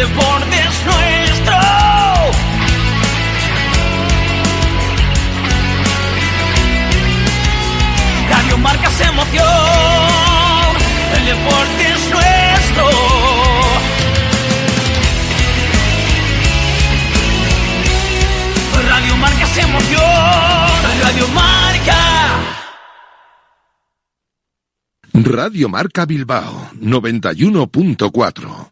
deporte es nuestro. Radio Marca es emoción, el deporte es nuestro. Radio Marca es emoción, Radio Marca. Radio Marca Bilbao 91.4.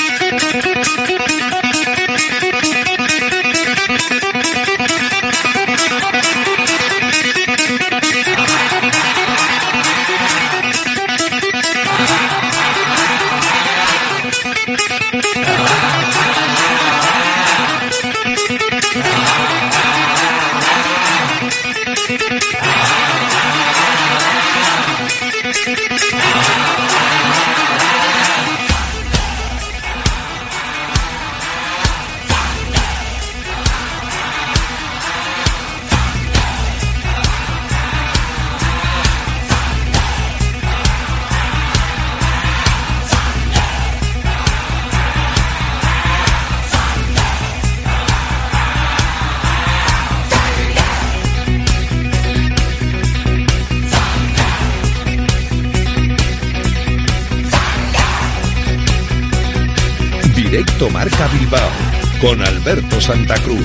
Directo Marca Bilbao con Alberto Santa Cruz.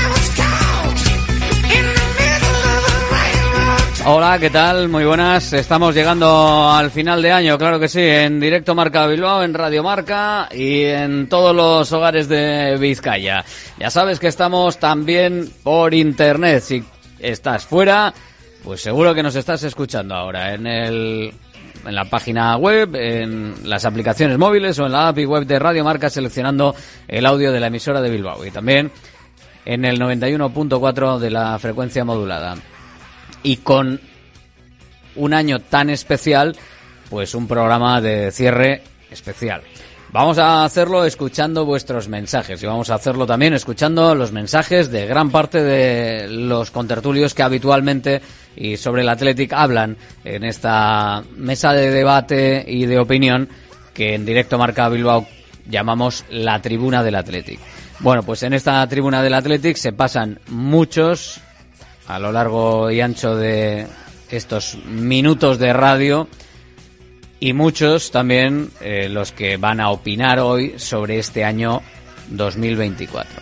Hola, ¿qué tal? Muy buenas. Estamos llegando al final de año, claro que sí, en Directo Marca Bilbao, en Radio Marca y en todos los hogares de Vizcaya. Ya sabes que estamos también por internet. Si estás fuera, pues seguro que nos estás escuchando ahora en la página web, en las aplicaciones móviles o en la app y web de Radio Marca, seleccionando el audio de la emisora de Bilbao, y también en el 91.4 de la frecuencia modulada. Y con un año tan especial, pues un programa de cierre especial. Vamos a hacerlo escuchando vuestros mensajes y vamos a hacerlo también escuchando los mensajes de gran parte de los contertulios que habitualmente y sobre el Athletic hablan en esta mesa de debate y de opinión que en Directo Marca Bilbao llamamos la tribuna del Athletic. Bueno, pues en esta tribuna del Athletic se pasan muchos a lo largo y ancho de estos minutos de radio, y muchos también los que van a opinar hoy sobre este año 2024.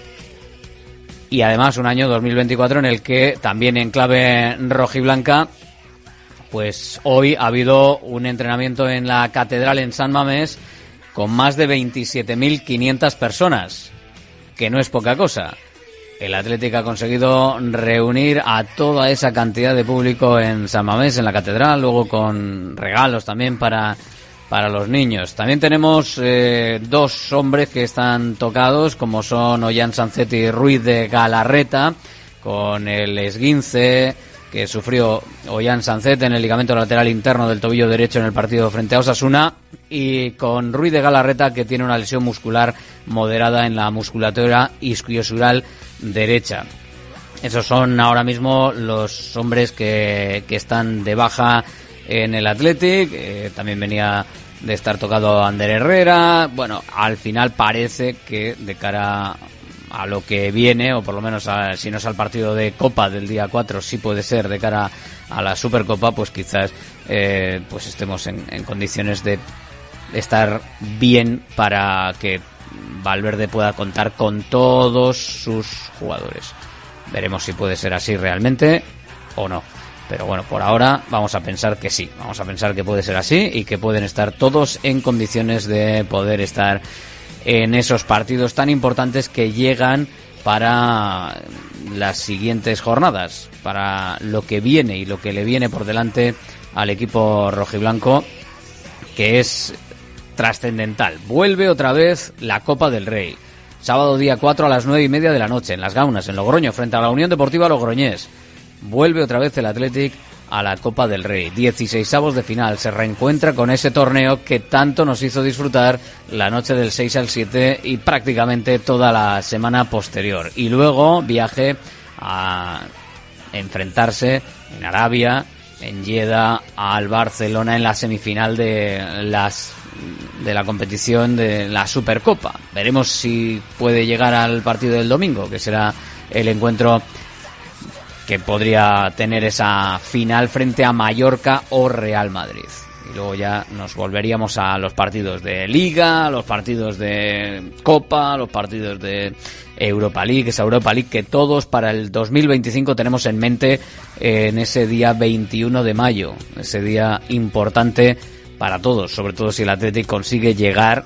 Y además un año 2024 en el que también en clave rojiblanca, pues hoy ha habido un entrenamiento en la Catedral en San Mamés con más de 27.500 personas, que no es poca cosa. El Athletic ha conseguido reunir a toda esa cantidad de público en San Mamés, en la Catedral, luego con regalos también para los niños. También tenemos dos hombres que están tocados, como son Ollán Sancet y Ruiz de Galarreta, con el esguince que sufrió Ollán Sancet en el ligamento lateral interno del tobillo derecho en el partido frente a Osasuna, y con Ruiz de Galarreta, que tiene una lesión muscular moderada en la musculatura isquiosural derecha. Esos son ahora mismo los hombres que están de baja en el Athletic. También venía de estar tocado Ander Herrera. Bueno, al final parece que de cara a lo que viene, o por lo menos si no es al partido de Copa del día 4, sí puede ser de cara a la Supercopa, pues quizás pues estemos en condiciones de estar bien para que Valverde pueda contar con todos sus jugadores. Veremos si puede ser así realmente o no. Pero bueno, por ahora vamos a pensar que sí. Vamos a pensar que puede ser así y que pueden estar todos en condiciones de poder estar en esos partidos tan importantes que llegan para las siguientes jornadas, para lo que viene y lo que le viene por delante al equipo rojiblanco, que es trascendental. Vuelve otra vez la Copa del Rey. Sábado día 4 a las 9:30 de la noche en Las Gaunas, en Logroño, frente a la Unión Deportiva Logroñés. Vuelve otra vez el Athletic a la Copa del Rey. 16avos de final. Se reencuentra con ese torneo que tanto nos hizo disfrutar la noche del 6 al 7 y prácticamente toda la semana posterior. Y luego viaje a enfrentarse en Arabia, en Jeddah, al Barcelona en la semifinal de las de la competición de la Supercopa. Veremos si puede llegar al partido del domingo, que será el encuentro que podría tener esa final frente a Mallorca o Real Madrid. Y luego ya nos volveríamos a los partidos de Liga, los partidos de Copa, los partidos de Europa League, esa Europa League que todos para el 2025 tenemos en mente en ese día 21 de mayo, ese día importante para todos, sobre todo si el Athletic consigue llegar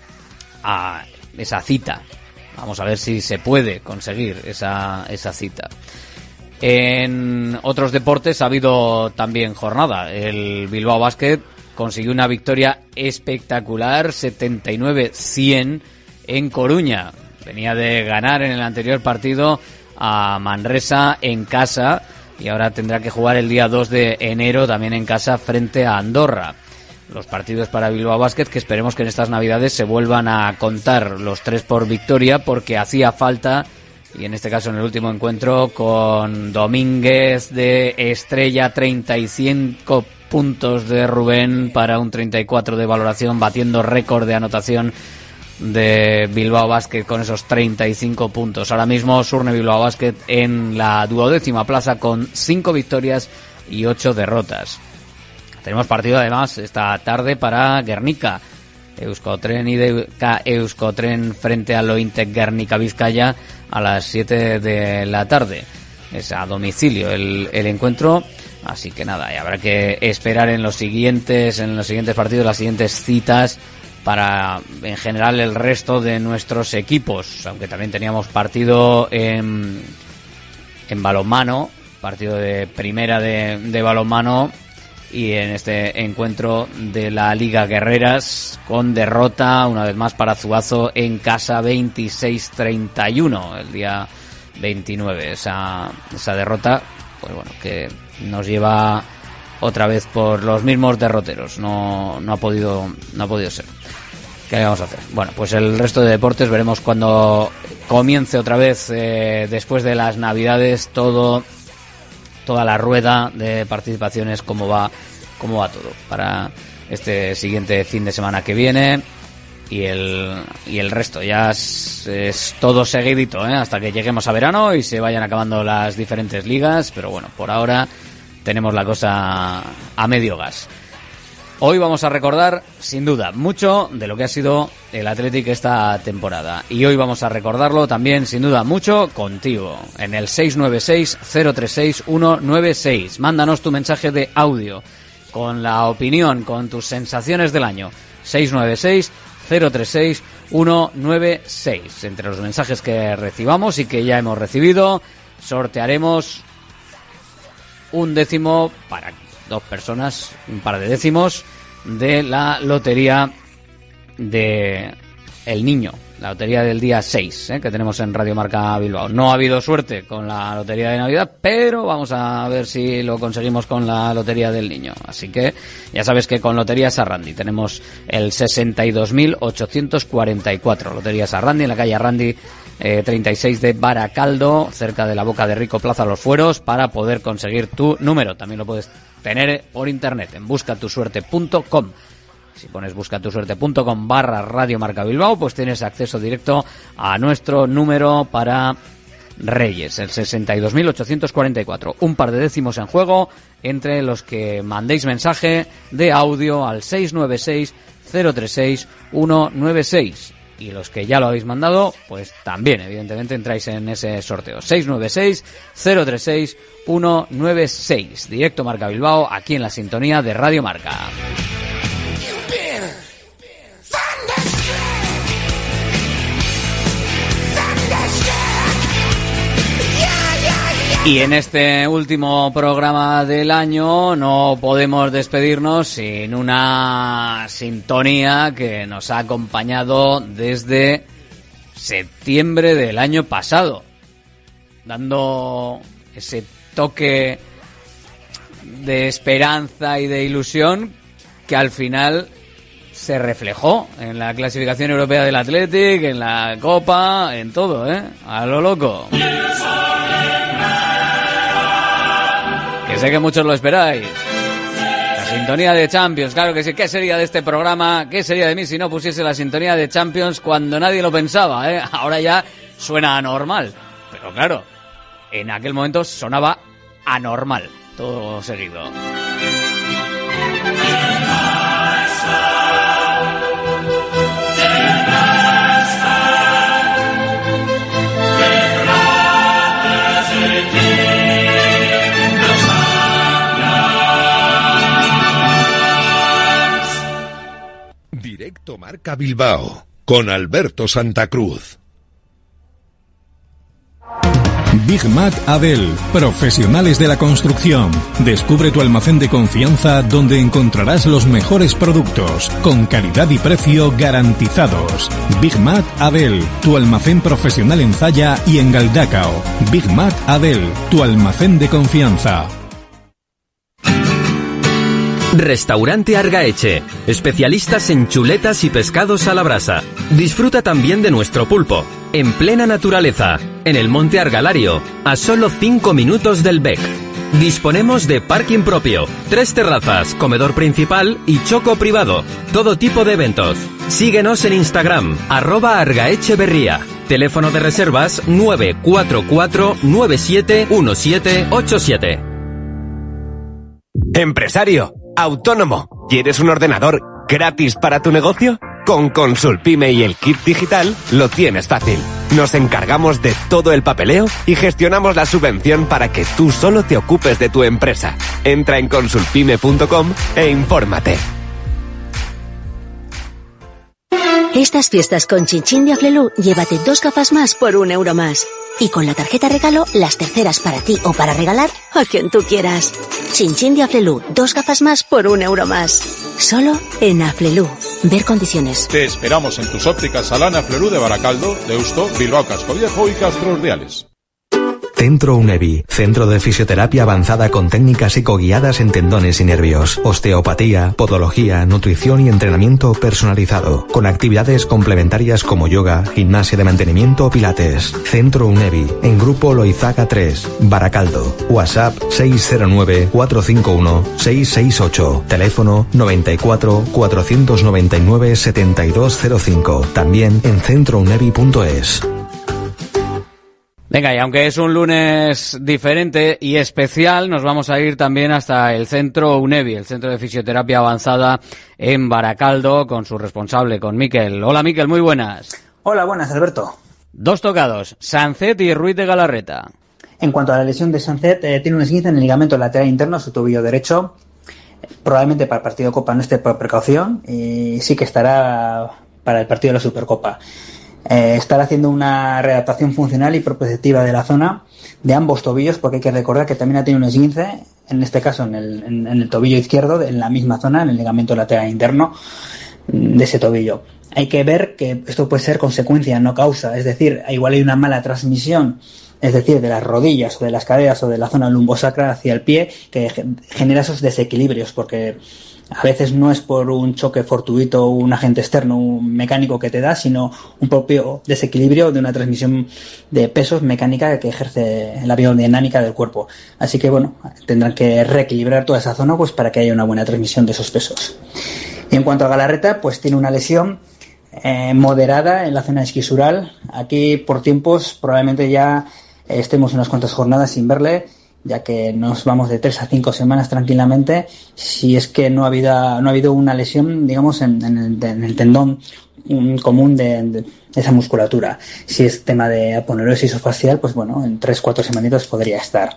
a esa cita. Vamos a ver si se puede conseguir esa cita. En otros deportes ha habido también jornada. El Bilbao Basket consiguió una victoria espectacular, 79-100 en Coruña. Venía de ganar en el anterior partido a Manresa en casa y ahora tendrá que jugar el día 2 de enero también en casa frente a Andorra. Los partidos para Bilbao Basket que esperemos que en estas Navidades se vuelvan a contar los 3 por victoria, porque hacía falta. Y en este caso en el último encuentro con Domínguez de estrella, 35 puntos de Rubén para un 34 de valoración, batiendo récord de anotación de Bilbao Basket con esos 35 puntos. Ahora mismo Surne Bilbao Basket en la 12ª plaza con 5 victorias y 8 derrotas. Tenemos partido además esta tarde para Guernica. Euskotren y Euskotren frente a Lointec Guernica Vizcaya a las 7 de la tarde. Es a domicilio el encuentro, así que nada, y habrá que esperar en los siguientes partidos, las siguientes citas para en general el resto de nuestros equipos, aunque también teníamos partido en balonmano, partido de primera de balonmano. Y en este encuentro de la Liga Guerreras, con derrota una vez más para Zuazo en casa 26-31 el día 29. Esa derrota, pues bueno, que nos lleva otra vez por los mismos derroteros. No ha podido ser. ¿Qué vamos a hacer? Bueno, pues el resto de deportes veremos cuando comience otra vez después de las Navidades toda la rueda de participaciones, cómo va todo para este siguiente fin de semana que viene y el resto ya es todo seguidito, hasta que lleguemos a verano y se vayan acabando las diferentes ligas, pero bueno, por ahora tenemos la cosa a medio gas. Hoy vamos a recordar, sin duda, mucho de lo que ha sido el Athletic esta temporada. Y hoy vamos a recordarlo también, sin duda, mucho contigo. En el 696-036-196. Mándanos tu mensaje de audio con la opinión, con tus sensaciones del año. 696-036-196. Entre los mensajes que recibamos y que ya hemos recibido, sortearemos un décimo para 2 personas, un par de décimos de la lotería de El Niño, la lotería del día 6, que tenemos en Radio Marca Bilbao. No ha habido suerte con la lotería de Navidad, pero vamos a ver si lo conseguimos con la lotería del Niño. Así que ya sabes que con Lotería Sarrandi tenemos el 62.844. Lotería Sarrandi en la calle Arrandi 36 de Baracaldo, cerca de la Boca de Rico, Plaza Los Fueros, para poder conseguir tu número. También lo puedes tener por internet en buscatusuerte.com. Si pones buscatusuerte.com/Radio Marca Bilbao, pues tienes acceso directo a nuestro número para Reyes, el 62.844. Un par de décimos en juego entre los que mandéis mensaje de audio al 696-036-196. Y los que ya lo habéis mandado, pues también, evidentemente, entráis en ese sorteo. 696-036-196. Directo Marca Bilbao, aquí en la sintonía de Radio Marca. Y en este último programa del año no podemos despedirnos sin una sintonía que nos ha acompañado desde septiembre del año pasado, dando ese toque de esperanza y de ilusión que al final se reflejó en la clasificación europea del Athletic, en la Copa, en todo, a lo loco. Que sé que muchos lo esperáis. Sintonía de Champions, claro que sí. ¿Qué sería de este programa? ¿Qué sería de mí si no pusiese la sintonía de Champions cuando nadie lo pensaba, eh? Ahora ya suena anormal. Pero claro, en aquel momento sonaba anormal, todo seguido. Directo Marca Bilbao con Alberto Santa Cruz. Big Mac Adel, profesionales de la construcción. Descubre tu almacén de confianza donde encontrarás los mejores productos, con calidad y precio garantizados. Big Mac Adel, tu almacén profesional en Zalla y en Galdacao. Big Mac Adel, tu almacén de confianza. Restaurante Argaeche, especialistas en chuletas y pescados a la brasa. Disfruta también de nuestro pulpo, en plena naturaleza, en el Monte Argalario, a solo 5 minutos del Bec. Disponemos de parking propio, 3 terrazas, comedor principal y choco privado. Todo tipo de eventos. Síguenos en Instagram, @argaecheberría. Teléfono de reservas 944 971787. Empresario, autónomo, ¿quieres un ordenador gratis para tu negocio? Con Consulpime y el kit digital lo tienes fácil. Nos encargamos de todo el papeleo y gestionamos la subvención para que tú solo te ocupes de tu empresa. Entra en consulpime.com e infórmate. Estas fiestas con Chinchín de Aflelu, llévate 2 gafas más por €1 más. Y con la tarjeta regalo, las terceras para ti o para regalar a quien tú quieras. Chinchín de Aflelu, 2 gafas más por €1 más. Solo en Aflelu. Ver condiciones. Te esperamos en tus ópticas Alana Aflelu de Baracaldo, Deusto, Bilbao Casco Viejo y Castro Urdiales. Centro UNEVI, centro de fisioterapia avanzada con técnicas psicoguiadas en tendones y nervios, osteopatía, podología, nutrición y entrenamiento personalizado, con actividades complementarias como yoga, gimnasia de mantenimiento o pilates. Centro UNEVI, en Grupo Loizaga 3, Baracaldo. WhatsApp 609-451-668. Teléfono 94 499 7205. También en centrounevi.es. Venga, y aunque es un lunes diferente y especial, nos vamos a ir también hasta el Centro UNEVI, el Centro de Fisioterapia Avanzada en Baracaldo, con su responsable, con Miquel. Hola, Miquel, muy buenas. Hola, buenas, Alberto. 2 tocados, Sancet y Ruiz de Galarreta. En cuanto a la lesión de Sancet, tiene un esguince en el ligamento lateral interno de su tobillo derecho. Probablemente para el partido de Copa no esté por precaución y sí que estará para el partido de la Supercopa. Estar haciendo una readaptación funcional y proprioceptiva de la zona de ambos tobillos, porque hay que recordar que también ha tenido un esguince, en este caso en el tobillo izquierdo, en la misma zona, en el ligamento lateral interno de ese tobillo. Hay que ver que esto puede ser consecuencia, no causa, es decir, igual hay una mala transmisión, es decir, de las rodillas o de las caderas o de la zona lumbosacra hacia el pie, que genera esos desequilibrios, porque a veces no es por un choque fortuito, un agente externo, un mecánico que te da, sino un propio desequilibrio de una transmisión de pesos mecánica que ejerce la biodinámica del cuerpo. Así que bueno, tendrán que reequilibrar toda esa zona pues para que haya una buena transmisión de esos pesos. Y en cuanto a Galarreta, pues tiene una lesión moderada en la zona esquisural. Aquí por tiempos probablemente ya estemos unas cuantas jornadas sin verle, ya que nos vamos de 3 a 5 semanas tranquilamente, si es que no ha habido una lesión, digamos, en el tendón común de esa musculatura. Si es tema de aponeuritis o facial, pues bueno, en 3-4 semanitas podría estar.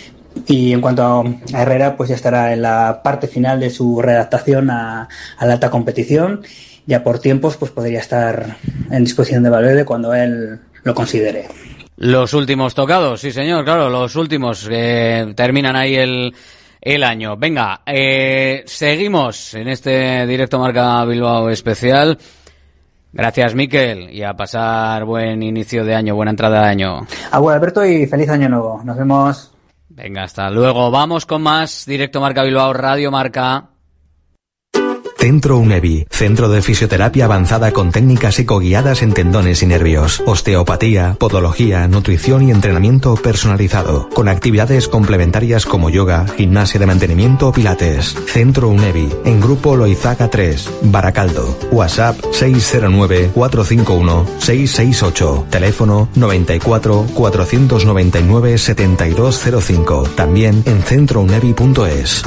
Y en cuanto a Herrera, pues ya estará en la parte final de su readaptación a la alta competición. Ya por tiempos, pues podría estar en disposición de Valverde cuando él lo considere. Los últimos tocados, sí señor, claro, los últimos que terminan ahí el año. Venga, seguimos en este Directo Marca Bilbao especial. Gracias, Miquel, y a pasar buen inicio de año, buena entrada de año. Bueno, Alberto, y feliz año nuevo. Nos vemos. Venga, hasta luego. Vamos con más Directo Marca Bilbao, Radio Marca. Centro UNEVI, centro de fisioterapia avanzada con técnicas psicoguiadas en tendones y nervios, osteopatía, podología, nutrición y entrenamiento personalizado, con actividades complementarias como yoga, gimnasia de mantenimiento o pilates. Centro UNEVI, en Grupo Loizaga 3, Baracaldo. WhatsApp 609-451-668. Teléfono 94 499 7205. También en centrounevi.es.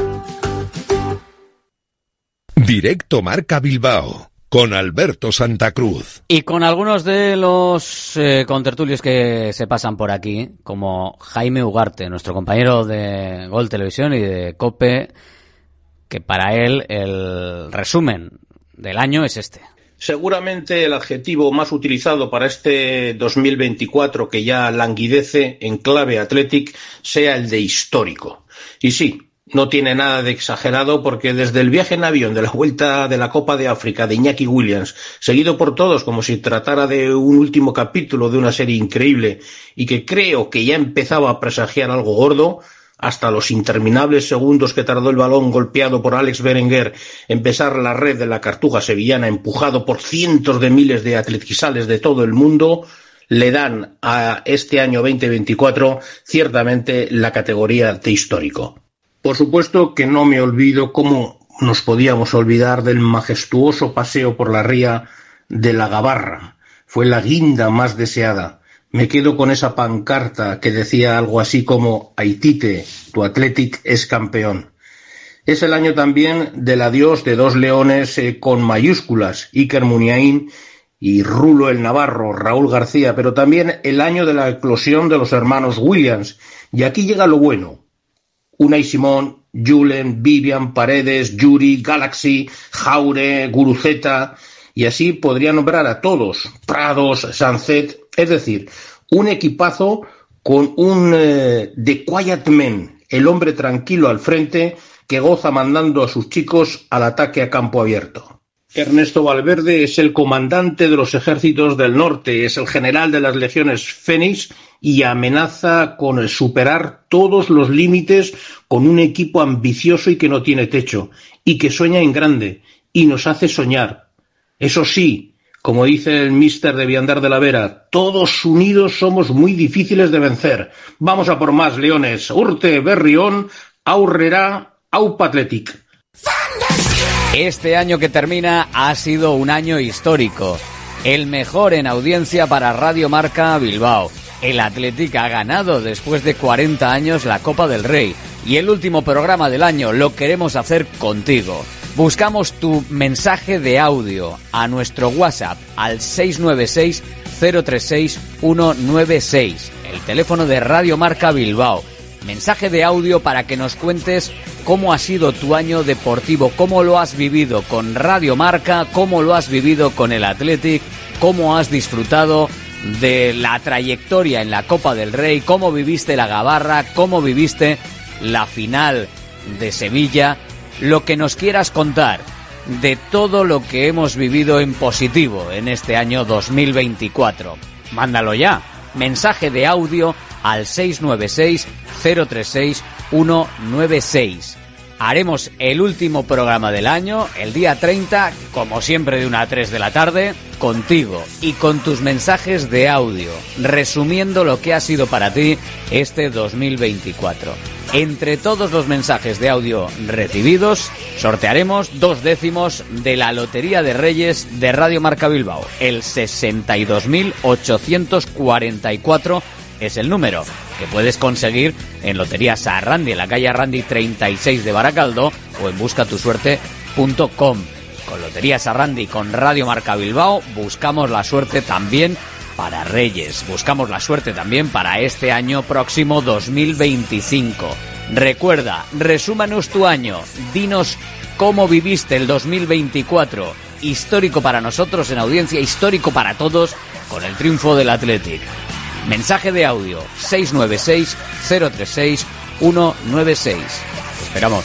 Directo Marca Bilbao, con Alberto Santa Cruz. Y con algunos de los contertulios que se pasan por aquí, como Jaime Ugarte, nuestro compañero de Gol Televisión y de COPE, que para él el resumen del año es este. Seguramente el adjetivo más utilizado para este 2024, que ya languidece en clave Athletic, sea el de histórico. Y sí, no tiene nada de exagerado, porque desde el viaje en avión de la Vuelta de la Copa de África de Iñaki Williams, seguido por todos como si tratara de un último capítulo de una serie increíble y que creo que ya empezaba a presagiar algo gordo, hasta los interminables segundos que tardó el balón golpeado por Alex Berenguer en besar la red de la Cartuja sevillana, empujado por cientos de miles de atletisales de todo el mundo, le dan a este año 2024 ciertamente la categoría de histórico. Por supuesto que no me olvido, cómo nos podíamos olvidar, del majestuoso paseo por la ría de la Gabarra. Fue la guinda más deseada. Me quedo con esa pancarta que decía algo así como: Aitite, tu Athletic es campeón. Es el año también del adiós de dos leones con mayúsculas, Iker Muniain y Rulo el Navarro, Raúl García, pero también el año de la eclosión de los hermanos Williams. Y aquí llega lo bueno. Unai Simón, Julen, Vivian, Paredes, Yuri, Galaxy, Jaure, Guruceta, y así podría nombrar a todos, Prados, Sancet, es decir, un equipazo con un The Quiet Man, el hombre tranquilo al frente que goza mandando a sus chicos al ataque a campo abierto. Ernesto Valverde es el comandante de los ejércitos del norte, es el general de las legiones Fénix y amenaza con superar todos los límites con un equipo ambicioso y que no tiene techo, y que sueña en grande, y nos hace soñar. Eso sí, como dice el míster de Viandar de la Vera, todos unidos somos muy difíciles de vencer. Vamos a por más, leones. Urte, Berrión, Aurrera, Aupa Athletic. Este año que termina ha sido un año histórico. El mejor en audiencia para Radio Marca Bilbao. El Athletic ha ganado después de 40 años la Copa del Rey. Y el último programa del año lo queremos hacer contigo. Buscamos tu mensaje de audio a nuestro WhatsApp al 696 036 196, el teléfono de Radio Marca Bilbao. Mensaje de audio para que nos cuentes cómo ha sido tu año deportivo, cómo lo has vivido con Radio Marca, cómo lo has vivido con el Athletic, cómo has disfrutado de la trayectoria en la Copa del Rey, cómo viviste la Gabarra, cómo viviste la final de Sevilla, lo que nos quieras contar de todo lo que hemos vivido en positivo en este año 2024. Mándalo ya, mensaje de audio al 696 036 196. Haremos el último programa del año, el día 30, como siempre de 1 a 3 de la tarde, contigo y con tus mensajes de audio, resumiendo lo que ha sido para ti este 2024. Entre todos los mensajes de audio recibidos, sortearemos 2 décimos de la Lotería de Reyes de Radio Marca Bilbao. El 62.844 es el número que puedes conseguir en Loterías Arrandi, en la calle Arrandi 36 de Baracaldo, o en buscatusuerte.com. Con Loterías Arrandi y con Radio Marca Bilbao buscamos la suerte también para Reyes. Buscamos la suerte también para este año próximo 2025. Recuerda, resúmanos tu año, dinos cómo viviste el 2024, histórico para nosotros en audiencia, histórico para todos, con el triunfo del Athletic. Mensaje de audio 696 036 196. Esperamos.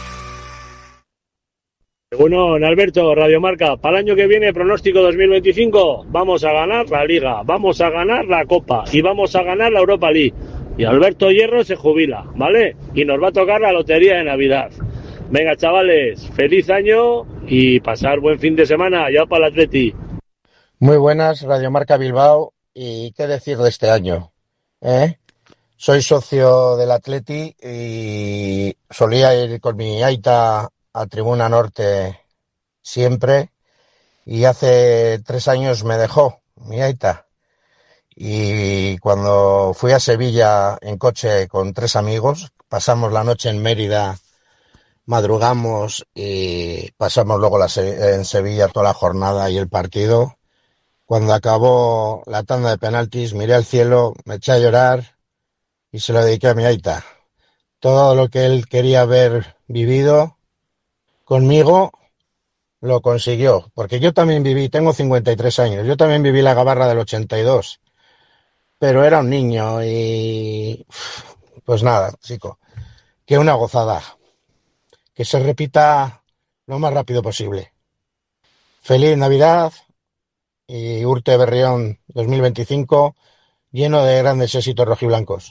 Bueno, Alberto, Radio Marca, para el año que viene, pronóstico 2025, vamos a ganar la Liga, vamos a ganar la Copa y vamos a ganar la Europa League. Y Alberto Hierro se jubila, ¿vale? Y nos va a tocar la lotería de Navidad. Venga, chavales, feliz año y pasar buen fin de semana. Ya para el Atleti. Muy buenas, Radio Marca Bilbao. ¿Y qué decir de este año? Soy socio del Atleti y solía ir con mi aita a Tribuna Norte siempre, y hace 3 años me dejó mi aita. Y cuando fui a Sevilla en coche con 3 amigos, pasamos la noche en Mérida, madrugamos y pasamos luego en Sevilla toda la jornada y el partido. Cuando acabó la tanda de penaltis, miré al cielo, me eché a llorar y se lo dediqué a mi aita. Todo lo que él quería haber vivido conmigo lo consiguió, porque yo también viví, tengo 53 años, yo también viví la Gabarra del 82, pero era un niño y pues nada, chico, que una gozada, que se repita lo más rápido posible. Feliz Navidad y Urte Berrión 2025 lleno de grandes éxitos rojiblancos.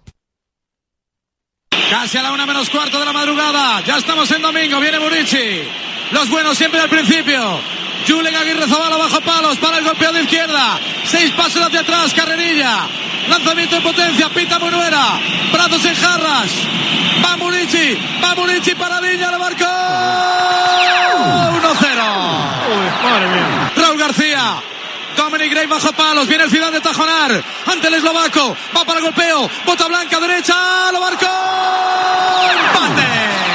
Casi a la 1:15 de la madrugada, ya estamos en domingo, viene Murici, los buenos siempre al principio. Julen Aguirre Zabala bajo palos para el golpeo de izquierda, 6 pasos hacia atrás, carrerilla, lanzamiento en potencia, pita Munuera, brazos en jarras, va Murici para Viña, lo marcó 1-0. Madre mía. Raúl García, Dominic Grey bajo palos, viene el Ciudad de Tajonar, ante el eslovaco, va para el golpeo, bota blanca derecha, lo marcó, empate.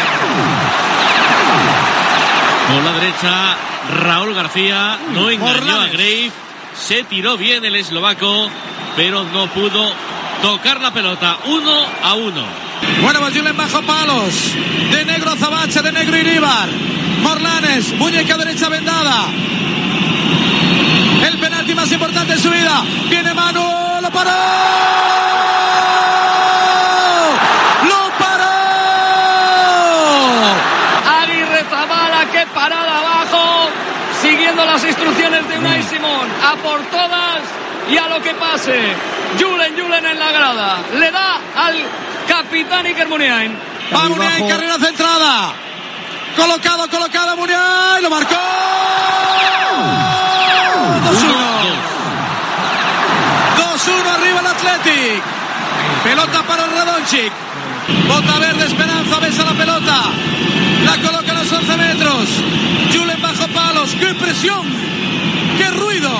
Por la derecha, Raúl García no engañó a Grave, se tiró bien el eslovaco, pero no pudo tocar la pelota. 1-1. Bueno, pues Julen bajo palos, de negro Azabache, de negro Iríbar, Morlanes, muñeca derecha vendada. El penalti más importante en su vida. Viene Manu, lo paró. ¡Lo paró! Aguirre Zabala, qué parada abajo, siguiendo las instrucciones de Unai Simón. A por todas y a lo que pase. Julen en la grada. Le da al capitán Iker Muniain. Va Muniain, carrera centrada. Colocado Muniain, lo marcó. 2-1 arriba el Athletic. Pelota para el Radonjic. Bota verde, Esperanza, besa la pelota. La coloca a los 11 metros. Julen bajo palos. ¡Qué presión! ¡Qué ruido!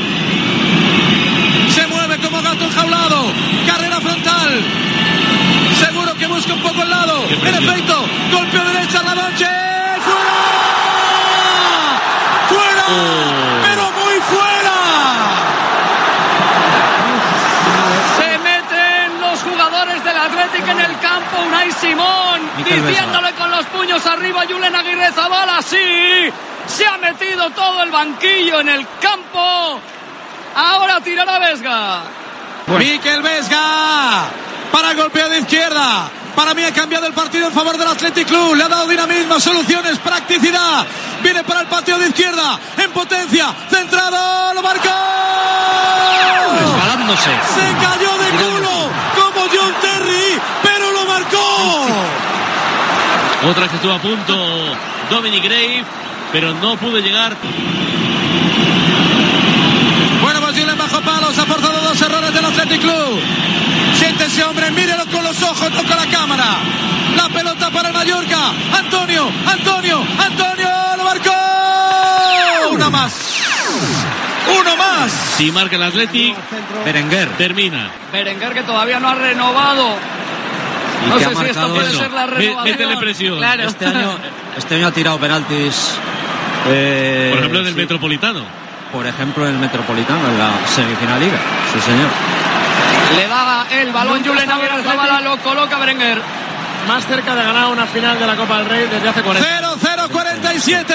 Se mueve como gato enjaulado. Carrera frontal. Seguro que busca un poco el lado. En efecto, golpeo derecha, Radonjic. ¡Fuera! ¡Pero muy fuera! Se meten los jugadores del Athletic en el campo. Unai Simón diciéndole con los puños arriba a Julen Aguirre Zabala. Sí, se ha metido todo el banquillo en el campo. Ahora tirará Vesga. Mikel Vesga para el golpeo de izquierda. Para mí ha cambiado el partido en favor del Athletic Club. Le ha dado dinamismo, soluciones, practicidad. Viene para el patio de izquierda. En potencia. Centrado. Lo marcó. Resbalándose. Se cayó de culo como John Terry. Pero lo marcó. Otra que estuvo a punto, Dominic Grave, pero no pudo llegar. Bueno, pues Julen bajo palos. Ha forzado 2 errores del Athletic Club. Siéntese, hombre, mírelo con los ojos, no con la cámara. La pelota para el Mallorca. Antonio, lo marcó. Uno más. Si marca el Athletic, Berenguer. Termina. Berenguer, que todavía no ha renovado. No sé si esto puede ser la renovación. Métele presión. Claro. Este año ha tirado penaltis. Por ejemplo, en el Metropolitano. Por ejemplo, en el Metropolitano, en la semifinal Liga. Sí, señor. Le da el balón Julen Aguirre Zabala, lo coloca Berenguer. Más cerca de ganar una final de la Copa del Rey desde hace 40. 0-0-47.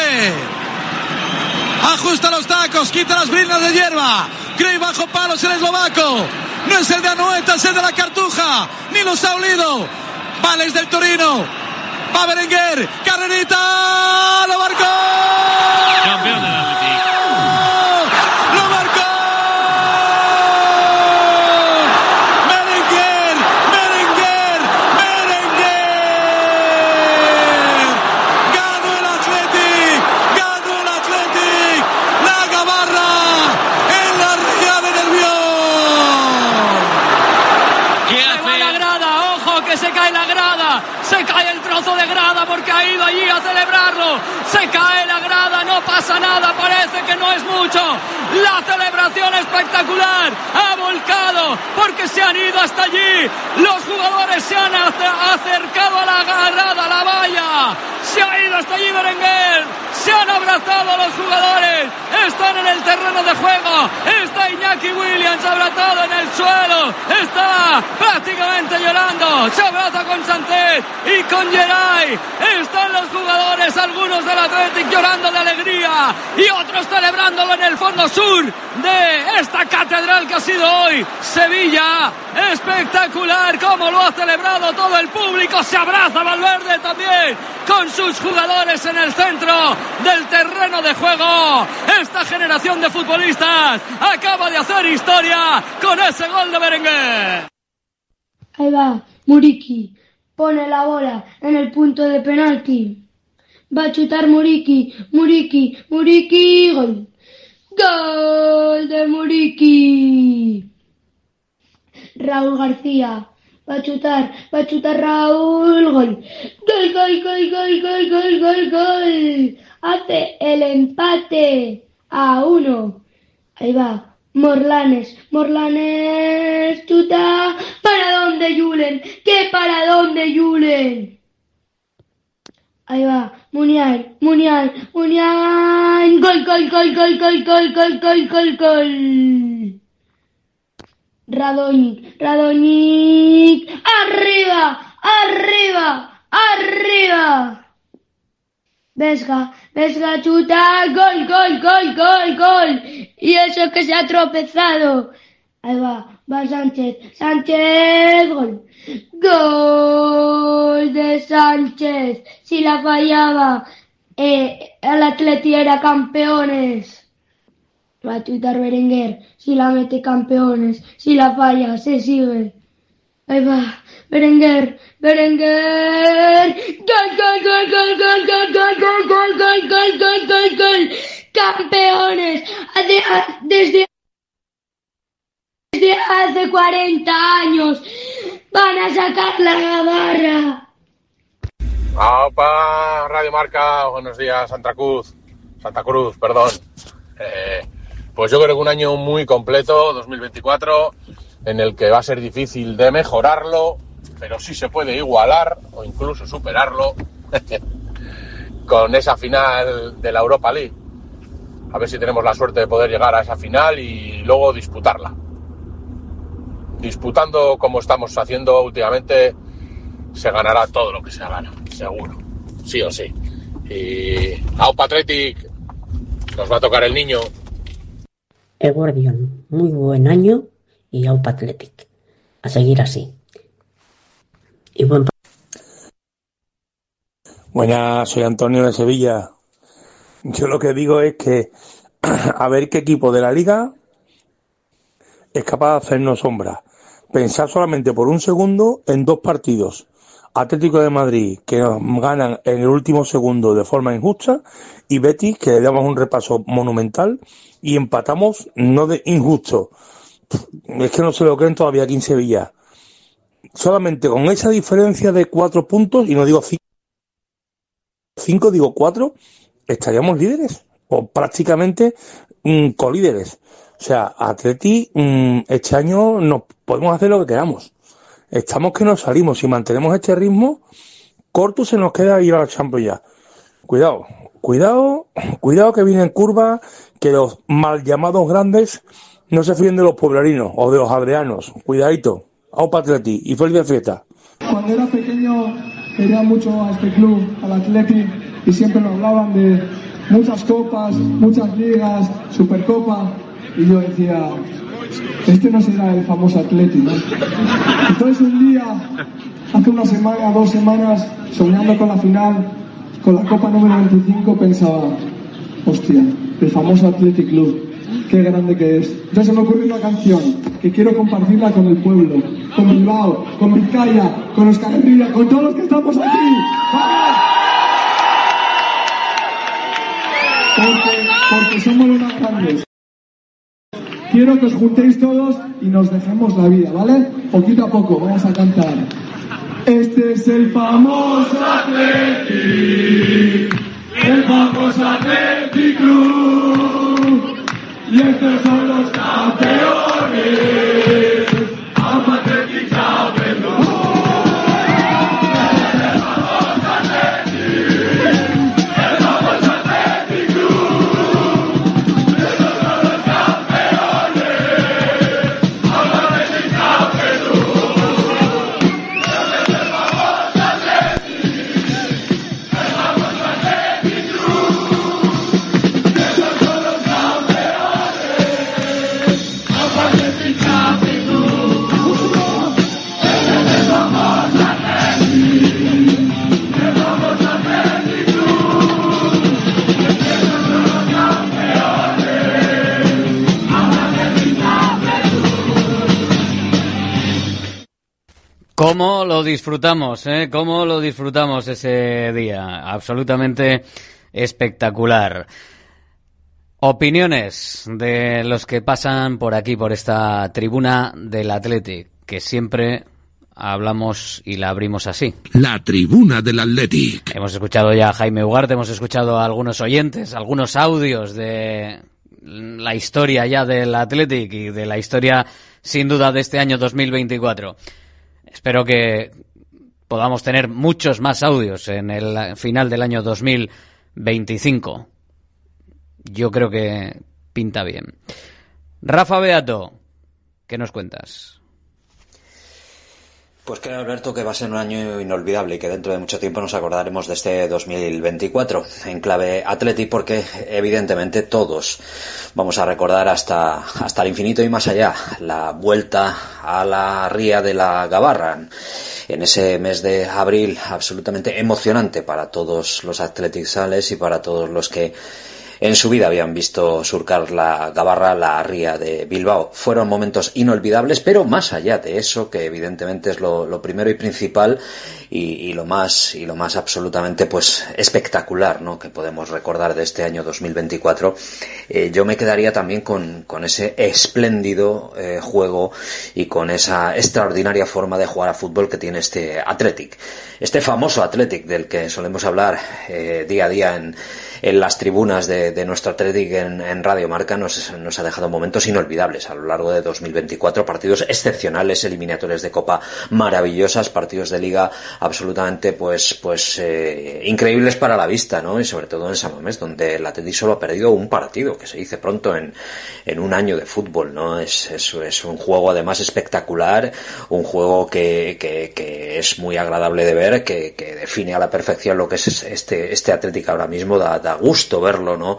Ajusta los tacos, quita las brinas de hierba. Grey bajo palos el eslovaco. No es el de Anoeta, es el de la Cartuja. Ni los ha olido. Vales del Torino. Va Berenguer. Carrerita. Lo marcó. Campeón del Athletic. Lo marcó. Ganó el Athletic. pasa nada, parece que no es mucho. La celebración espectacular ha volcado porque se han ido hasta allí. Los jugadores se han acercado a la grada, a la valla. Se ha ido hasta allí Berenguer. Se han abrazado a los jugadores. Están en el terreno de juego. Está Iñaki Williams abrazado en el suelo. Está prácticamente llorando. Se abraza con Sánchez y con Geray. Están los jugadores, algunos del Athletic llorando de alegría y otros celebrándolo en el fondo sur de esta catedral que ha sido hoy Sevilla. Espectacular como lo ha celebrado todo el público. Se abraza Valverde también con sus jugadores en el centro del terreno de juego. Esta generación de futbolistas acaba de hacer historia con ese gol de Berenguer. Ahí va, Muriqi pone la bola en el punto de penalti. Va a chutar Muriqi, gol. Gol de Muriqui. Raúl García va a chutar Raúl, gol. Gol. Hace el empate a 1. Ahí va. Morlanes chuta. ¿Para dónde Julen? ¿Qué para dónde Julen? Ahí va, Muniain, gol. Radonjic, arriba. Vesga chuta, gol. Y eso que se ha tropezado. Ahí va Sánchez, gol. Gol de Sánchez. Si la fallaba, el Atleti era campeones. Va a chutar Berenguer. Si la mete, campeones. Si la falla, se sigue. Ahí va. Berenguer. Gol. Campeones. Desde hace 40 años. Van a sacar la gabarra. Opa, Radio Marca, buenos días, Santa Cruz, perdón. Pues yo creo que un año muy completo, 2024, en el que va a ser difícil de mejorarlo, pero sí se puede igualar o incluso superarlo con esa final de la Europa League. A ver si tenemos la suerte de poder llegar a esa final y luego disputarla. Disputando como estamos haciendo últimamente, se ganará todo lo que se gana, seguro, sí o sí. Y Aupa Athletic, nos va a tocar el niño. Eguardión, muy buen año y Aupa Athletic. A seguir así. Y buen... Buenas, soy Antonio de Sevilla. Yo lo que digo es que a ver qué equipo de la liga es capaz de hacernos sombra. Pensar solamente por un segundo en dos partidos. Atlético de Madrid, que nos ganan en el último segundo de forma injusta, y Betis, que le damos un repaso monumental y empatamos no de injusto. Es que no se lo creen todavía aquí en Sevilla. Solamente con esa diferencia de 4 puntos, y no digo 5, digo 4, estaríamos líderes, o prácticamente colíderes. O sea, Atleti, este año nos podemos hacer lo que queramos. Estamos que nos salimos. Si mantenemos este ritmo, corto se nos queda ir a la Champions ya. Cuidado que viene en curva, que los mal llamados grandes no se fíen de los pueblerinos o de los adrianos. Cuidadito. Aupa Atleti y feliz fiesta. Cuando era pequeño quería mucho a este club, al Atleti, y siempre nos hablaban de muchas copas, muchas ligas, Supercopa, y yo decía, este no será el famoso Atleti, ¿no? Entonces un día, hace una semana, 2 semanas, soñando con la final, con la Copa número 25, pensaba, hostia, el famoso Athletic Club, qué grande que es. Entonces se me ocurrió una canción que quiero compartirla con el pueblo, con Bilbao, con Vizcaya, con Euskal Herria, con todos los que estamos aquí. ¡Vamos! Porque somos los más grandes. Quiero que os juntéis todos y nos dejemos la vida, ¿vale? Poquito a poco, vamos a cantar. Este es el famoso Athletic, el famoso Athletic Club, y estos son los campeones, vamos Athletic Champions. ¿Cómo lo disfrutamos, cómo lo disfrutamos ese día? Absolutamente espectacular. Opiniones de los que pasan por aquí, por esta tribuna del Athletic, que siempre hablamos y la abrimos así. La tribuna del Athletic. Hemos escuchado ya a Jaime Ugarte, hemos escuchado a algunos oyentes, algunos audios de la historia ya del Athletic y de la historia, sin duda, de este año 2024. Espero que podamos tener muchos más audios en el final del año 2025. Yo creo que pinta bien. Rafa Beato, ¿qué nos cuentas? Pues creo, Alberto, que va a ser un año inolvidable y que dentro de mucho tiempo nos acordaremos de este 2024 en clave Athletic, porque evidentemente todos vamos a recordar hasta el infinito y más allá la vuelta a la ría de la Gabarra en ese mes de abril absolutamente emocionante para todos los atleticales y para todos los que en su vida habían visto surcar la Gabarra, la ría de Bilbao. Fueron momentos inolvidables, pero más allá de eso, que evidentemente es lo primero y principal y lo más absolutamente pues espectacular, ¿no?, que podemos recordar de este año 2024, yo me quedaría también con ese espléndido juego y con esa extraordinaria forma de jugar a fútbol que tiene este Athletic. Este famoso Athletic del que solemos hablar día a día en las tribunas de nuestro Athletic en Radio Marca nos ha dejado momentos inolvidables a lo largo de 2024, partidos excepcionales, eliminatorias de Copa maravillosas, partidos de Liga absolutamente pues increíbles para la vista, ¿no? Y sobre todo en San Mamés, donde el Athletic solo ha perdido un partido, que se dice pronto en un año de fútbol, ¿no? Es un juego además espectacular, un juego que es muy agradable de ver, que define a la perfección lo que es este Athletic ahora mismo. Da gusto verlo, ¿no?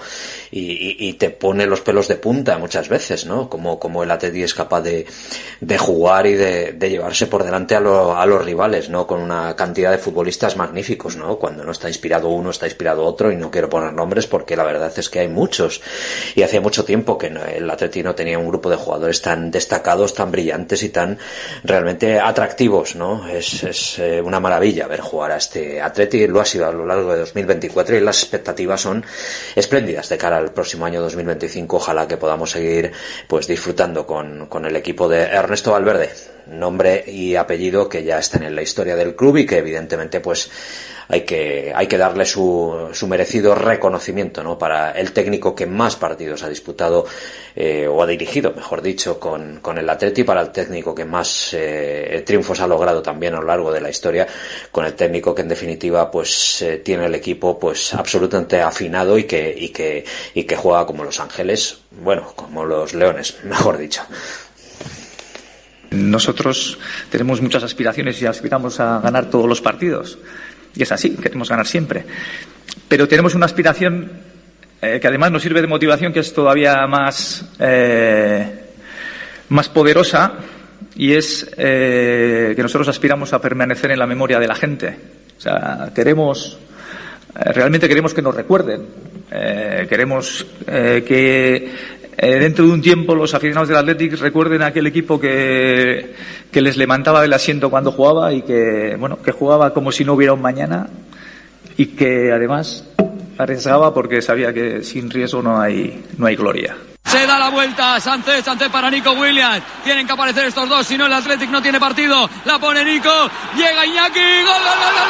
Y te pone los pelos de punta muchas veces, ¿no? Como el Athletic es capaz de jugar y de llevarse por delante a los rivales, ¿no? Con una cantidad de futbolistas magníficos, ¿no? Cuando no está inspirado uno, está inspirado otro, y no quiero poner nombres porque la verdad es que hay muchos. Y hacía mucho tiempo que el Athletic no tenía un grupo de jugadores tan destacados, tan brillantes y tan realmente atractivos, ¿no? Es una maravilla ver jugar a este Athletic. Lo ha sido a lo largo de 2024 y las expectativas son espléndidas de cara al próximo año 2025. Ojalá que podamos seguir pues disfrutando con el equipo de Ernesto Valverde, nombre y apellido que ya están en la historia del club y que evidentemente pues hay que darle su merecido reconocimiento, ¿no?, para el técnico que más partidos ha disputado o ha dirigido, mejor dicho, con el Athletic, para el técnico que más triunfos ha logrado también a lo largo de la historia, con el técnico que en definitiva pues tiene el equipo pues absolutamente afinado y que juega como los Ángeles, bueno, como los Leones, mejor dicho. Nosotros tenemos muchas aspiraciones y aspiramos a ganar todos los partidos. Y es así, queremos ganar siempre. Pero tenemos una aspiración que además nos sirve de motivación, que es todavía más poderosa, y es que nosotros aspiramos a permanecer en la memoria de la gente. O sea, realmente queremos que nos recuerden. Queremos que dentro de un tiempo los aficionados del Athletic recuerden a aquel equipo que les levantaba del asiento cuando jugaba y que jugaba como si no hubiera un mañana, y que además arriesgaba porque sabía que sin riesgo no hay gloria. Se da la vuelta Sánchez para Nico Williams. Tienen que aparecer estos dos, si no el Athletic no tiene partido. La pone Nico, llega Iñaki. ¡Gol!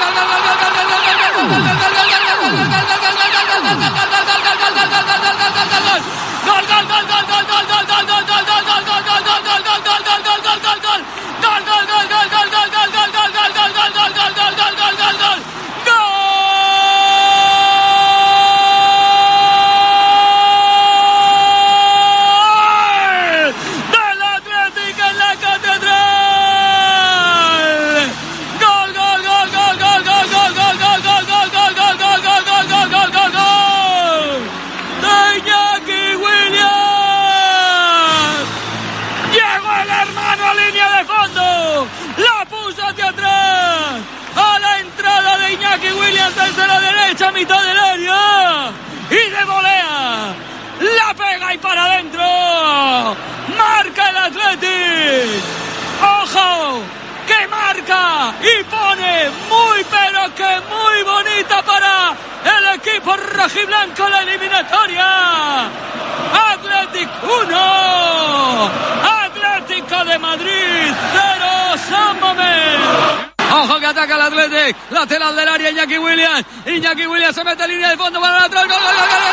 Desde la derecha, mitad del área, y de volea la pega y para adentro. Marca el Athletic. Ojo, que marca y pone muy pero que muy bonita para el equipo rojiblanco la eliminatoria. Athletic 1, Atlético de Madrid 0, San Mamés. Ojo que ataca el Athletic, lateral del área Iñaki Williams se mete en línea de fondo para el atrás, gol,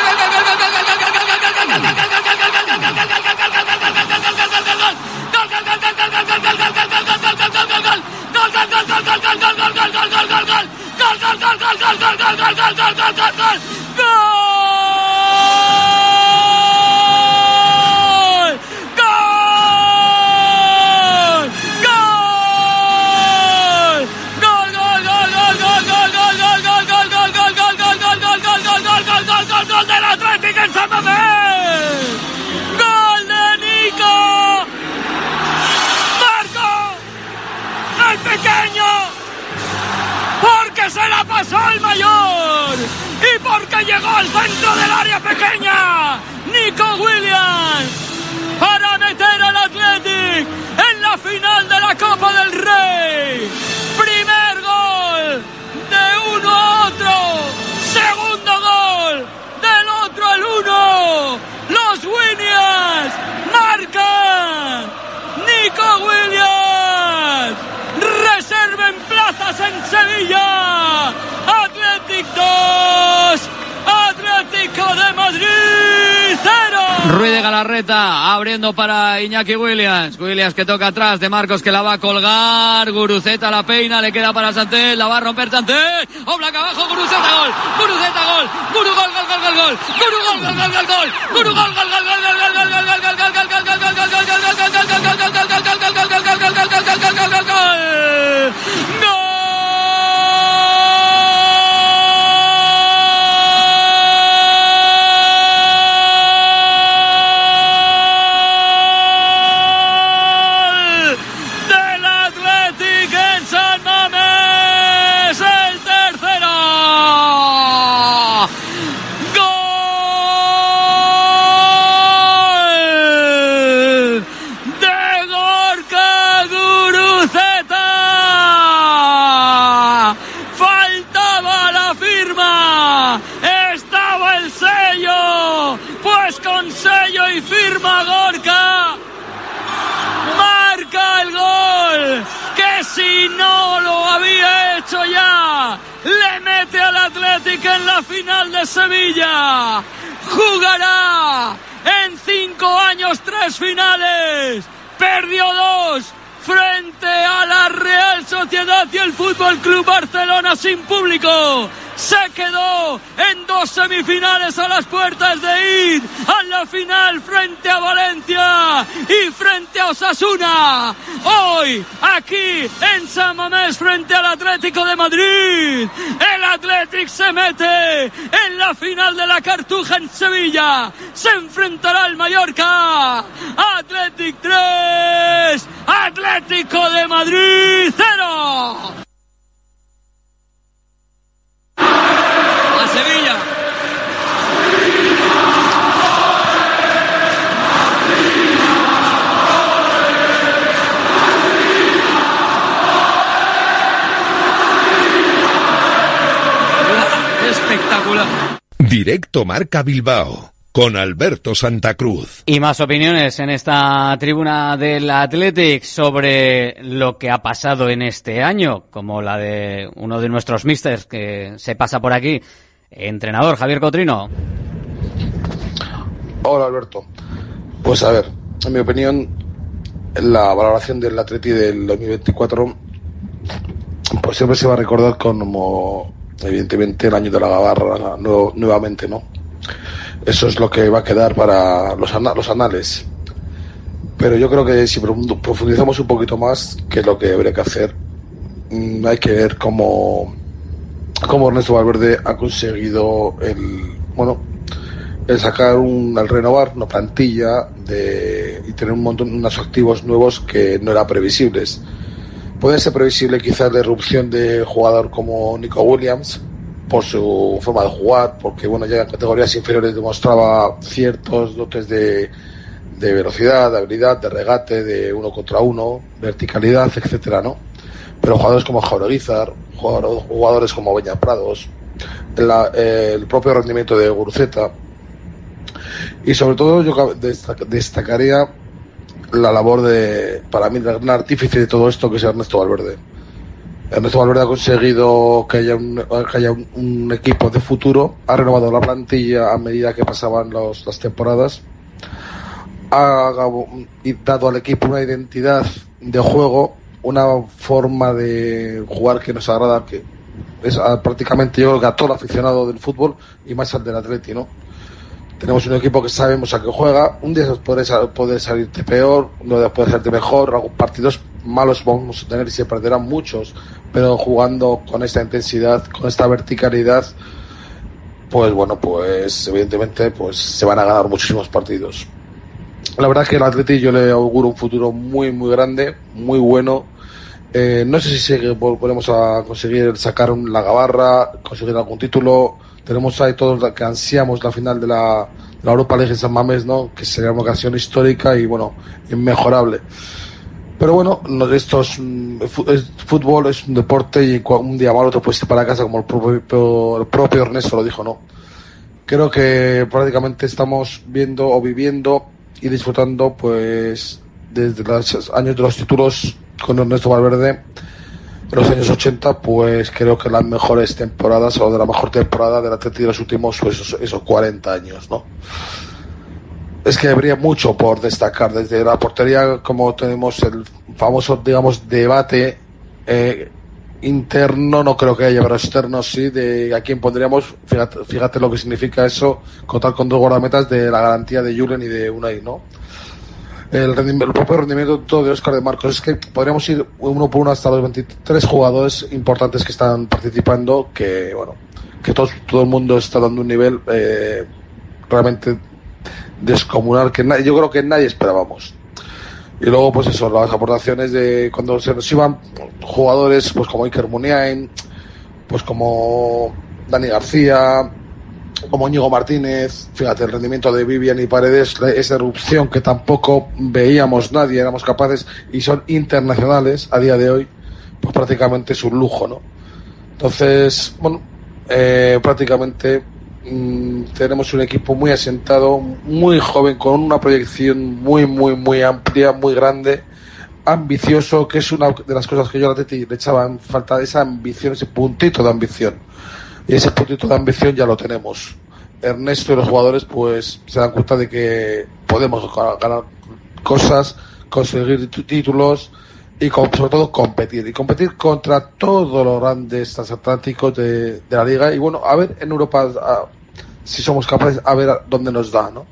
del Athletic en San Mamés. Gol de Nico. Marco el pequeño, porque se la pasó el mayor y porque llegó al centro del área pequeña Nico Williams para meter al Athletic en la final de la Copa del Rey. Primer gol de uno a otro, segundo gol del otro al uno. Los Williams marcan. Nico Williams reserven plazas en Sevilla. Athletic 2, Atlético de Madrid 0. Ruiz de Galarreta abriendo para Iñaki Williams que toca atrás de Marcos, que la va a colgar. Guruceta la peina, le queda para Sánchez, la va a romper Sánchez. Oblak abajo, Guruceta gol. Guruceta gol. Guru gol. Guru gol. Guru gol. Si no lo había hecho ya, le mete al Athletic en la final de Sevilla. Jugará en 5 años 3 finales. Perdió 2 frente a la Real Sociedad y el Fútbol Club Barcelona sin público. Se quedó en 2 semifinales a las puertas de ir a la final frente a Valencia y frente a Osasuna. Hoy, aquí en San Mamés frente al Atlético de Madrid, el Athletic se mete en la final de la Cartuja en Sevilla. Se enfrentará al Mallorca. Athletic 3, Atlético de Madrid 0. A Sevilla. Espectacular. Directo Marca Bilbao con Alberto Santa Cruz. Y más opiniones en esta tribuna del Athletic sobre lo que ha pasado en este año, como la de uno de nuestros místers que se pasa por aquí, entrenador Javier Cotrino. Hola Alberto. Pues a ver, en mi opinión, la valoración del Atleti del 2024 pues siempre se va a recordar como evidentemente el año de la Gabarra nuevamente, ¿no? Eso es lo que va a quedar para los anales. Pero yo creo que si profundizamos un poquito más, que es lo que habría que hacer, hay que ver cómo Ernesto Valverde ha conseguido el sacar al renovar una plantilla y tener unos activos nuevos que no eran previsibles. Puede ser previsible quizás la irrupción de jugador como Nico Williams por su forma de jugar, porque ya en categorías inferiores demostraba ciertos dotes de velocidad, de habilidad, de regate, de uno contra uno, verticalidad, etcétera, ¿no? Pero jugadores como Jaureguizar, jugadores como Beñat Prados, el propio rendimiento de Guruceta, y sobre todo yo destacaría la labor para mí, el gran artífice de todo esto, que es Ernesto Valverde. Ernesto Valverde ha conseguido que haya un equipo de futuro, ha renovado la plantilla a medida que pasaban las temporadas, ha dado al equipo una identidad de juego, una forma de jugar que nos agrada, que es prácticamente, yo creo que a todo el aficionado del fútbol y más al del Atleti, ¿no? Tenemos un equipo que sabemos a qué juega. Un día puede salirte peor, un día puede salirte mejor. Algunos partidos malos vamos a tener y se perderán muchos, pero jugando con esta intensidad, con esta verticalidad, pues evidentemente se van a ganar muchísimos partidos. La verdad es que el Atleti yo le auguro un futuro muy muy grande, muy bueno. No sé si volveremos a conseguir sacar la Gabarra, conseguir algún título. Tenemos ahí todos que ansiamos la final de la Europa League en San Mamés, ¿no? Que sería una ocasión histórica y inmejorable. Pero esto es fútbol, es un deporte y un día malo te puedes ir para casa, como el propio Ernesto lo dijo, ¿no? Creo que prácticamente estamos viendo o viviendo y disfrutando pues desde los años de los títulos con Ernesto Valverde. En los años 80, pues creo que las mejores temporadas, o de la mejor temporada del Atleti de los últimos esos 40 años, ¿no? Es que habría mucho por destacar. Desde la portería, como tenemos el famoso, debate interno, no creo que haya, pero externo sí, de a quién pondríamos. Fíjate lo que significa eso, contar con dos guardametas de la garantía de Julen y de Unai, ¿no? El propio rendimiento de Óscar de Marcos, es que podríamos ir uno por uno hasta los 23 jugadores importantes que están participando, que todo el mundo está dando un nivel realmente descomunal que yo creo que nadie esperábamos. Y luego las aportaciones de cuando se nos iban jugadores pues como Iker Muniain, pues como Dani García, como Íñigo Martínez. Fíjate, el rendimiento de Vivian y Paredes, esa erupción que tampoco veíamos nadie, éramos capaces, y son internacionales a día de hoy, pues prácticamente es un lujo, ¿no? Entonces, prácticamente tenemos un equipo muy asentado, muy joven, con una proyección muy, muy, muy amplia, muy grande, ambicioso, que es una de las cosas que yo a Atleti le echaba en falta, esa ambición, ese puntito de ambición. Y ese puntito de ambición ya lo tenemos. Ernesto y los jugadores pues se dan cuenta de que podemos ganar cosas, conseguir títulos y sobre todo competir. Y competir contra todos los grandes transatlánticos de la liga. Y a ver en Europa si somos capaces, a ver dónde nos da, ¿no?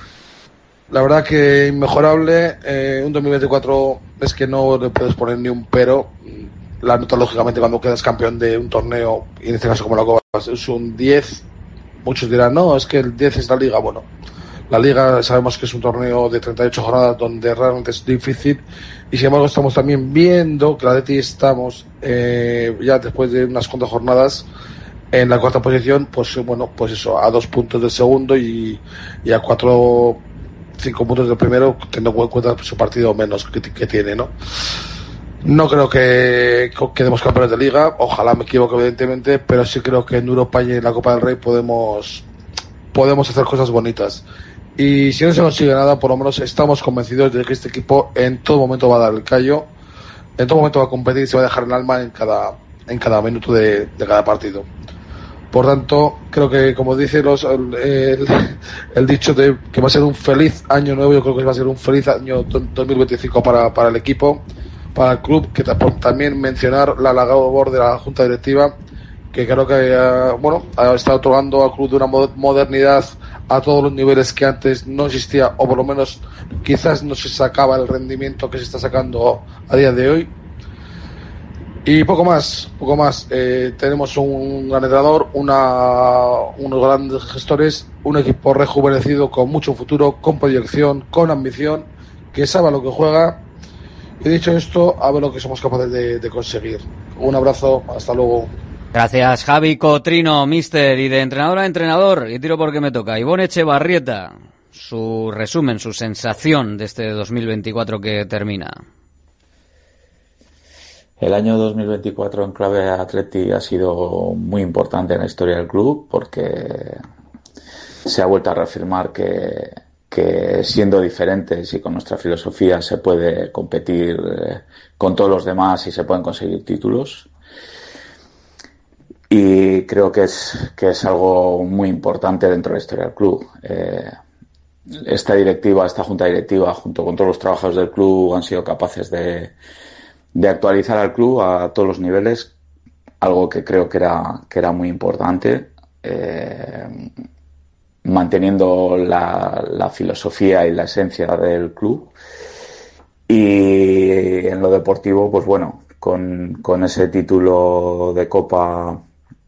La verdad que inmejorable. Un 2024 es que no le puedes poner ni un pero. La nota, lógicamente, cuando quedas campeón de un torneo, y en este caso como la Copa, es un 10. Muchos dirán, no, es que el 10 es la Liga. Bueno, la Liga sabemos que es un torneo de 38 jornadas donde realmente es difícil, y sin embargo estamos también viendo que la Atleti estamos ya después de unas cuantas jornadas en la cuarta posición, pues eso, a 2 puntos del segundo y a 5 puntos del primero, teniendo en cuenta su partido menos que tiene, ¿no? No creo que quedemos campeones de Liga, ojalá me equivoque evidentemente, pero sí creo que en Europa y en la Copa del Rey podemos podemos hacer cosas bonitas. Y si no se consigue nada, por lo menos estamos convencidos de que este equipo en todo momento va a dar el callo, en todo momento va a competir y se va a dejar el alma en cada minuto de cada partido. Por tanto, creo que, como dice el dicho de que va a ser un feliz año nuevo, yo creo que va a ser un feliz año 2025 para el equipo, para el club, que también mencionar la labor de la Junta Directiva, que creo que ha estado otorgando al club de una modernidad a todos los niveles que antes no existía, o por lo menos quizás no se sacaba el rendimiento que se está sacando a día de hoy. Y poco más. Tenemos un gran entrenador, unos grandes gestores, un equipo rejuvenecido con mucho futuro, con proyección, con ambición, que sabe a lo que juega. Y dicho esto, a ver lo que somos capaces de conseguir. Un abrazo, hasta luego. Gracias, Javi Cotrino, míster, y de entrenador a entrenador, y tiro porque me toca. Ivonne Echevarrieta, su resumen, su sensación de este 2024 que termina. El año 2024 en clave Atleti ha sido muy importante en la historia del club porque se ha vuelto a reafirmar que siendo diferentes y con nuestra filosofía se puede competir con todos los demás y se pueden conseguir títulos. Y creo que es algo muy importante dentro de la historia del club. Esta junta directiva, junto con todos los trabajadores del club, han sido capaces de actualizar al club a todos los niveles, algo que creo que era muy importante, manteniendo la filosofía y la esencia del club. Y en lo deportivo, pues bueno, con ese título de Copa,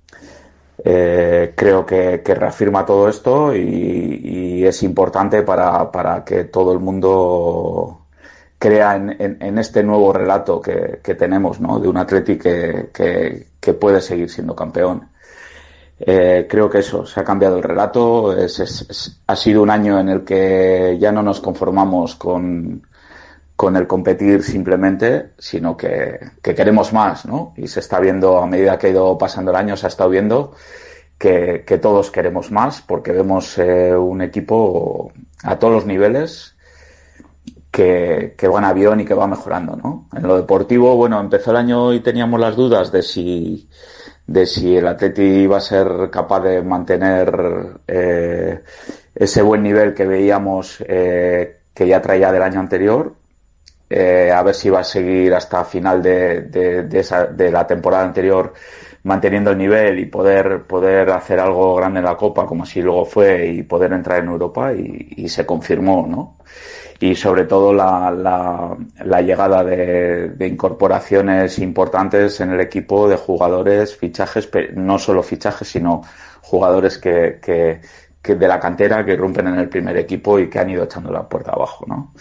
creo que reafirma todo esto y es importante para que todo el mundo crea en este nuevo relato que tenemos, ¿no? De un Atleti que puede seguir siendo campeón. Creo que eso, se ha cambiado el relato, ha sido un año en el que ya no nos conformamos con el competir simplemente, sino que queremos más, ¿no? Y se está viendo, a medida que ha ido pasando el año, se ha estado viendo que todos queremos más, porque vemos un equipo a todos los niveles que va en avión y que va mejorando, ¿no? En lo deportivo, bueno, empezó el año y teníamos las dudas de si el Atleti iba a ser capaz de mantener ese buen nivel que veíamos que ya traía del año anterior, a ver si iba a seguir hasta final de la temporada anterior manteniendo el nivel y poder hacer algo grande en la Copa, como así luego fue, y poder entrar en Europa, y se confirmó, ¿no? Y sobre todo la llegada de incorporaciones importantes en el equipo, de jugadores, fichajes, no solo fichajes, sino jugadores que de la cantera, que irrumpen en el primer equipo y que han ido echando la puerta abajo, ¿no?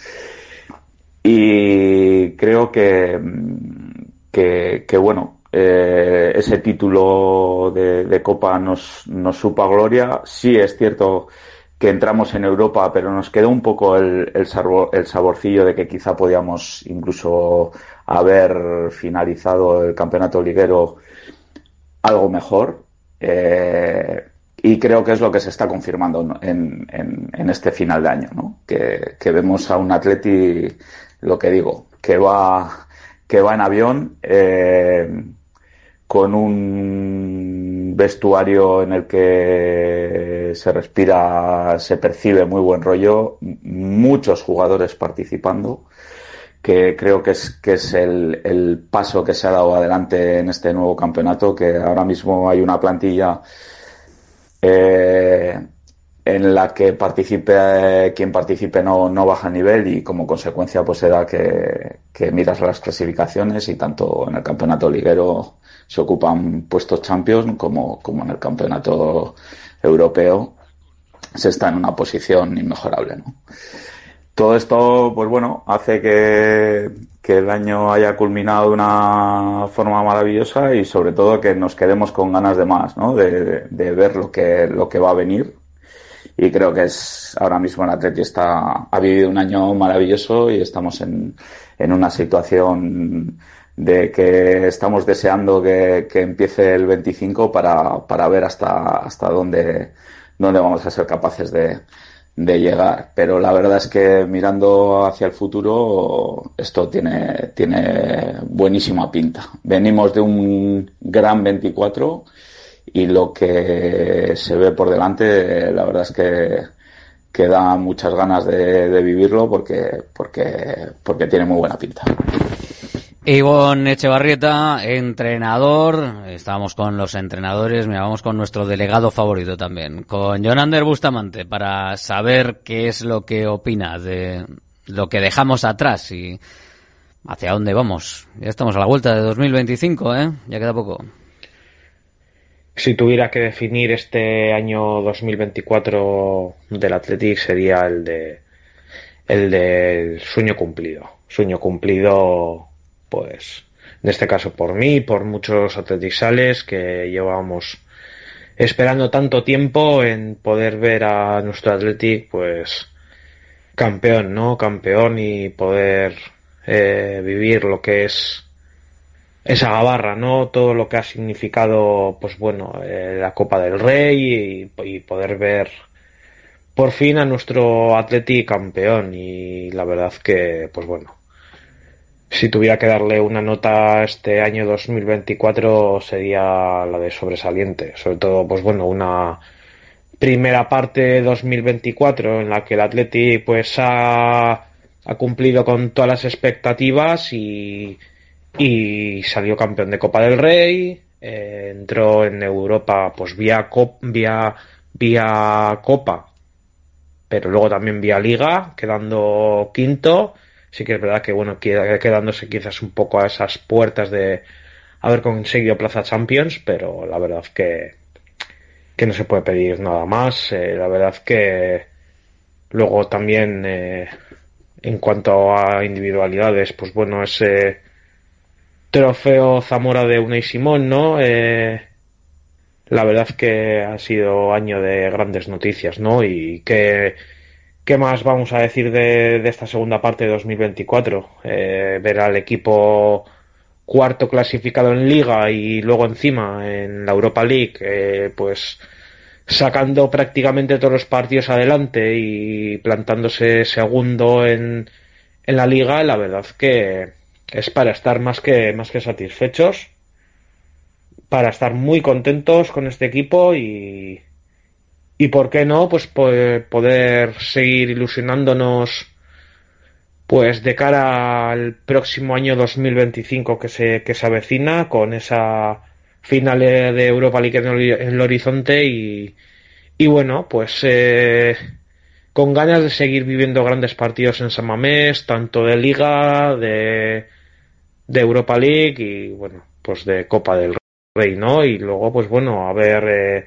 Y creo que bueno, ese título de Copa nos supo a gloria. Sí es cierto que entramos en Europa, pero nos quedó un poco el saborcillo de que quizá podíamos incluso haber finalizado el campeonato liguero algo mejor, y creo que es lo que se está confirmando en este final de año, ¿no? Que vemos a un Atleti, lo que digo, que va en avión, con un vestuario en el que se respira, se percibe muy buen rollo, muchos jugadores participando, que creo que es el paso que se ha dado adelante en este nuevo campeonato, que ahora mismo hay una plantilla en la que quien participe no baja el nivel, y como consecuencia pues se da que miras las clasificaciones y tanto en el campeonato liguero se ocupan puestos Champions como en el campeonato europeo se está en una posición inmejorable, ¿no? Todo esto, pues bueno, hace que el año haya culminado de una forma maravillosa, y sobre todo que nos quedemos con ganas de más, ¿no? De ver lo que va a venir. Y creo que ahora mismo el Atleti ha vivido un año maravilloso, y estamos en una situación de que estamos deseando que empiece el 25 para ver hasta dónde dónde vamos a ser capaces de llegar. Pero la verdad es que mirando hacia el futuro, esto tiene buenísima pinta. Venimos de un gran 24 y lo que se ve por delante, la verdad es que da muchas ganas de vivirlo porque tiene muy buena pinta. Ivonne Echevarrieta, entrenador. Estábamos con los entrenadores, mira, vamos con nuestro delegado favorito también, con Jonander Bustamante, para saber qué es lo que opina de lo que dejamos atrás y hacia dónde vamos. Ya estamos a la vuelta de 2025, ya queda poco. Si tuviera que definir este año 2024 del Athletic, sería el del sueño cumplido. Sueño cumplido, pues, en este caso por mí, por muchos atletisales que llevábamos esperando tanto tiempo en poder ver a nuestro Athletic, pues, campeón, ¿no? Campeón, y poder vivir lo que es esa gabarra, ¿no? Todo lo que ha significado, pues bueno, la Copa del Rey y poder ver por fin a nuestro Athletic campeón. Y la verdad que, pues bueno, si tuviera que darle una nota a este año 2024 sería la de sobresaliente. Sobre todo, pues bueno, una primera parte de 2024 en la que el Athletic pues ha cumplido con todas las expectativas y salió campeón de Copa del Rey, entró en Europa pues vía Copa, pero luego también vía Liga, quedando quinto. Sí que es verdad que bueno, quedándose quizás un poco a esas puertas de haber conseguido plaza Champions, pero la verdad que no se puede pedir nada más. La verdad que luego también en cuanto a individualidades, pues bueno, ese trofeo Zamora de Unai Simón, ¿no? La verdad que ha sido año de grandes noticias, ¿no? Y ¿qué más vamos a decir de esta segunda parte de 2024? Ver al equipo cuarto clasificado en Liga y luego encima en la Europa League, pues sacando prácticamente todos los partidos adelante y plantándose segundo en la Liga. La verdad que es para estar más que satisfechos, para estar muy contentos con este equipo y por qué no, pues poder seguir ilusionándonos pues de cara al próximo año 2025 que se avecina, con esa final de Europa League en el horizonte y bueno, pues con ganas de seguir viviendo grandes partidos en San Mamés, tanto de Liga, de Europa League y bueno, pues de Copa del Rey, ¿no? Y luego pues bueno, a ver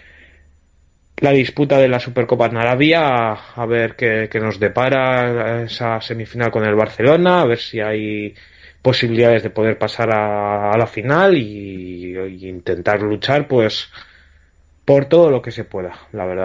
la disputa de la Supercopa en Arabia, a ver qué nos depara esa semifinal con el Barcelona, a ver si hay posibilidades de poder pasar a la final y intentar luchar pues por todo lo que se pueda. La verdad,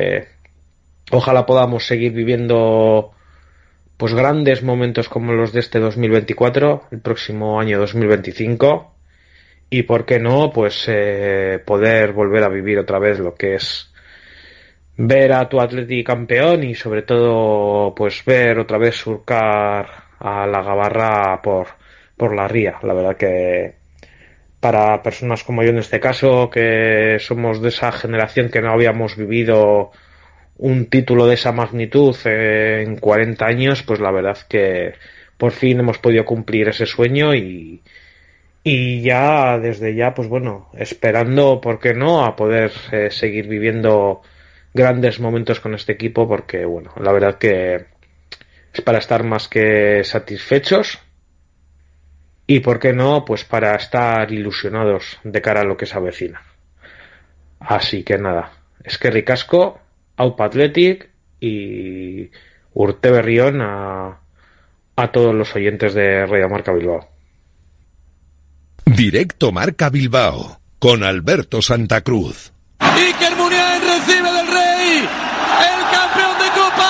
ojalá podamos seguir viviendo pues grandes momentos como los de este 2024, el próximo año 2025, y por qué no, pues poder volver a vivir otra vez lo que es ver a tu Athletic campeón y sobre todo pues ver otra vez surcar a la gabarra por la ría. La verdad que para personas como yo en este caso, que somos de esa generación que no habíamos vivido un título de esa magnitud en 40 años, pues la verdad que por fin hemos podido cumplir ese sueño y ya desde ya pues bueno, esperando, ¿por qué no?, a poder seguir viviendo grandes momentos con este equipo, porque bueno, la verdad que es para estar más que satisfechos y por qué no, pues para estar ilusionados de cara a lo que se avecina. Así que nada, eskerrik asko, Aupa Athletic y Urte Berrión a todos los oyentes de Radio Marca Bilbao. Directo Marca Bilbao con Alberto Santa Cruz. Iker Muniain recibe del Rey el campeón de Copa.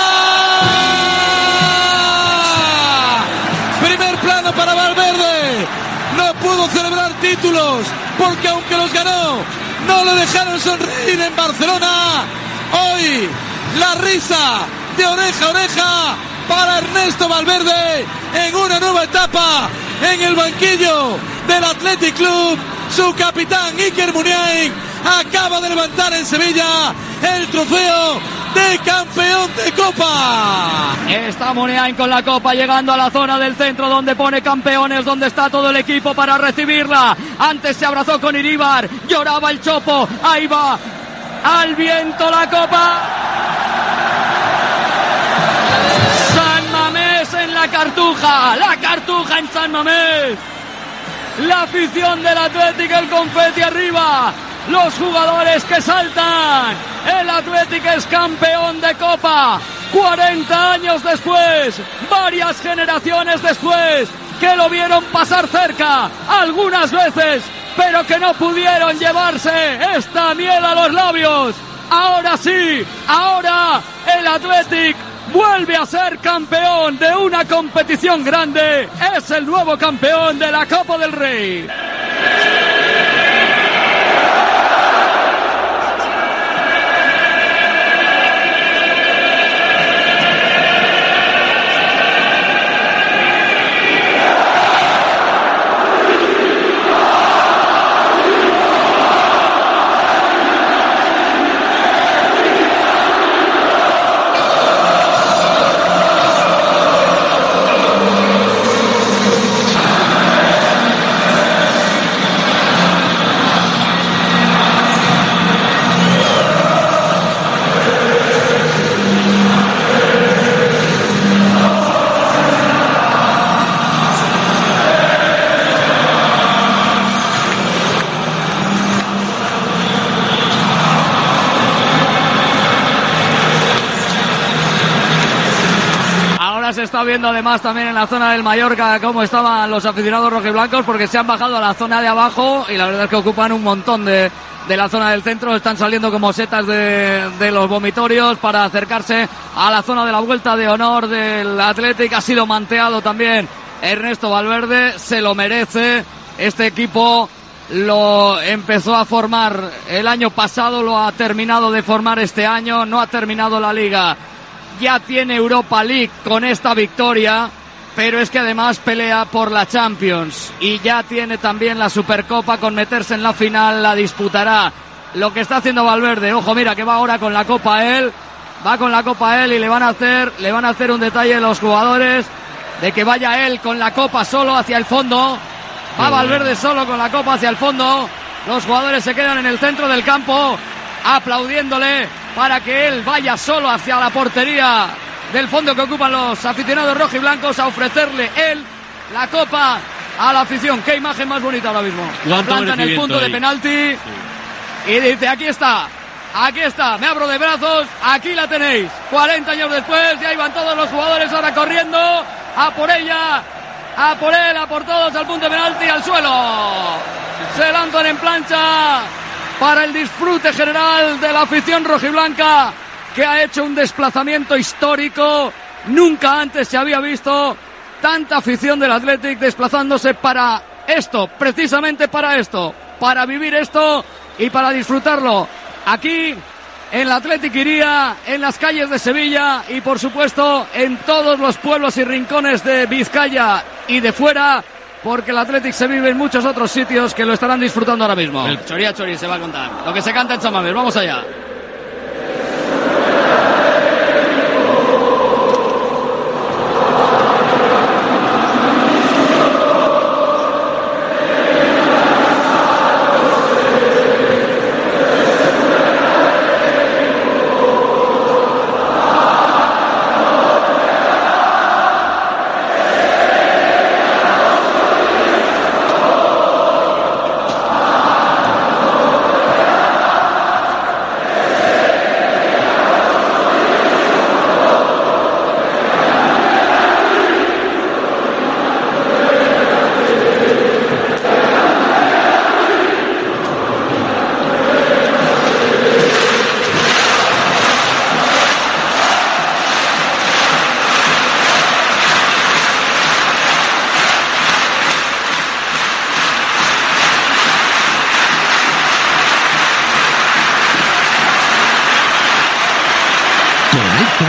Primer plano para Valverde. No pudo celebrar títulos porque aunque los ganó no lo dejaron sonreír en Barcelona. Hoy la risa de oreja a oreja para Ernesto Valverde en una nueva etapa en el banquillo del Athletic Club. Su capitán Iker Muniain acaba de levantar en Sevilla el trofeo de campeón de Copa. Está Muniain con la Copa llegando a la zona del centro donde pone campeones, donde está todo el equipo para recibirla. Antes se abrazó con Iríbar, lloraba el Chopo, ahí va, al viento la Copa. San Mamés en la Cartuja en San Mamés. La afición del Athletic, el confeti arriba, los jugadores que saltan. El Athletic es campeón de Copa 40 años después, varias generaciones después, que lo vieron pasar cerca algunas veces, pero que no pudieron llevarse esta miel a los labios. Ahora sí, ahora el Athletic vuelve a ser campeón de una competición grande. Es el nuevo campeón de la Copa del Rey. Se está viendo además también en la zona del Mallorca cómo estaban los aficionados rojiblancos, porque se han bajado a la zona de abajo y la verdad es que ocupan un montón de la zona del centro. Están saliendo como setas de los vomitorios para acercarse a la zona de la vuelta de honor del Athletic. Ha sido manteado también Ernesto Valverde, se lo merece. Este equipo lo empezó a formar el año pasado, lo ha terminado de formar este año, no ha terminado la Liga. Ya tiene Europa League con esta victoria, pero es que además pelea por la Champions y ya tiene también la Supercopa. Con meterse en la final la disputará. Lo que está haciendo Valverde, ojo, mira que va ahora con la Copa él, va con la Copa él y le van a hacer un detalle los jugadores de que vaya él con la Copa solo hacia el fondo. Va Valverde solo con la Copa hacia el fondo. Los jugadores se quedan en el centro del campo aplaudiéndole para que él vaya solo hacia la portería del fondo que ocupan los aficionados rojiblancos a ofrecerle él la Copa a la afición. Qué imagen más bonita ahora mismo. La planta en el punto de penalti y dice: aquí está, me abro de brazos, aquí la tenéis. 40 años después, ya iban todos los jugadores ahora corriendo a por ella, a por él, a por todos, al punto de penalti, al suelo. Se lanzan en plancha para el disfrute general de la afición rojiblanca, que ha hecho un desplazamiento histórico. Nunca antes se había visto tanta afición del Athletic desplazándose para esto, precisamente para esto, para vivir esto y para disfrutarlo aquí en la Athletic Iría, en las calles de Sevilla y por supuesto en todos los pueblos y rincones de Vizcaya y de fuera, porque el Athletic se vive en muchos otros sitios que lo estarán disfrutando ahora mismo. El Choría Chorí se va a contar lo que se canta en San Mamés. Vamos allá.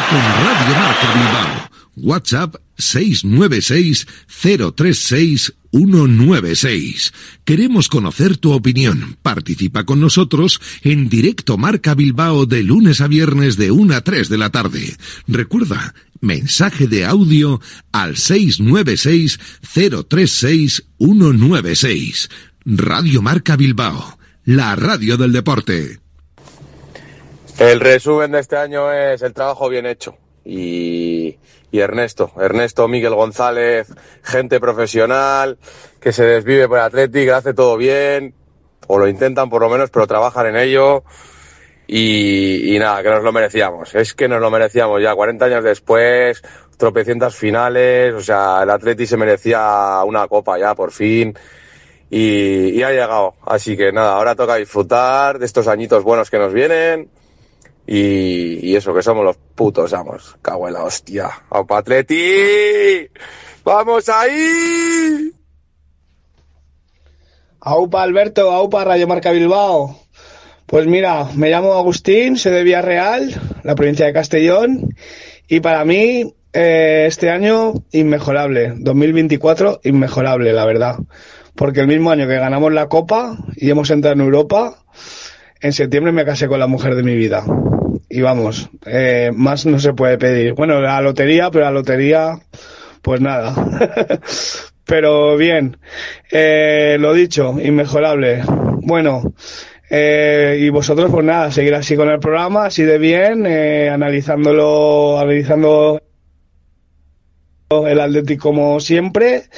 con Radio Marca Bilbao. WhatsApp 696-036-196. Queremos conocer tu opinión. Participa con nosotros en Directo Marca Bilbao de lunes a viernes de 1 a 3 de la tarde. Recuerda, mensaje de audio al 696-036-196. Radio Marca Bilbao, la radio del deporte. El resumen de este año es el trabajo bien hecho. Y Ernesto Miguel González, gente profesional, que se desvive por el Athletic, que hace todo bien, o lo intentan por lo menos, pero trabajan en ello, y nada, que nos lo merecíamos, es que nos lo merecíamos ya, 40 años después, tropecientas finales, o sea, el Athletic se merecía una copa ya, por fin, y ha llegado, así que nada, ahora toca disfrutar de estos añitos buenos que nos vienen, y eso, que somos los putos amos. Cago en la hostia. ¡Aupa Atleti! ¡Vamos ahí! ¡Aupa Alberto! ¡Aupa Radio Marca Bilbao! Pues mira, me llamo Agustín, soy de Villarreal, la provincia de Castellón, y para mí este año inmejorable, 2024 inmejorable, la verdad. Porque el mismo año que ganamos la Copa y hemos entrado en Europa, en septiembre me casé con la mujer de mi vida. Y vamos, más no se puede pedir. Bueno, la lotería, pues nada. Pero bien, lo dicho, inmejorable. Bueno, y vosotros pues nada, seguir así con el programa, así de bien, analizando el Athletic como siempre.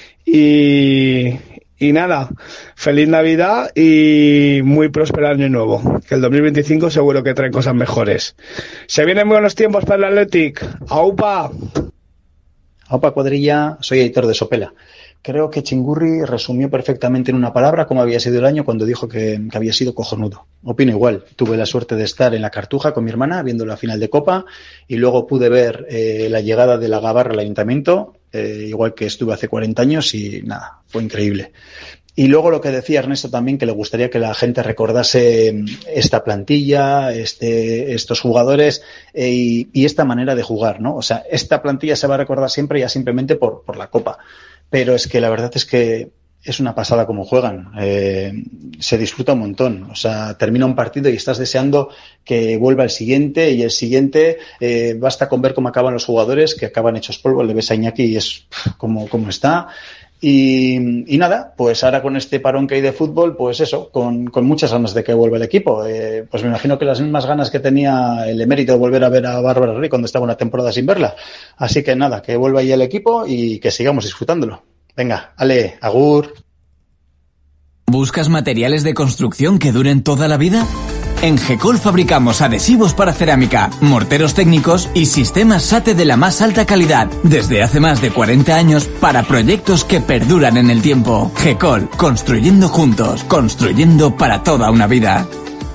Y nada, feliz Navidad y muy próspero año nuevo. Que el 2025 seguro que trae cosas mejores. Se vienen buenos tiempos para el Athletic. ¡Aupa! Aupa cuadrilla, soy Aitor de Sopela. Creo que Chingurri resumió perfectamente en una palabra cómo había sido el año cuando dijo que había sido cojonudo. Opino igual. Tuve la suerte de estar en la Cartuja con mi hermana viendo la final de Copa y luego pude ver la llegada de la Gabarra al Ayuntamiento, igual que estuve hace 40 años y nada, fue increíble. Y luego lo que decía Ernesto también, que le gustaría que la gente recordase esta plantilla, estos jugadores y esta manera de jugar, ¿no? O sea, esta plantilla se va a recordar siempre ya simplemente por la Copa. Pero es que la verdad es que es una pasada como juegan. Se disfruta un montón. O sea, termina un partido y estás deseando que vuelva el siguiente y el siguiente. Basta con ver cómo acaban los jugadores, que acaban hechos polvo. Le ves a Iñaki y es como está. Y nada, pues ahora con este parón que hay de fútbol, pues eso, con muchas ganas de que vuelva el equipo. Pues me imagino que las mismas ganas que tenía el emérito de volver a ver a Bárbara Rey cuando estaba una temporada sin verla. Así que nada, que vuelva ahí el equipo y que sigamos disfrutándolo. Venga, ale, agur. ¿Buscas materiales de construcción que duren toda la vida? En GECOL fabricamos adhesivos para cerámica, morteros técnicos y sistemas SATE de la más alta calidad, desde hace más de 40 años para proyectos que perduran en el tiempo. GECOL, construyendo juntos, construyendo para toda una vida.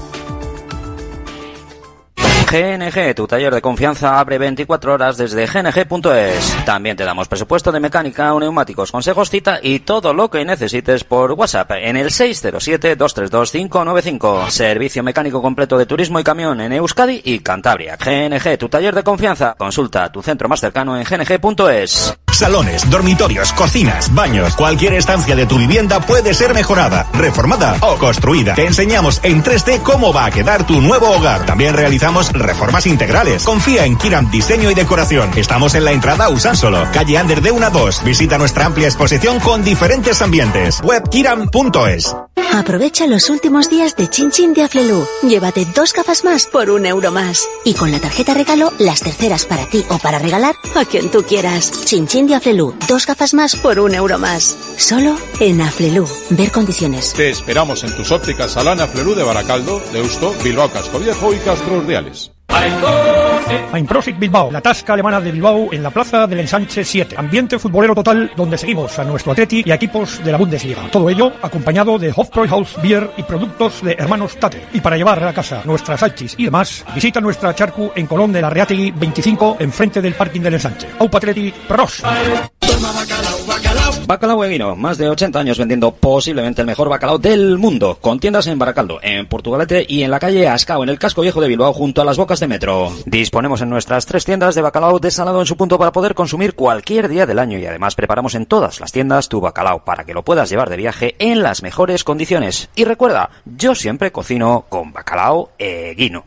GNG, tu taller de confianza, abre 24 horas desde gng.es. También te damos presupuesto de mecánica, neumáticos, consejos, cita y todo lo que necesites por WhatsApp en el 607-232-595. Servicio mecánico completo de turismo y camión en Euskadi y Cantabria. GNG, tu taller de confianza. Consulta tu centro más cercano en gng.es. Salones, dormitorios, cocinas, baños, cualquier estancia de tu vivienda puede ser mejorada, reformada o construida. Te enseñamos en 3D cómo va a quedar tu nuevo hogar. También realizamos reformas integrales. Confía en Kiram Diseño y Decoración. Estamos en la entrada a Usánsolo, calle Ander de 1 a 2. Visita nuestra amplia exposición con diferentes ambientes. Web kiram.es. Aprovecha los últimos días de Chin Chin de Aflelu. Llévate 2 gafas más por €1 más. Y con la tarjeta regalo, las terceras para ti o para regalar a quien tú quieras. Chin Chin de Aflelu. 2 gafas más por €1 más. Solo en Aflelu. Ver condiciones. Te esperamos en tus ópticas Salana Aflelu de Baracaldo, Deusto, Bilbao Casco Viejo y Castro Urdiales. Einprosit Bilbao, la tasca alemana de Bilbao en la plaza del Ensanche 7. Ambiente futbolero total donde seguimos a nuestro Atleti y a equipos de la Bundesliga. Todo ello acompañado de Hofbräuhaus Beer y productos de Hermanos Tate. Y para llevar a casa nuestras salchis y demás, visita nuestra charcu en Colón de la Reategui 25 enfrente del parking del Ensanche. Aupa Atleti, pros. Bacalao Eguino, más de 80 años vendiendo posiblemente el mejor bacalao del mundo, con tiendas en Baracaldo, en Portugalete y en la calle Ascao, en el casco viejo de Bilbao, junto a las bocas de metro. Disponemos en nuestras 3 tiendas de bacalao desalado en su punto para poder consumir cualquier día del año, y además preparamos en todas las tiendas tu bacalao para que lo puedas llevar de viaje en las mejores condiciones. Y recuerda, yo siempre cocino con Bacalao Eguino.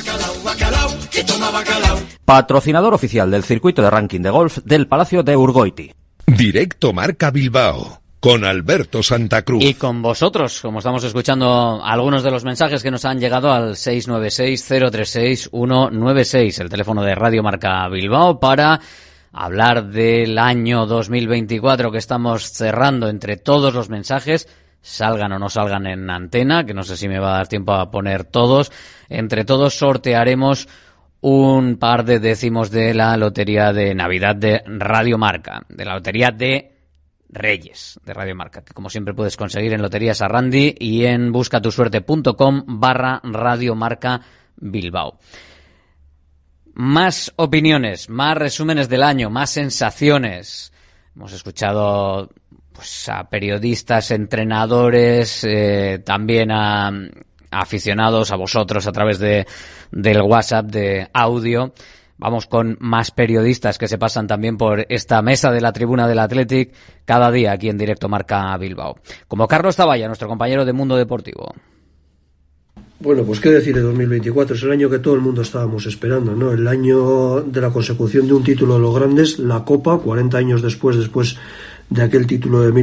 Patrocinador oficial del circuito de ranking de golf del Palacio de Urgoiti. Directo Marca Bilbao, con Alberto Santa Cruz. Y con vosotros, como estamos escuchando algunos de los mensajes que nos han llegado al 696-036-196, el teléfono de Radio Marca Bilbao, para hablar del año 2024 que estamos cerrando. Entre todos los mensajes, salgan o no salgan en antena, que no sé si me va a dar tiempo a poner todos, entre todos sortearemos un par de décimos de la lotería de Navidad de Radio Marca, de la lotería de Reyes de Radio Marca, que como siempre puedes conseguir en Loterías Arrandi y en buscatusuerte.com/Radio Marca Bilbao. Más opiniones, más resúmenes del año, más sensaciones. Hemos escuchado pues a periodistas, entrenadores, también a aficionados, a vosotros a través del WhatsApp de audio. Vamos con más periodistas que se pasan también por esta mesa de la tribuna del Athletic cada día aquí en Directo Marca Bilbao. Como Carlos Zavalla, nuestro compañero de Mundo Deportivo. Bueno, pues qué decir de 2024, es el año que todo el mundo estábamos esperando, ¿no? El año de la consecución de un título de los grandes, la Copa, 40 años después de aquel título de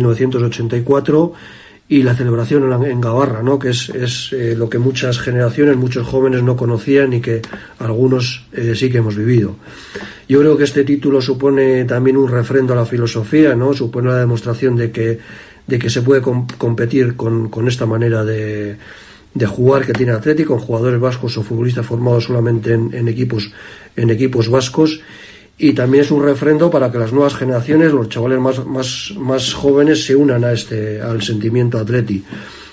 1984, y la celebración en Gabarra, ¿no? Que es lo que muchas generaciones, muchos jóvenes no conocían y que algunos sí que hemos vivido. Yo creo que este título supone también un refrendo a la filosofía, ¿no? Supone la demostración de que se puede competir con esta manera de jugar que tiene Atlético, con jugadores vascos o futbolistas formados solamente en equipos vascos. Y también es un refrendo para que las nuevas generaciones, los chavales más jóvenes, se unan al sentimiento atleti.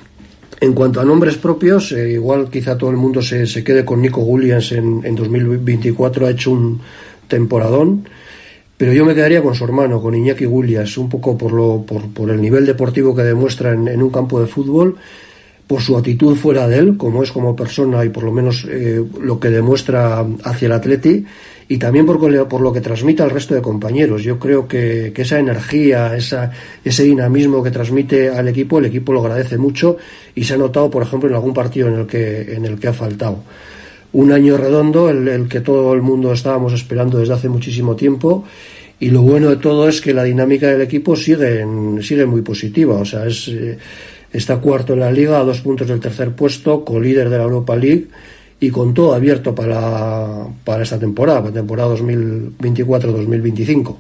En cuanto a nombres propios, igual quizá todo el mundo se quede con Nico Williams en 2024, ha hecho un temporadón, pero yo me quedaría con su hermano, con Iñaki Williams, un poco por el nivel deportivo que demuestra en un campo de fútbol, por su actitud fuera de él, como es como persona y por lo menos lo que demuestra hacia el Atleti, y también por lo que transmite al resto de compañeros. Yo creo que esa energía, ese dinamismo que transmite al equipo, el equipo lo agradece mucho y se ha notado, por ejemplo, en algún partido en el que ha faltado. Un año redondo, el que todo el mundo estábamos esperando desde hace muchísimo tiempo, y lo bueno de todo es que la dinámica del equipo sigue muy positiva. O sea, está cuarto en la Liga, a 2 puntos del tercer puesto, colíder de la Europa League y con todo abierto para esta temporada, para la temporada 2024-2025.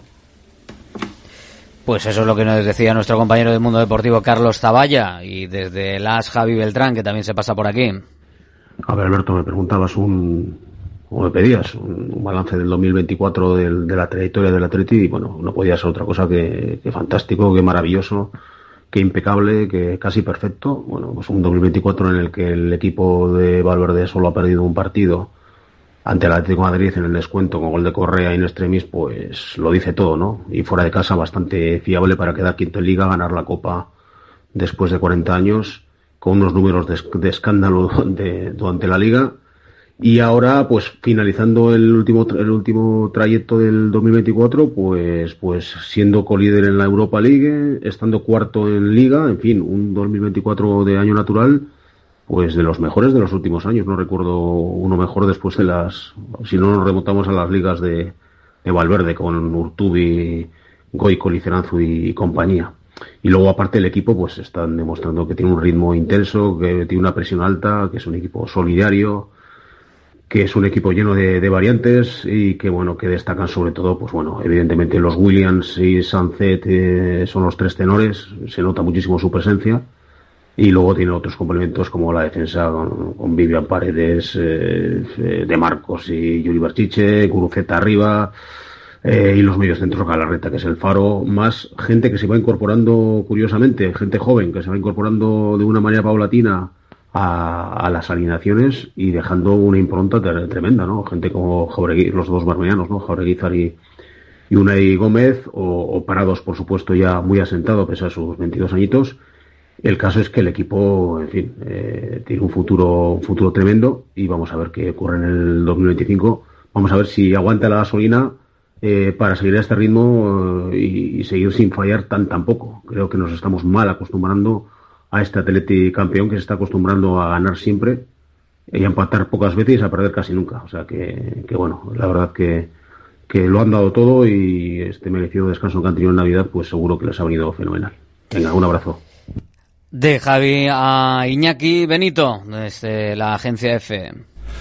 Pues eso es lo que nos decía nuestro compañero del Mundo Deportivo, Carlos Zavalla, y desde las Javi Beltrán, que también se pasa por aquí. A ver, Alberto, me preguntabas me pedías un balance del 2024 de la trayectoria del Atleti, y bueno, no podía ser otra cosa que fantástico, que maravilloso, que impecable, que casi perfecto. Bueno, pues un 2024 en el que el equipo de Valverde solo ha perdido un partido ante el Atlético de Madrid en el descuento con gol de Correa in extremis, pues lo dice todo, ¿no? Y fuera de casa bastante fiable para quedar quinto en Liga, ganar la Copa después de 40 años, con unos números de escándalo durante la Liga. Y ahora, pues finalizando el último trayecto del 2024, pues siendo colíder en la Europa League, estando cuarto en Liga, en fin, un 2024 de año natural, pues de los mejores de los últimos años. No recuerdo uno mejor después si no nos remontamos a las ligas de Valverde, con Urtubi, Goico, Liceranzu y compañía. Y luego, aparte, el equipo, pues están demostrando que tiene un ritmo intenso, que tiene una presión alta, que es un equipo solidario, que es un equipo lleno de variantes y que bueno, que destacan sobre todo, pues bueno, evidentemente los Williams y Sancet son los 3 tenores, se nota muchísimo su presencia, y luego tiene otros complementos como la defensa con Vivian Paredes, De Marcos y Yuri Berchiche, Guruceta arriba, y los medios centros, Galarreta, que es el faro, más gente que se va incorporando, curiosamente, gente joven que se va incorporando de una manera paulatina a las alineaciones y dejando una impronta tremenda, ¿no? Gente como Jauregui, los dos barmeanos, ¿no? Jaureguizar y y Unai Gómez, o Parados, por supuesto, ya muy asentado pese a sus 22 añitos. El caso es que el equipo, en fin, tiene un futuro tremendo, y vamos a ver qué ocurre en el 2025. Vamos a ver si aguanta la gasolina para seguir a este ritmo y seguir sin fallar tan poco. Creo que nos estamos mal acostumbrando a este Atleti campeón, que se está acostumbrando a ganar siempre y a empatar pocas veces y a perder casi nunca. O sea que bueno, la verdad que lo han dado todo, y este merecido descanso que han tenido en Navidad, pues seguro que les ha venido fenomenal. Venga, un abrazo. De Javi a Iñaki Benito, desde la agencia EFE.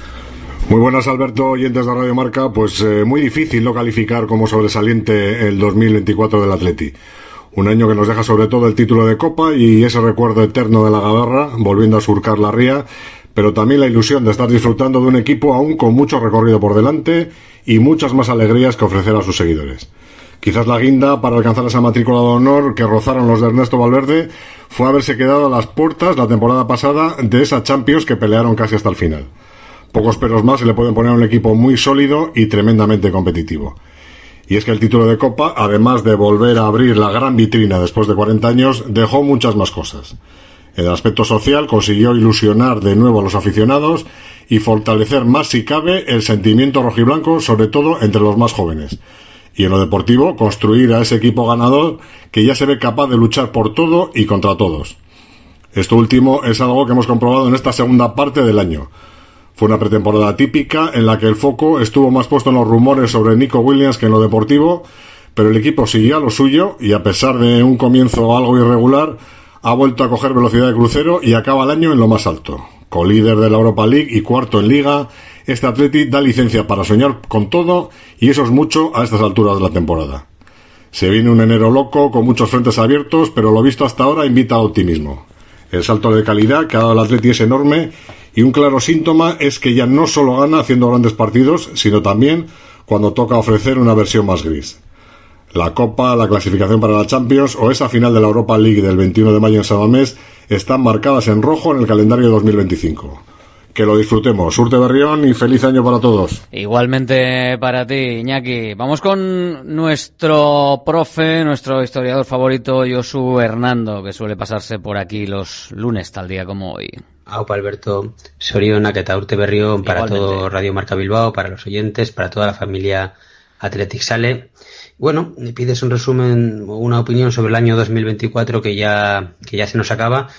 Muy buenas, Alberto, oyentes de Radio Marca. Pues muy difícil no calificar como sobresaliente el 2024 del Atleti. Un año que nos deja sobre todo el título de Copa y ese recuerdo eterno de la Gabarra, volviendo a surcar la ría, pero también la ilusión de estar disfrutando de un equipo aún con mucho recorrido por delante y muchas más alegrías que ofrecer a sus seguidores. Quizás la guinda para alcanzar esa matrícula de honor que rozaron los de Ernesto Valverde fue haberse quedado a las puertas la temporada pasada de esa Champions que pelearon casi hasta el final. Pocos peros más se le pueden poner a un equipo muy sólido y tremendamente competitivo. Y es que el título de Copa, además de volver a abrir la gran vitrina después de 40 años, dejó muchas más cosas. En el aspecto social consiguió ilusionar de nuevo a los aficionados y fortalecer más si cabe el sentimiento rojiblanco, sobre todo entre los más jóvenes. Y en lo deportivo, construir a ese equipo ganador que ya se ve capaz de luchar por todo y contra todos. Esto último es algo que hemos comprobado en esta segunda parte del año. Fue una pretemporada típica en la que el foco estuvo más puesto en los rumores sobre Nico Williams que en lo deportivo, pero el equipo siguió a lo suyo y, a pesar de un comienzo algo irregular, ha vuelto a coger velocidad de crucero y acaba el año en lo más alto. Co-líder de la Europa League y cuarto en Liga, este Atleti da licencia para soñar con todo, y eso es mucho a estas alturas de la temporada. Se viene un enero loco con muchos frentes abiertos, pero lo visto hasta ahora invita al optimismo. El salto de calidad que ha dado el Atleti es enorme, y un claro síntoma es que ya no solo gana haciendo grandes partidos, sino también cuando toca ofrecer una versión más gris. La Copa, la clasificación para la Champions o esa final de la Europa League del 21 de mayo en San Mamés están marcadas en rojo en el calendario de 2025. Que lo disfrutemos. Surte Berrión y feliz año para todos. Igualmente para ti, Iñaki. Vamos con nuestro profe, nuestro historiador favorito, Josu Hernando, que suele pasarse por aquí los lunes, tal día como hoy. Aupa, Alberto, Soriona, eta urte berrión para todo Radio Marca Bilbao, para los oyentes, para toda la familia Athletic Sale. Bueno, me pides un resumen o una opinión sobre el año 2024 que ya se nos acaba.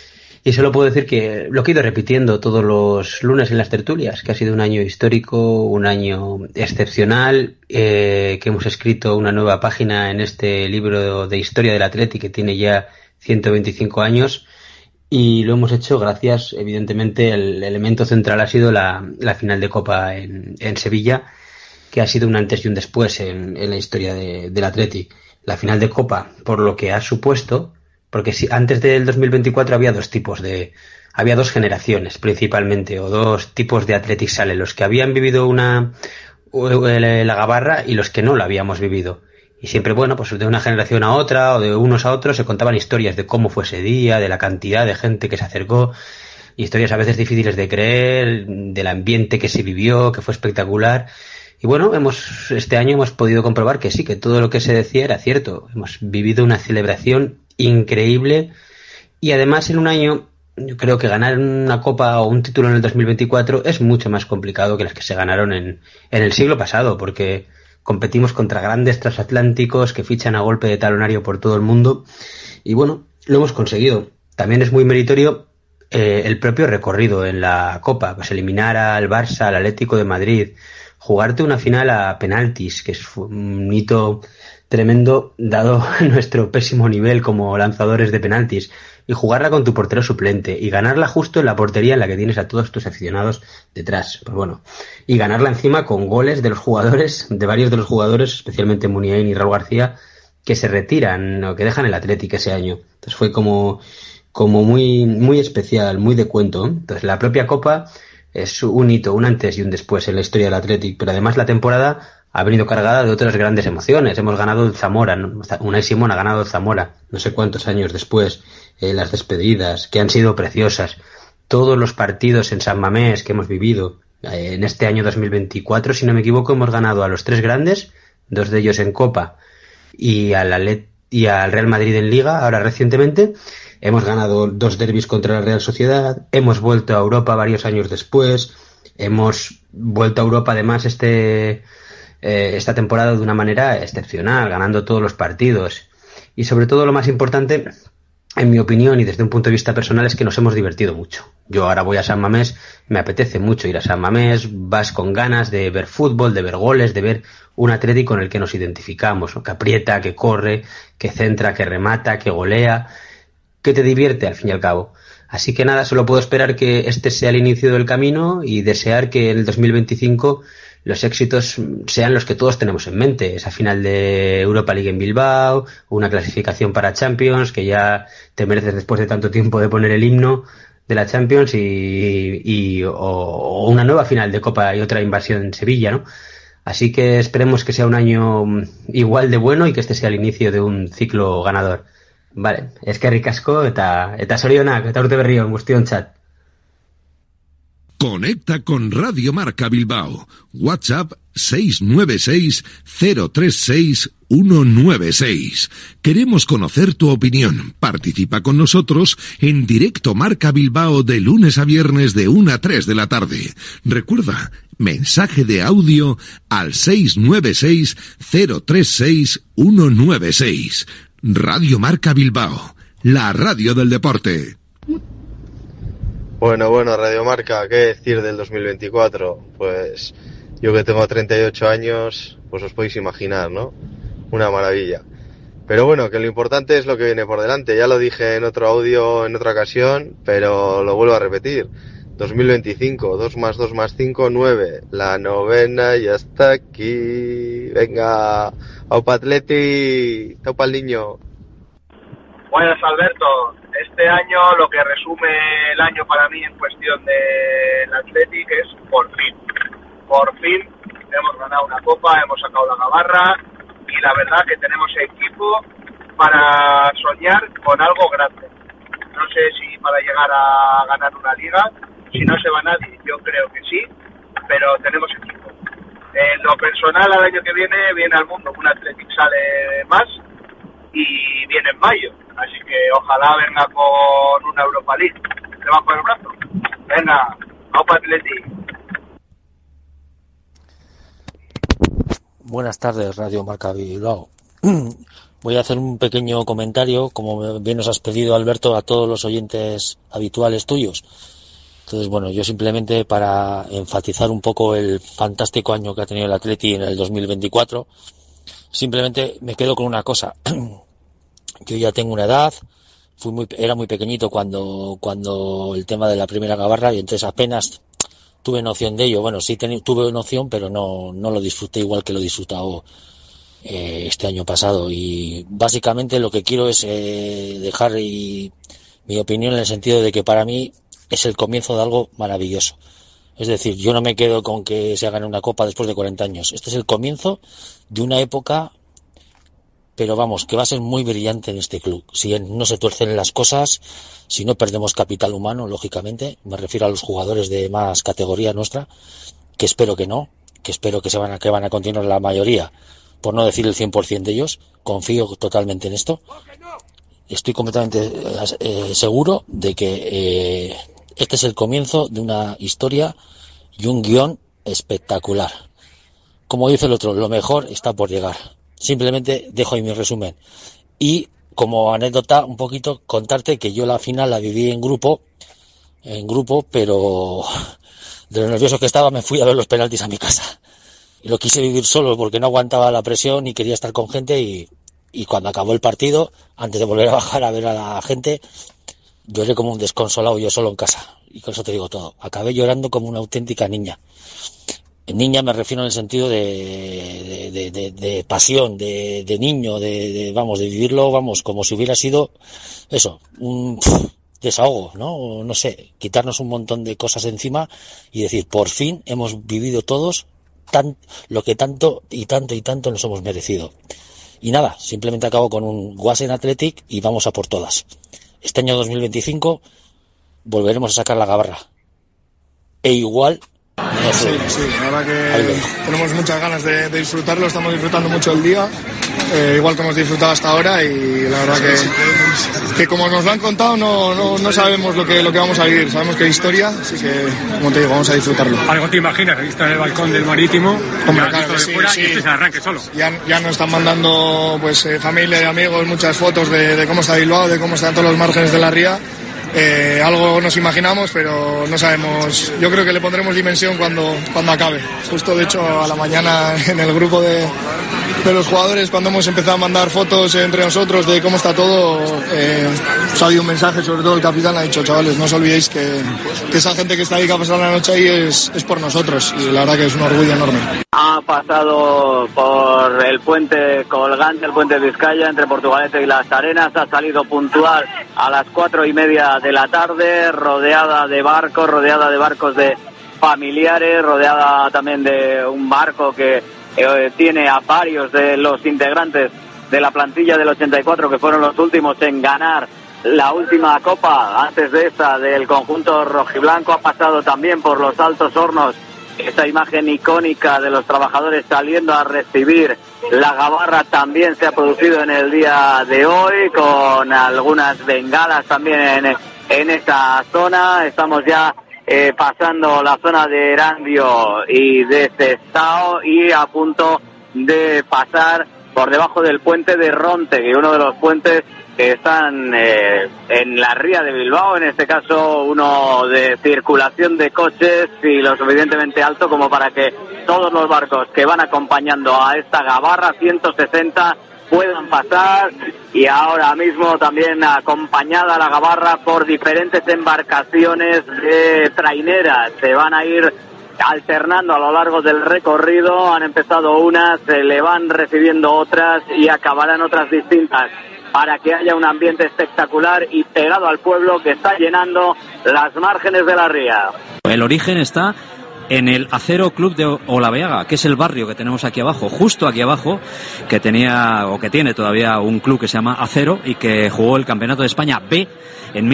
Y solo puedo decir que lo que he ido repitiendo todos los lunes en las tertulias, que ha sido un año histórico, un año excepcional, que hemos escrito una nueva página en este libro de historia del Atleti que tiene ya 125 años, y lo hemos hecho gracias, evidentemente, el elemento central ha sido la final de Copa en Sevilla, que ha sido un antes y un después en la historia del Atleti. La final de Copa, por lo que ha supuesto. Porque si antes del 2024 había dos generaciones principalmente, o dos tipos de Athletic Sale, los que habían vivido la Gabarra y los que no la habíamos vivido. Y siempre, bueno, pues de una generación a otra o de unos a otros se contaban historias de cómo fue ese día, de la cantidad de gente que se acercó, historias a veces difíciles de creer, del ambiente que se vivió, que fue espectacular. Y bueno, este año hemos podido comprobar que sí, que todo lo que se decía era cierto. Hemos vivido una celebración increíble, y además en un año yo creo que ganar una copa o un título en el 2024 es mucho más complicado que las que se ganaron en el siglo pasado, porque competimos contra grandes transatlánticos que fichan a golpe de talonario por todo el mundo, y bueno, lo hemos conseguido. También es muy meritorio el propio recorrido en la copa, pues eliminar al Barça, al Atlético de Madrid, jugarte una final a penaltis, que es un hito tremendo dado nuestro pésimo nivel como lanzadores de penaltis, y jugarla con tu portero suplente y ganarla justo en la portería en la que tienes a todos tus aficionados detrás, pues bueno, y ganarla encima con goles de varios de los jugadores, especialmente Muniain y Raúl García, que se retiran o que dejan el Athletic ese año. Entonces fue como muy, muy especial, muy de cuento. Entonces la propia Copa es un hito, un antes y un después en la historia del Athletic, pero además la temporada ha venido cargada de otras grandes emociones. Hemos ganado el Zamora, Unai Simón ha ganado el Zamora, no sé cuántos años después, las despedidas, que han sido preciosas, todos los partidos en San Mamés que hemos vivido, en este año 2024, si no me equivoco, hemos ganado a los tres grandes 2 de ellos en Copa y al Real Madrid en Liga, ahora recientemente. Hemos ganado 2 derbis contra la Real Sociedad, hemos vuelto a Europa varios años después, hemos vuelto a Europa además esta temporada de una manera excepcional, ganando todos los partidos. Y sobre todo lo más importante, en mi opinión y desde un punto de vista personal, es que nos hemos divertido mucho. Yo ahora voy a San Mamés, me apetece mucho ir a San Mamés, vas con ganas de ver fútbol, de ver goles, de ver un Atleti con el que nos identificamos, ¿no? Que aprieta, que corre, que centra, que remata, que golea, que te divierte al fin y al cabo. Así que nada, solo puedo esperar que este sea el inicio del camino y desear que en el 2025 los éxitos sean los que todos tenemos en mente. Esa final de Europa League en Bilbao, una clasificación para Champions, que ya te mereces después de tanto tiempo de poner el himno de la Champions o una nueva final de Copa y otra invasión en Sevilla, ¿no? Así que esperemos que sea un año igual de bueno y que este sea el inicio de un ciclo ganador. Vale, eskerrik asko eta zorionak, eta urte berri on guztiontzat. Conecta con Radio Marca Bilbao. WhatsApp 696-036-196. Queremos conocer tu opinión. Participa con nosotros en Directo Marca Bilbao de lunes a viernes de 1 a 3 de la tarde. Recuerda, mensaje de audio al 696-036-196. Radio Marca Bilbao, la radio del deporte. Bueno, Radio Marca, ¿qué decir del 2024? Pues yo que tengo 38 años, pues os podéis imaginar, ¿no? Una maravilla. Pero bueno, que lo importante es lo que viene por delante. Ya lo dije en otro audio, en otra ocasión, pero lo vuelvo a repetir. 2025, 2 más 2 más 5, 9. La novena ya está aquí. Venga, aupa Atleti, aupa el niño. Buenas, Alberto. Este año, lo que resume el año para mí en cuestión del Athletic es por fin. Por fin hemos ganado una copa, hemos sacado la gabarra y la verdad que tenemos equipo para soñar con algo grande. No sé si para llegar a ganar una liga, si no se va nadie, yo creo que sí, pero tenemos equipo. En lo personal, al año que viene al mundo un Athletic sale más y viene en mayo. Así que ojalá venga con una Europa League debajo del brazo. Venga, aupa Atleti. Buenas tardes, Radio Marca Bilbao. Voy a hacer un pequeño comentario, como bien nos has pedido, Alberto, a todos los oyentes habituales tuyos. Entonces, bueno, yo simplemente para enfatizar un poco el fantástico año que ha tenido el Atleti en el 2024, simplemente me quedo con una cosa. Yo ya tengo una edad, era muy pequeñito cuando el tema de la primera gabarra y entonces apenas tuve noción de ello. Bueno, sí tuve noción, pero no lo disfruté igual que lo he disfrutado este año pasado. Y básicamente lo que quiero es dejar mi opinión en el sentido de que para mí es el comienzo de algo maravilloso. Es decir, yo no me quedo con que se gane una copa después de 40 años. Este es el comienzo de una época, pero vamos, que va a ser muy brillante en este club. Si no se tuercen las cosas, si no perdemos capital humano, lógicamente, me refiero a los jugadores de más categoría nuestra, que espero que no, que espero que van a continuar la mayoría, por no decir el 100% de ellos. Confío totalmente en esto. Estoy completamente seguro de que este es el comienzo de una historia y un guión espectacular. Como dice el otro, lo mejor está por llegar. Simplemente dejo ahí mi resumen. Y como anécdota, un poquito contarte que yo la final la viví en grupo, pero de lo nervioso que estaba me fui a ver los penaltis a mi casa. Y lo quise vivir solo porque no aguantaba la presión y quería estar con gente y cuando acabó el partido, antes de volver a bajar a ver a la gente, lloré como un desconsolado yo solo en casa. Y con eso te digo todo. Acabé llorando como una auténtica niña. Niña me refiero en el sentido de pasión, de niño, de vivirlo, como si hubiera sido eso, un desahogo, ¿no? No sé, quitarnos un montón de cosas encima y decir, por fin hemos vivido todos lo que tanto nos hemos merecido. Y nada, simplemente acabo con un Wasen Athletic y vamos a por todas. Este año 2025 volveremos a sacar la gabarra. E igual Sí, la verdad que tenemos muchas ganas de disfrutarlo, estamos disfrutando mucho el día, igual que hemos disfrutado hasta ahora, y la verdad que como nos lo han contado no sabemos lo que vamos a vivir, sabemos que es historia, así que, como te digo, vamos a disfrutarlo. ¿Algo te imaginas? ¿Has visto en el balcón del Marítimo? Hombre, claro que sí. Y este es el arranque solo. Ya nos están mandando pues familia y amigos muchas fotos de cómo está Bilbao, de cómo están todos los márgenes de la ría. Algo nos imaginamos, pero no sabemos. Yo creo que le pondremos dimensión cuando acabe. Justo, de hecho, a la mañana en el grupo de los jugadores, cuando hemos empezado a mandar fotos entre nosotros de cómo está todo, ha habido un mensaje, sobre todo el capitán ha dicho: chavales, no os olvidéis que esa gente que está ahí, que ha pasado la noche ahí, es por nosotros, y la verdad que es un orgullo enorme. Ha pasado por el puente colgante, el puente de Vizcaya, entre Portugalete y Las Arenas, ha salido puntual a las 4:30 de la tarde, rodeada de barcos de familiares, rodeada también de un barco que tiene a varios de los integrantes de la plantilla del 84, que fueron los últimos en ganar la última copa antes de esta del conjunto rojiblanco. Ha pasado también por los Altos Hornos esa imagen icónica de los trabajadores saliendo a recibir la gabarra. También se ha producido en el día de hoy, con algunas bengalas también en esta zona. Estamos ya pasando la zona de Erandio y de Sestao, y a punto de pasar por debajo del puente de Rontegui, uno de los puentes que están en la ría de Bilbao, en este caso uno de circulación de coches y lo suficientemente alto como para que todos los barcos que van acompañando a esta gabarra 160 puedan pasar, y ahora mismo también acompañada la gabarra por diferentes embarcaciones de traineras. Se van a ir alternando a lo largo del recorrido, han empezado unas, se le van recibiendo otras y acabarán otras distintas, para que haya un ambiente espectacular y pegado al pueblo que está llenando las márgenes de la ría. El origen está en el Acero Club de Olabeaga, que es el barrio que tenemos aquí abajo, justo aquí abajo, que tenía o que tiene todavía un club que se llama Acero y que jugó el Campeonato de España B en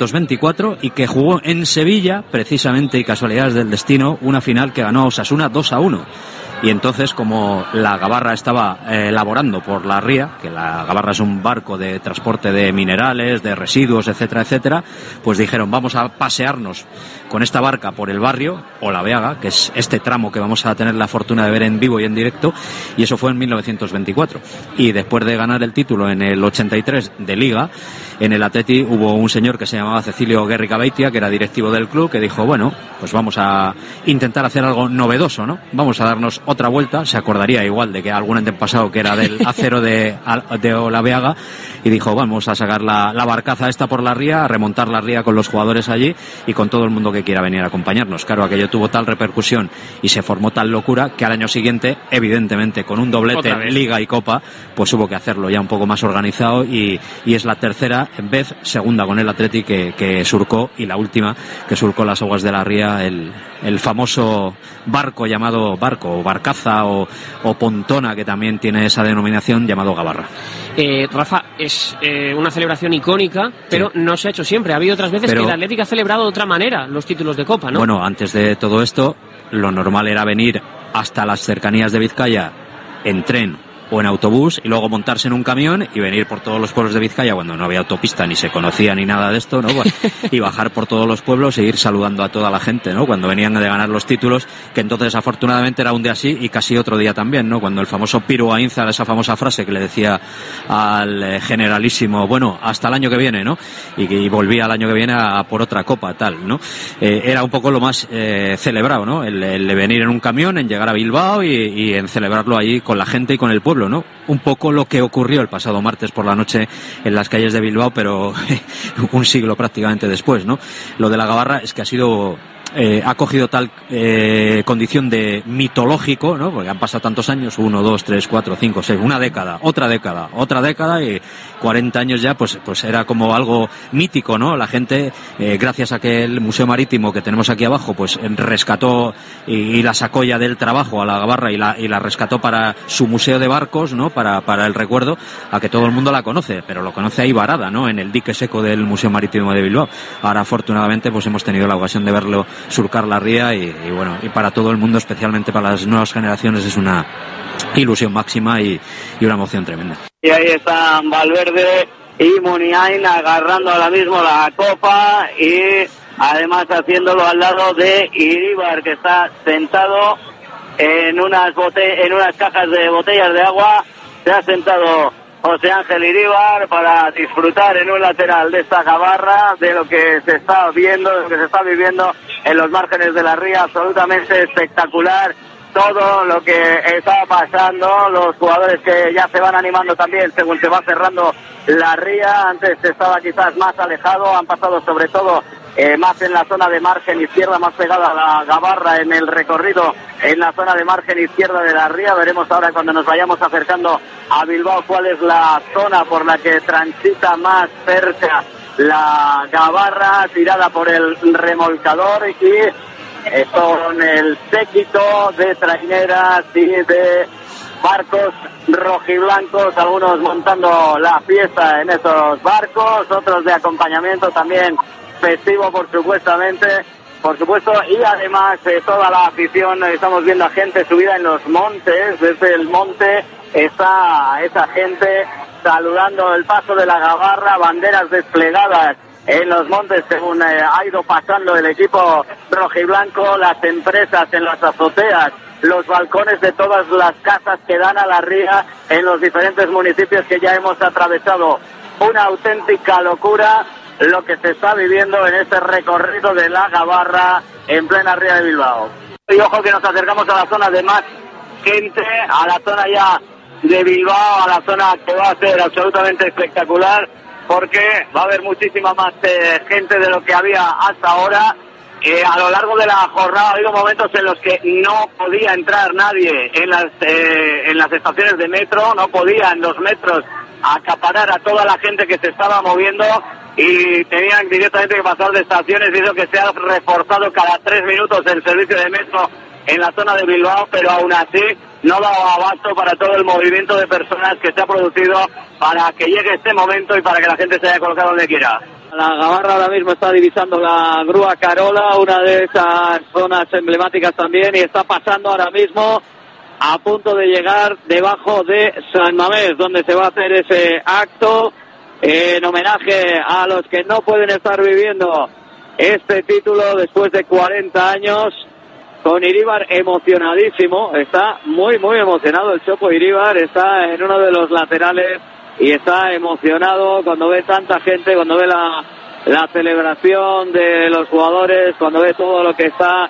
1924 y que jugó en Sevilla, precisamente, y casualidades del destino, una final que ganó Osasuna 2-1. Y entonces, como la gabarra estaba laborando por la ría, que la gabarra es un barco de transporte de minerales, de residuos, etcétera, etcétera, pues dijeron: vamos a pasearnos con esta barca por el barrio Olabeaga, que es este tramo que vamos a tener la fortuna de ver en vivo y en directo, y eso fue en 1924. Y después de ganar el título en el 83 de Liga, en el Atleti hubo un señor que se llamaba Cecilio Guerricabeitia, que era directivo del club, que dijo: bueno, pues vamos a intentar hacer algo novedoso, ¿no? Vamos a darnos otra vuelta. Se acordaría igual de que algún antepasado que era del Acero de Olabeaga, y dijo: vamos a sacar la barcaza esta por la ría, a remontar la ría con los jugadores allí y con todo el mundo que quiera venir a acompañarnos. Claro, aquello tuvo tal repercusión y se formó tal locura que al año siguiente, evidentemente, con un doblete en Liga y Copa, pues hubo que hacerlo ya un poco más organizado, y es la tercera vez, segunda con el Atleti, que surcó, y la última que surcó las aguas de la ría el famoso barco llamado barco, o barcaza, o pontona, que también tiene esa denominación, llamado gabarra. Rafa, es una celebración icónica, pero no se ha hecho siempre. Ha habido otras veces que el Atlético ha celebrado de otra manera los títulos de Copa, ¿no? Bueno, antes de todo esto, lo normal era venir hasta las cercanías de Vizcaya en tren o en autobús, y luego montarse en un camión y venir por todos los pueblos de Vizcaya, cuando no había autopista ni se conocía ni nada de esto, ¿no? Y bajar por todos los pueblos e ir saludando a toda la gente, ¿no? Cuando venían de ganar los títulos, que entonces afortunadamente era un día sí y casi otro día también, ¿no? Cuando el famoso Piru Ainza, esa famosa frase que le decía al generalísimo: bueno, hasta el año que viene, ¿no? Y volvía al año que viene a por otra copa, tal, ¿no? Era un poco lo más celebrado, ¿no? El de venir en un camión, en llegar a Bilbao y en celebrarlo allí con la gente y con el pueblo, ¿no? Un poco lo que ocurrió el pasado martes por la noche en las calles de Bilbao, pero un siglo prácticamente después, ¿no? Lo de la gabarra es que ha cogido tal condición de mitológico, ¿no? Porque han pasado tantos años, 1, 2, 3, 4, 5, 6, una década, otra década, y 40 años ya, pues era como algo mítico, ¿no? La gente, gracias a que el Museo Marítimo que tenemos aquí abajo, pues rescató y la sacó ya del trabajo a la gabarra y la rescató para su museo de barcos, barcos, ¿no? Para el recuerdo, a que todo el mundo la conoce, pero lo conoce ahí varada, ¿no? En el dique seco del Museo Marítimo de Bilbao. Ahora, afortunadamente, pues hemos tenido la ocasión de verlo surcar la ría y bueno, y para todo el mundo, especialmente para las nuevas generaciones, es una ilusión máxima y una emoción tremenda. Y ahí están Valverde y Muniain agarrando ahora mismo la copa y además haciéndolo al lado de Iríbar, que está sentado en unas cajas de botellas de agua. Se ha sentado José Ángel Iríbar para disfrutar en un lateral de esta gabarra, de lo que se está viendo, de lo que se está viviendo en los márgenes de la ría. Absolutamente espectacular todo lo que está pasando, los jugadores que ya se van animando también según se va cerrando la ría. Antes estaba quizás más alejado, han pasado sobre todo más en la zona de margen izquierda, más pegada a la gabarra en el recorrido, en la zona de margen izquierda de la ría. Veremos ahora, cuando nos vayamos acercando a Bilbao, cuál es la zona por la que transita más cerca la gabarra, tirada por el remolcador, y con el séquito de traineras y de barcos rojiblancos, algunos montando la fiesta en esos barcos, otros de acompañamiento también festivo por supuesto, y además toda la afición. Estamos viendo a gente subida en los montes. Desde el monte está esa gente saludando el paso de la gabarra, banderas desplegadas en los montes según ha ido pasando el equipo rojiblanco, las empresas en las azoteas, los balcones de todas las casas que dan a la ría en los diferentes municipios que ya hemos atravesado. Una auténtica locura lo que se está viviendo en este recorrido de la gabarra en plena ría de Bilbao. Y ojo que nos acercamos a la zona de más gente, a la zona ya de Bilbao, a la zona que va a ser absolutamente espectacular, porque va a haber muchísima más gente de lo que había hasta ahora. A lo largo de la jornada ha habido momentos en los que no podía entrar nadie en las estaciones de metro, no podía en los metros acaparar a toda la gente que se estaba moviendo y tenían directamente que pasar de estaciones, y eso que se ha reforzado cada 3 minutos el servicio de metro en la zona de Bilbao, pero aún así no daba abasto para todo el movimiento de personas que se ha producido para que llegue este momento y para que la gente se haya colocado donde quiera. La gabarra ahora mismo está divisando la grúa Carola, una de esas zonas emblemáticas también, y está pasando ahora mismo a punto de llegar debajo de San Mamés, donde se va a hacer ese acto en homenaje a los que no pueden estar viviendo este título después de 40 años, con Iríbar emocionadísimo. Está muy emocionado el Chopo Iríbar, está en uno de los laterales y está emocionado cuando ve tanta gente, cuando ve la celebración de los jugadores, cuando ve todo lo que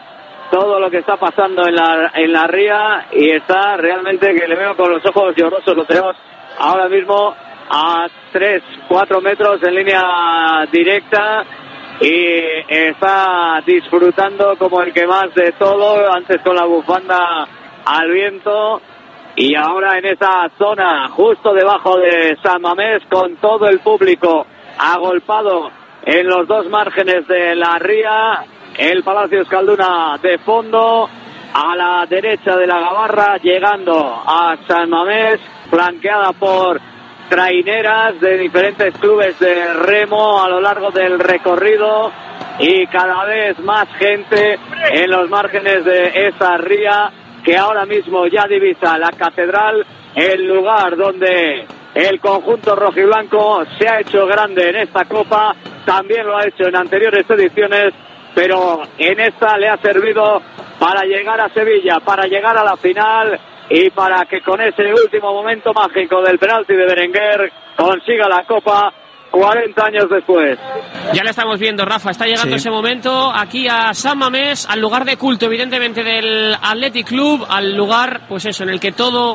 está pasando en la ría, y está realmente que le veo con los ojos llorosos. Lo tenemos ahora mismo a 3-4 metros en línea directa y está disfrutando como el que más de todo, antes con la bufanda al viento y ahora en esa zona justo debajo de San Mamés, con todo el público agolpado en los dos márgenes de la ría, el Palacio Euskalduna de fondo, a la derecha de la gabarra, llegando a San Mamés, flanqueada por traineras de diferentes clubes de remo a lo largo del recorrido, y cada vez más gente en los márgenes de esa ría que ahora mismo ya divisa la catedral, el lugar donde el conjunto rojiblanco se ha hecho grande en esta copa. También lo ha hecho en anteriores ediciones, pero en esta le ha servido para llegar a Sevilla, para llegar a la final y para que con ese último momento mágico del penalti de Berenguer consiga la copa 40 años después. Ya lo estamos viendo, Rafa, está llegando ese momento aquí a San Mamés, al lugar de culto evidentemente del Athletic Club, al lugar pues eso, en el que todo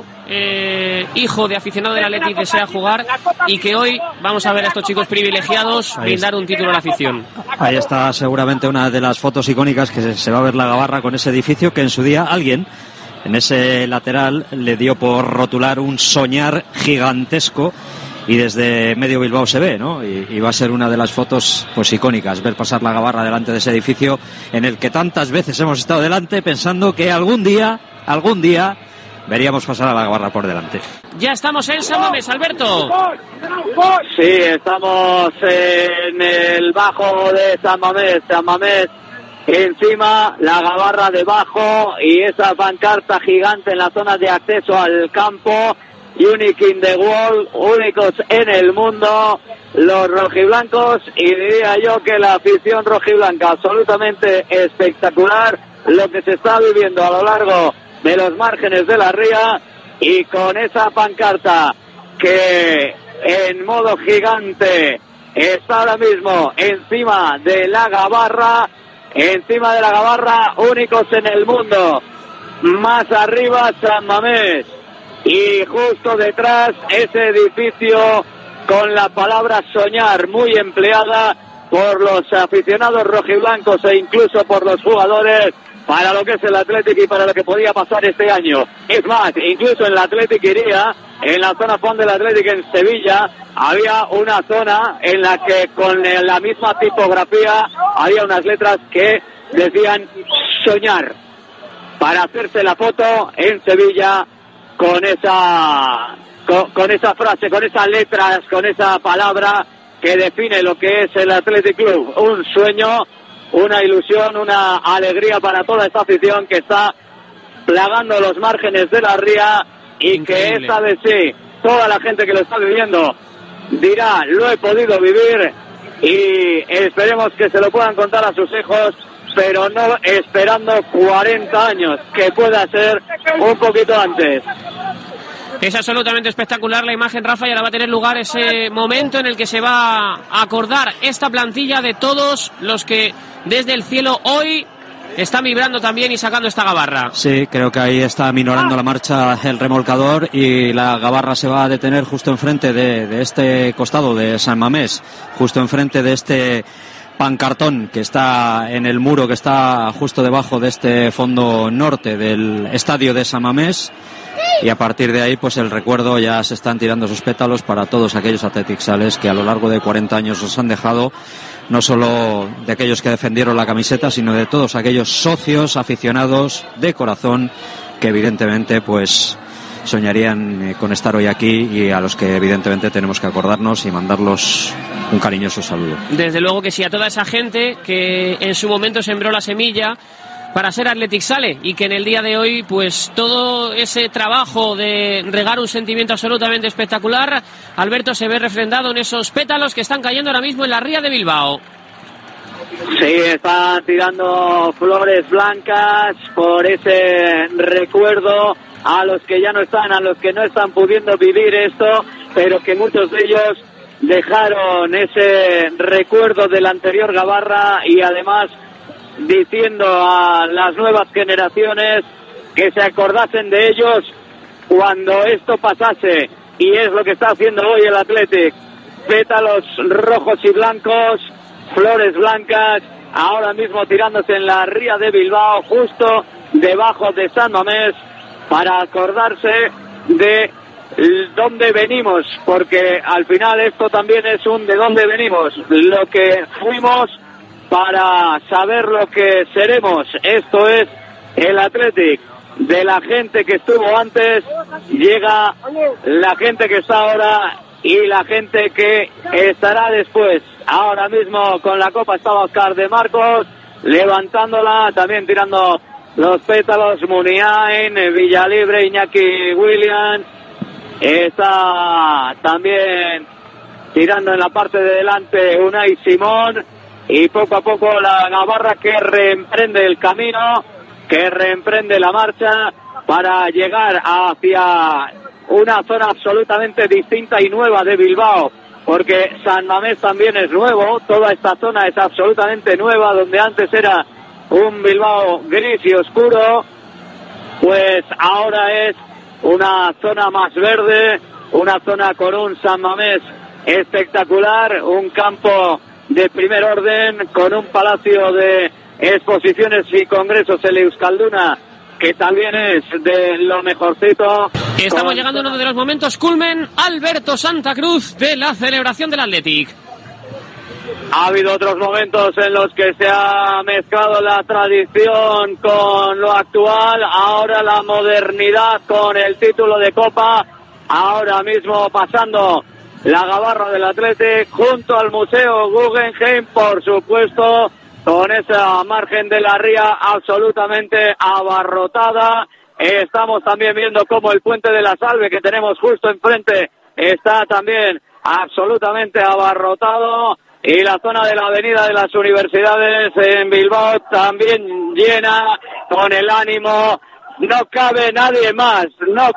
hijo de aficionado del Athletic desea jugar, y que hoy vamos a ver a estos chicos privilegiados brindar un título a la afición. Ahí está seguramente una de las fotos icónicas, que se va a ver la gabarra con ese edificio que en su día alguien en ese lateral le dio por rotular un soñar gigantesco, y desde medio Bilbao se ve, ¿no? Y va a ser una de las fotos pues icónicas, ver pasar la gabarra delante de ese edificio en el que tantas veces hemos estado delante pensando que algún día veríamos pasar a la Gabarra por delante. Ya estamos en San Mamés, Alberto. Sí, estamos en el bajo de San Mamés. San Mamés encima, la Gabarra debajo y esa pancarta gigante en la zona de acceso al campo. Unique in the world, únicos en el mundo, los rojiblancos, y diría yo que la afición rojiblanca, absolutamente espectacular lo que se está viviendo a lo largo de los márgenes de la ría, y con esa pancarta que en modo gigante está ahora mismo encima de la Gabarra, únicos en el mundo. Más arriba San Mamés, y justo detrás ese edificio con la palabra soñar muy empleada por los aficionados rojiblancos e incluso por los jugadores para lo que es el Athletic y para lo que podía pasar este año. Es más, incluso en el Athletic iría, en la zona fondo del Athletic en Sevilla, había una zona en la que con la misma tipografía había unas letras que decían soñar, para hacerse la foto en Sevilla con esa frase, con esas letras, con esa palabra que define lo que es el Athletic Club. Un sueño, una ilusión, una alegría para toda esta afición que está plagando los márgenes de la ría, y increíble. Que esta vez sí, toda la gente que lo está viviendo dirá, lo he podido vivir, y esperemos que se lo puedan contar a sus hijos, pero no esperando 40 años, que pueda ser un poquito antes. Es absolutamente espectacular la imagen, Rafa, y ahora va a tener lugar ese momento en el que se va a acordar esta plantilla de todos los que desde el cielo hoy están vibrando también y sacando esta Gabarra. Sí, creo que ahí está minorando la marcha el remolcador, y la Gabarra se va a detener justo enfrente de este costado de San Mamés, justo enfrente de este pancartón que está en el muro que está justo debajo de este fondo norte del estadio de San Mamés, y a partir de ahí pues el recuerdo, ya se están tirando sus pétalos para todos aquellos atletixales que a lo largo de 40 años nos han dejado, no solo de aquellos que defendieron la camiseta, sino de todos aquellos socios, aficionados de corazón que evidentemente pues soñarían con estar hoy aquí, y a los que evidentemente tenemos que acordarnos y mandarlos un cariñoso saludo. Desde luego que sí, a toda esa gente que en su momento sembró la semilla para ser Athletic Sale, y que en el día de hoy pues todo ese trabajo de regar un sentimiento absolutamente espectacular, Alberto, se ve refrendado en esos pétalos que están cayendo ahora mismo en la ría de Bilbao. Sí, están tirando flores blancas por ese recuerdo a los que ya no están, a los que no están pudiendo vivir esto, pero que muchos de ellos dejaron ese recuerdo de la anterior Gabarra, y además diciendo a las nuevas generaciones que se acordasen de ellos cuando esto pasase, y es lo que está haciendo hoy el Athletic. Pétalos rojos y blancos, flores blancas, ahora mismo tirándose en la ría de Bilbao, justo debajo de San Mamés, para acordarse de dónde venimos, porque al final esto también es un de dónde venimos, lo que fuimos para saber lo que seremos. Esto es el Athletic. De la gente que estuvo antes llega la gente que está ahora y la gente que estará después. Ahora mismo con la copa estaba Oscar de Marcos levantándola, también tirando los pétalos Muniain, Villalibre, Iñaki Williams, está también tirando en la parte de delante Unai Simón, y poco a poco la Gabarra que reemprende el camino, que reemprende la marcha para llegar hacia una zona absolutamente distinta y nueva de Bilbao, porque San Mamés también es nuevo, toda esta zona es absolutamente nueva, donde antes era un Bilbao gris y oscuro, pues ahora es una zona más verde, una zona con un San Mamés espectacular, un campo de primer orden, con un palacio de exposiciones y congresos, el Euskalduna, que también es de lo mejorcito. Estamos llegando a uno de los momentos culmen, Alberto Santa Cruz, de la celebración del Athletic. Ha habido otros momentos en los que se ha mezclado la tradición con lo actual, ahora la modernidad con el título de Copa, ahora mismo pasando la gabarra del Athletic junto al Museo Guggenheim, por supuesto, con esa margen de la ría absolutamente abarrotada. Estamos también viendo cómo el Puente de la Salve, que tenemos justo enfrente, está también absolutamente abarrotado, y la zona de la Avenida de las Universidades en Bilbao también llena, con el ánimo. No cabe nadie más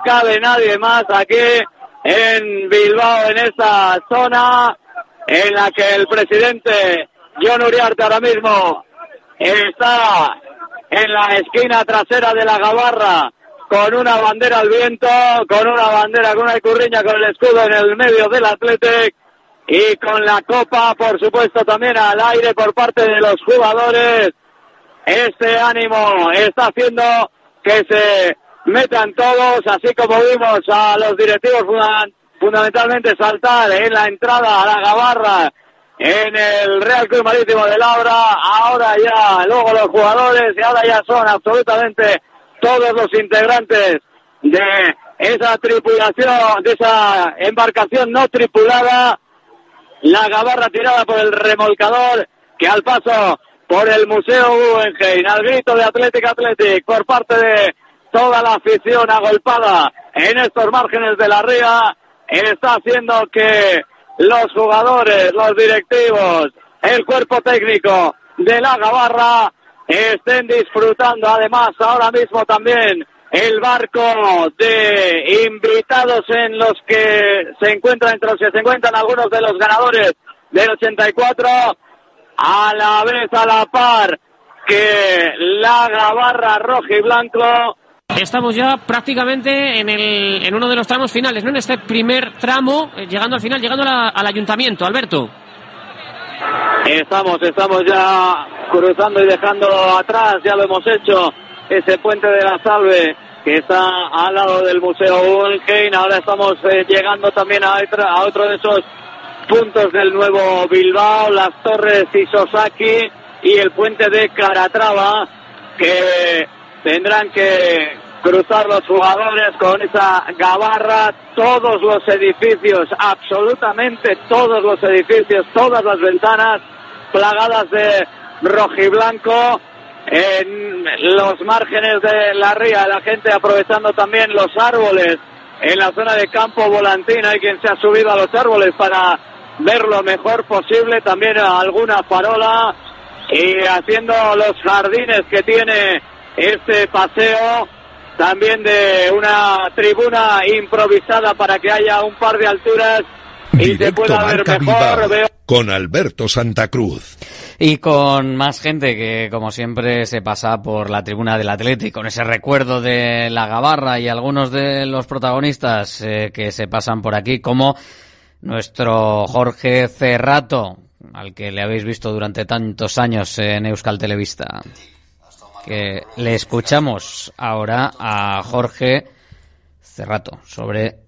aquí en Bilbao, en esa zona en la que el presidente Jon Uriarte ahora mismo está en la esquina trasera de la gabarra, con una bandera al viento, con una icurriña con el escudo en el medio del Athletic, y con la copa, por supuesto, también al aire por parte de los jugadores. Este ánimo está haciendo que se metan todos, así como vimos a los directivos fundamentalmente saltar en la entrada a la gabarra en el Real Club Marítimo de Labra. Ahora ya, luego los jugadores, y ahora ya son absolutamente todos los integrantes de esa tripulación, de esa embarcación no tripulada, la gabarra tirada por el remolcador, que al paso por el Museo Guggenheim, al grito de Athletic por parte de toda la afición agolpada en estos márgenes de la ría, está haciendo que los jugadores, los directivos, el cuerpo técnico de la gabarra estén disfrutando. Además, ahora mismo también el barco de invitados en los que se encuentran, entre los que se encuentran algunos de los ganadores del 84, a la vez, a la par que la gabarra roja y blanco. Estamos ya prácticamente en uno de los tramos finales, ¿no? En este primer tramo, llegando al final, llegando al ayuntamiento, Alberto. Estamos ya cruzando y dejando atrás, ya lo hemos hecho, ese Puente de la Salve que está al lado del Museo Guggenheim. Ahora estamos llegando también a otro de esos puntos del nuevo Bilbao, las Torres Isozaki y el puente de Calatrava, que tendrán que cruzar los jugadores con esa gabarra. Todos los edificios, absolutamente todos los edificios, todas las ventanas plagadas de rojiblanco. En los márgenes de la ría, la gente aprovechando también los árboles en la zona de Campo Volantín. Hay quien se ha subido a los árboles para ver lo mejor posible, también alguna farola, y haciendo los jardines que tiene este paseo, también de una tribuna improvisada para que haya un par de alturas y se pueda ver mejor. Con Alberto Santa Cruz. Y con más gente que, como siempre, se pasa por la tribuna del Atlético, con ese recuerdo de la gabarra, y algunos de los protagonistas que se pasan por aquí, como nuestro Jorge Cerrato, al que le habéis visto durante tantos años en Euskal Telebista. Que le escuchamos ahora a Jorge Cerrato sobre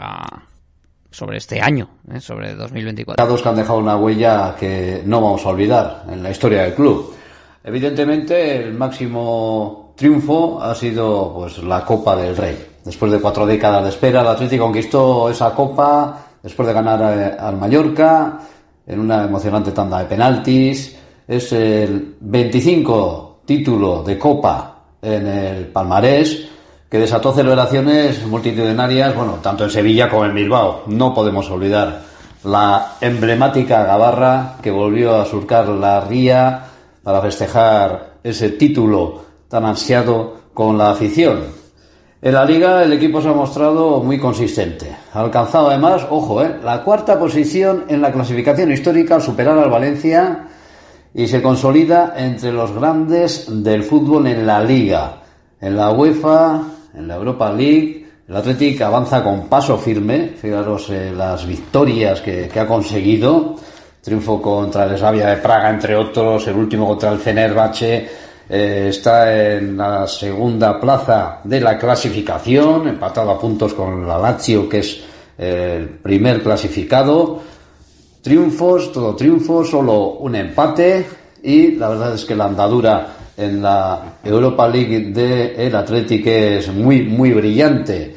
este año, sobre 2024. Que han dejado una huella que no vamos a olvidar en la historia del club. Evidentemente, el máximo triunfo ha sido pues la Copa del Rey. Después de 4 décadas de espera, el Atlético conquistó esa Copa después de ganar al Mallorca en una emocionante tanda de penaltis. Es el 25 título de Copa en el palmarés, que desató celebraciones multitudinarias, bueno, tanto en Sevilla como en Bilbao. No podemos olvidar la emblemática gabarra que volvió a surcar la ría para festejar ese título tan ansiado con la afición. En la Liga el equipo se ha mostrado muy consistente. Ha alcanzado además, ojo, la 4ª posición en la clasificación histórica al superar al Valencia, y se consolida entre los grandes del fútbol en la Liga. En la UEFA, en la Europa League, el Athletic avanza con paso firme. Fijaros las victorias que ha conseguido. Triunfo contra el Slavia de Praga, entre otros, el último contra el Fenerbahce. Está en la 2ª plaza de la clasificación, empatado a puntos con la Lazio, que es el primer clasificado. triunfos, todo triunfo, solo un empate, y la verdad es que la andadura en la Europa League del Athletic es muy, muy brillante.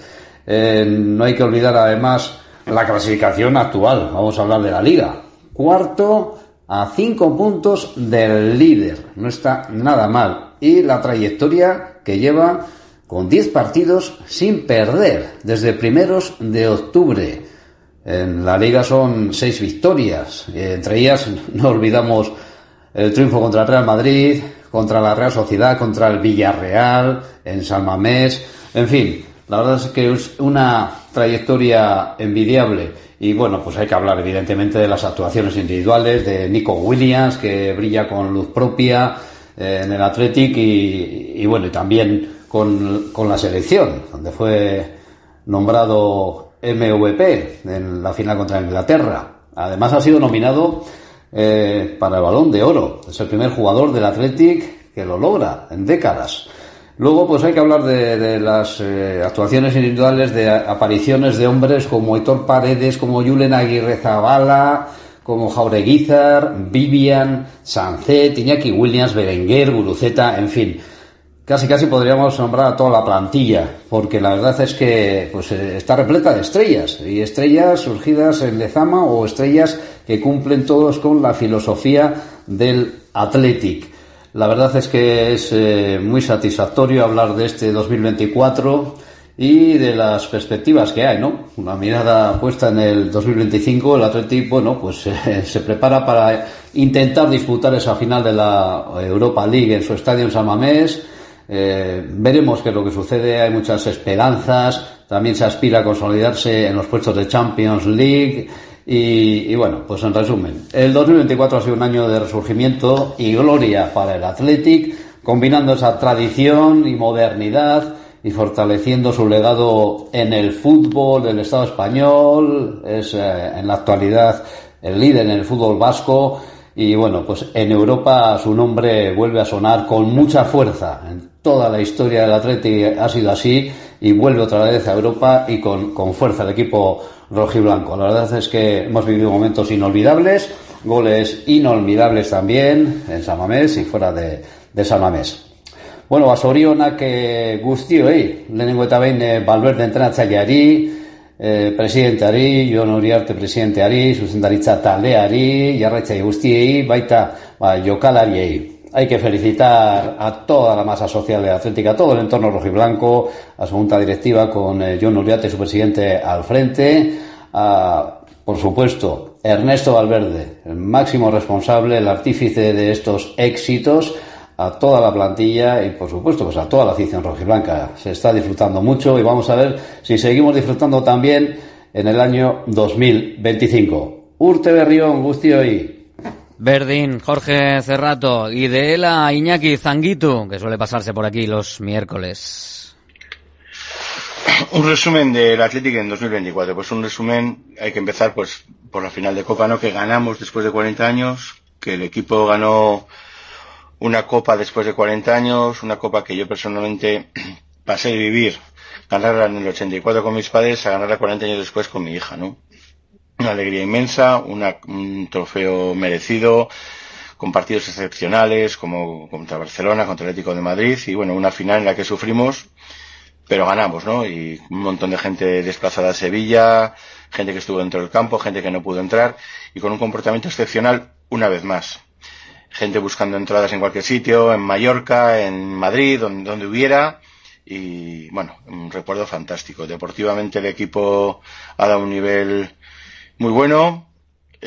No hay que olvidar además la clasificación actual. Vamos a hablar de la Liga. Cuarto a 5 puntos del líder. No está nada mal. Y la trayectoria que lleva con 10 partidos sin perder desde primeros de octubre. En la Liga son 6 victorias. Entre ellas no olvidamos el triunfo contra el Real Madrid, contra la Real Sociedad, contra el Villarreal, en San Mamés. En fin, la verdad es que es una trayectoria envidiable. Y bueno, pues hay que hablar evidentemente de las actuaciones individuales de Nico Williams, que brilla con luz propia en el Athletic, y bueno, y también con la selección, donde fue nombrado MVP en la final contra Inglaterra. Además ha sido nominado para el Balón de Oro. Es el primer jugador del Athletic que lo logra en décadas. Luego pues hay que hablar de las actuaciones individuales, de apariciones de hombres como Aitor Paredes, como Julen Aguirrezabala, como Jaureguizar, Vivian, Sancet, Iñaki Williams, Berenguer, Guruceta, en fin. Casi podríamos nombrar a toda la plantilla, porque la verdad es que pues está repleta de estrellas, y estrellas surgidas en Lezama o estrellas que cumplen todos con la filosofía del Athletic. La verdad es que es muy satisfactorio hablar de este 2024 y de las perspectivas que hay, ¿no? Una mirada puesta en el 2025, el Athletic, bueno, pues se prepara para intentar disputar esa final de la Europa League en su estadio en San Mamés. Veremos qué es lo que sucede. Hay muchas esperanzas, también se aspira a consolidarse en los puestos de Champions League y bueno, pues en resumen, el 2024 ha sido un año de resurgimiento y gloria para el Athletic, combinando esa tradición y modernidad y fortaleciendo su legado en el fútbol del Estado español. Es en la actualidad el líder en el fútbol vasco. Y bueno, pues en Europa su nombre vuelve a sonar con mucha fuerza. En toda la historia del Athletic ha sido así, y vuelve otra vez a Europa y con fuerza el equipo rojiblanco. La verdad es que hemos vivido momentos inolvidables, goles inolvidables también en San Mamés y fuera de San Mamés. Bueno, basorionak guztioi, lehenengo eta behin Valverde entrenatzaileari, presidenteari, Jon Uriarte presidenteari, zuzendaritza taldeari, jarraitzaile guztiei, baita jokalariei. Hay que felicitar a toda la masa social de Athletic, a todo el entorno rojiblanco, a su junta directiva con Jon Uriarte, su presidente, al frente, a, por supuesto, Ernesto Valverde, el máximo responsable, el artífice de estos éxitos, a toda la plantilla y, por supuesto, pues a toda la afición rojiblanca. Se está disfrutando mucho y vamos a ver si seguimos disfrutando también en el año 2025. Urte berrión guztioi. Berdin, Jorge Cerrato, y de él a Iñaki Zanguitu, que suele pasarse por aquí los miércoles. Un resumen del Athletic en 2024. Pues un resumen, hay que empezar pues por la final de Copa, ¿no? Que ganamos después de 40 años, que el equipo ganó una Copa después de 40 años, una Copa que yo personalmente pasé de vivir, ganarla en el 84 con mis padres, a ganarla 40 años después con mi hija, ¿no? Una alegría inmensa, un trofeo merecido, con partidos excepcionales como contra Barcelona, contra el Atlético de Madrid, y bueno, una final en la que sufrimos, pero ganamos, ¿no? Y un montón de gente desplazada a Sevilla, gente que estuvo dentro del campo, gente que no pudo entrar, y con un comportamiento excepcional una vez más. Gente buscando entradas en cualquier sitio, en Mallorca, en Madrid, donde hubiera, y bueno, un recuerdo fantástico. Deportivamente el equipo ha dado un nivel muy bueno, y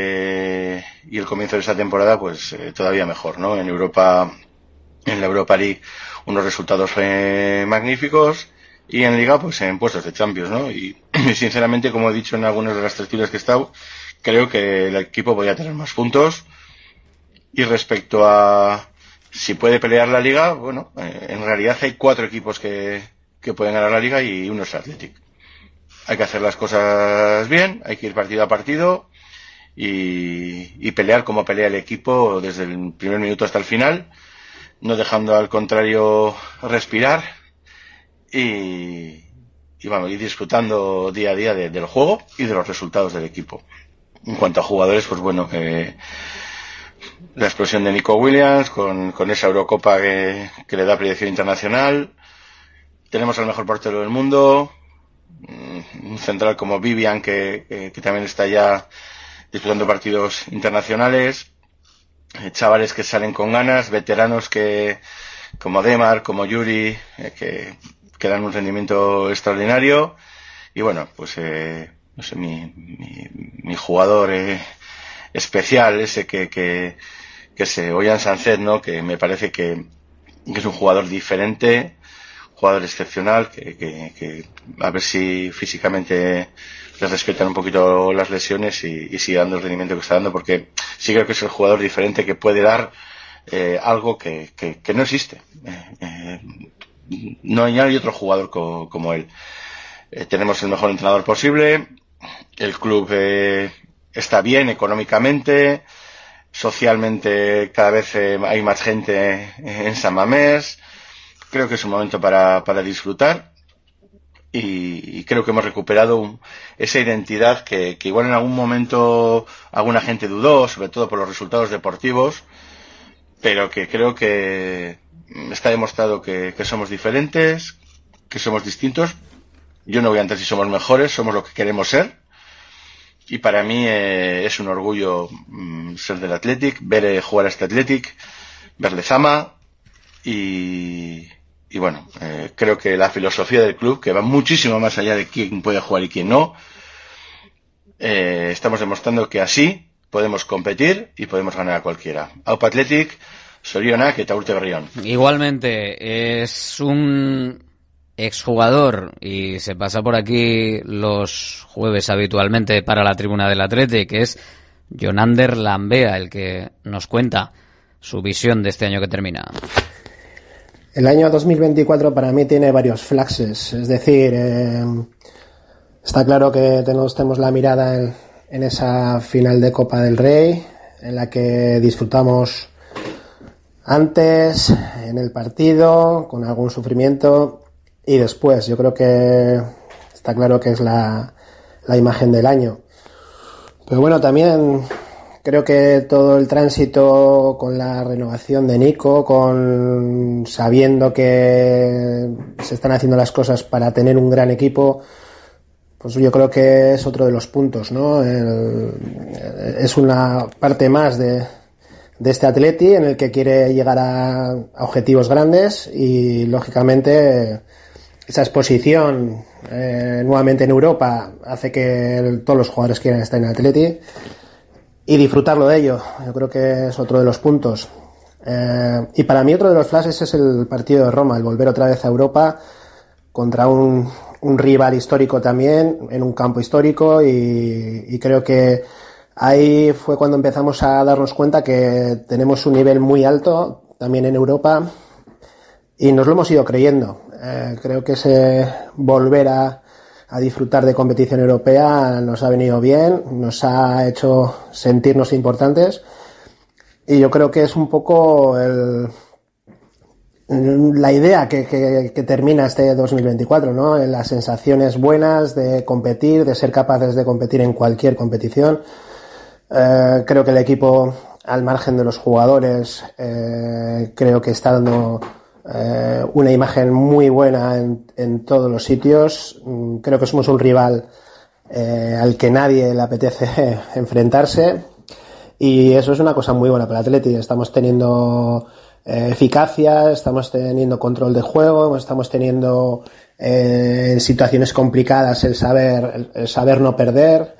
el comienzo de esta temporada pues todavía mejor, ¿no? En Europa, en la Europa League, unos resultados magníficos, y en Liga pues en puestos de Champions, ¿no? Y sinceramente, como he dicho en algunas de las tertulias que he estado, creo que el equipo podría tener más puntos. Y respecto a si puede pelear la Liga, bueno, en realidad hay 4 equipos que pueden ganar la Liga y uno es el Athletic. Hay que hacer las cosas bien, hay que ir partido a partido y pelear como pelea el equipo desde el primer minuto hasta el final, no dejando al contrario respirar y vamos, ir disfrutando día a día del juego y de los resultados del equipo. En cuanto a jugadores, pues bueno, la explosión de Nico Williams con esa Eurocopa que le da proyección internacional. Tenemos al mejor portero del mundo, un central como Vivian que también está ya disputando partidos internacionales, chavales que salen con ganas, veteranos como Demar, como Yuri, que dan un rendimiento extraordinario. Y bueno, pues no sé, mi jugador especial, ese que es Ollán Sánchez, ¿no? Que me parece que es un jugador diferente, jugador excepcional, que a ver si físicamente le respetan un poquito las lesiones y sigue dando el rendimiento que está dando, porque sí creo que es el jugador diferente que puede dar algo que no existe. No hay otro jugador como él. Tenemos el mejor entrenador posible, el club está bien económicamente, socialmente cada vez hay más gente en San Mamés. Creo que es un momento para disfrutar y creo que hemos recuperado esa identidad que igual en algún momento alguna gente dudó, sobre todo por los resultados deportivos, pero que creo que está demostrado que somos diferentes, que somos distintos. Yo no voy a entrar si somos mejores, somos lo que queremos ser. Y para mí es un orgullo ser del Athletic, ver jugar a este Athletic, ver Lezama y bueno, creo que la filosofía del club, que va muchísimo más allá de quién puede jugar y quién no, estamos demostrando que así podemos competir y podemos ganar a cualquiera. Aupa Athletic, Zorionak eta Urte Berrión. Igualmente, es un exjugador y se pasa por aquí los jueves habitualmente para la tribuna del Athletic, que es Jonander Lambea, el que nos cuenta su visión de este año que termina. El año 2024 para mí tiene varios flashes, es decir, está claro que tenemos la mirada en esa final de Copa del Rey, en la que disfrutamos antes, en el partido, con algún sufrimiento, y después. Yo creo que está claro que es la imagen del año. Pero bueno, también creo que todo el tránsito con la renovación de Nico, sabiendo que se están haciendo las cosas para tener un gran equipo, pues yo creo que es otro de los puntos, ¿no? Es una parte más de este Atleti en el que quiere llegar a objetivos grandes y, lógicamente, esa exposición nuevamente en Europa hace que todos los jugadores quieran estar en el Atleti y disfrutarlo de ello. Yo creo que es otro de los puntos. Y para mí otro de los flashes es el partido de Roma, el volver otra vez a Europa contra un rival histórico también, en un campo histórico, y creo que ahí fue cuando empezamos a darnos cuenta que tenemos un nivel muy alto también en Europa y nos lo hemos ido creyendo. Creo que ese volver a disfrutar de competición europea nos ha venido bien, nos ha hecho sentirnos importantes, y yo creo que es un poco la idea que termina este 2024, ¿no? Las sensaciones buenas de competir, de ser capaces de competir en cualquier competición. Creo que el equipo, al margen de los jugadores, creo que está dando una imagen muy buena en todos los sitios. Creo que somos un rival al que nadie le apetece enfrentarse, y eso es una cosa muy buena para el Atleti. Estamos teniendo eficacia, estamos teniendo control de juego, estamos teniendo en situaciones complicadas el saber no perder.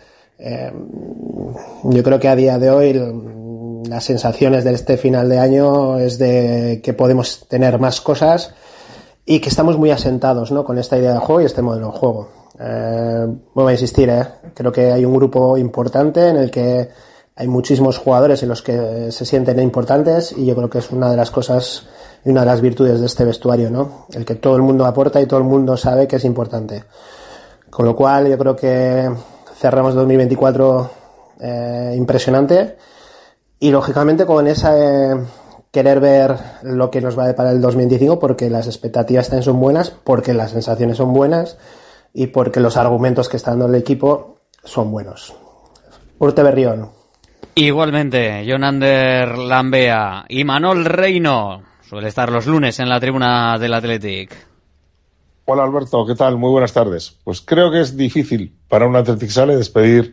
Yo creo que a día de hoy las sensaciones de este final de año es de que podemos tener más cosas y que estamos muy asentados, ¿no?, con esta idea de juego y este modelo de juego. Voy a insistir, creo que hay un grupo importante en el que hay muchísimos jugadores en los que se sienten importantes, y yo creo que es una de las cosas y una de las virtudes de este vestuario, ¿no?, el que todo el mundo aporta y todo el mundo sabe que es importante. Con lo cual yo creo que cerramos 2024 impresionante, y lógicamente con esa querer ver lo que nos va a deparar el 2025, porque las expectativas también son buenas, porque las sensaciones son buenas y porque los argumentos que está dando el equipo son buenos. Urte Berrión. Igualmente, Jonander Lambea y Manol Reino. Suele estar los lunes en la tribuna del Athletic. Hola Alberto, ¿qué tal? Muy buenas tardes. Pues creo que es difícil para un Athletic Sale despedir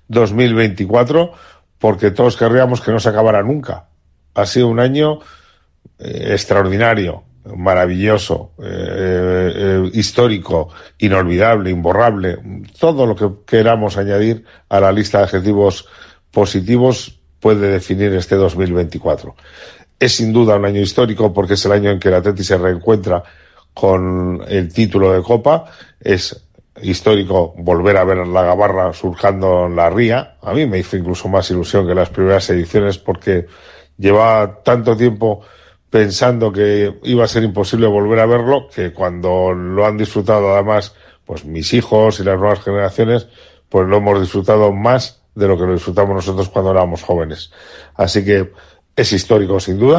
2024 porque todos querríamos que no se acabara nunca. Ha sido un año extraordinario, maravilloso, histórico, inolvidable, imborrable. Todo lo que queramos añadir a la lista de adjetivos positivos puede definir este 2024. Es sin duda un año histórico porque es el año en que el Athletic se reencuentra con el título de Copa. Es histórico volver a ver la Gabarra surcando en la ría. A mí me hizo incluso más ilusión que las primeras ediciones porque llevaba tanto tiempo pensando que iba a ser imposible volver a verlo, que cuando lo han disfrutado además pues mis hijos y las nuevas generaciones, pues lo hemos disfrutado más de lo que lo disfrutamos nosotros cuando éramos jóvenes. Así que es histórico sin duda,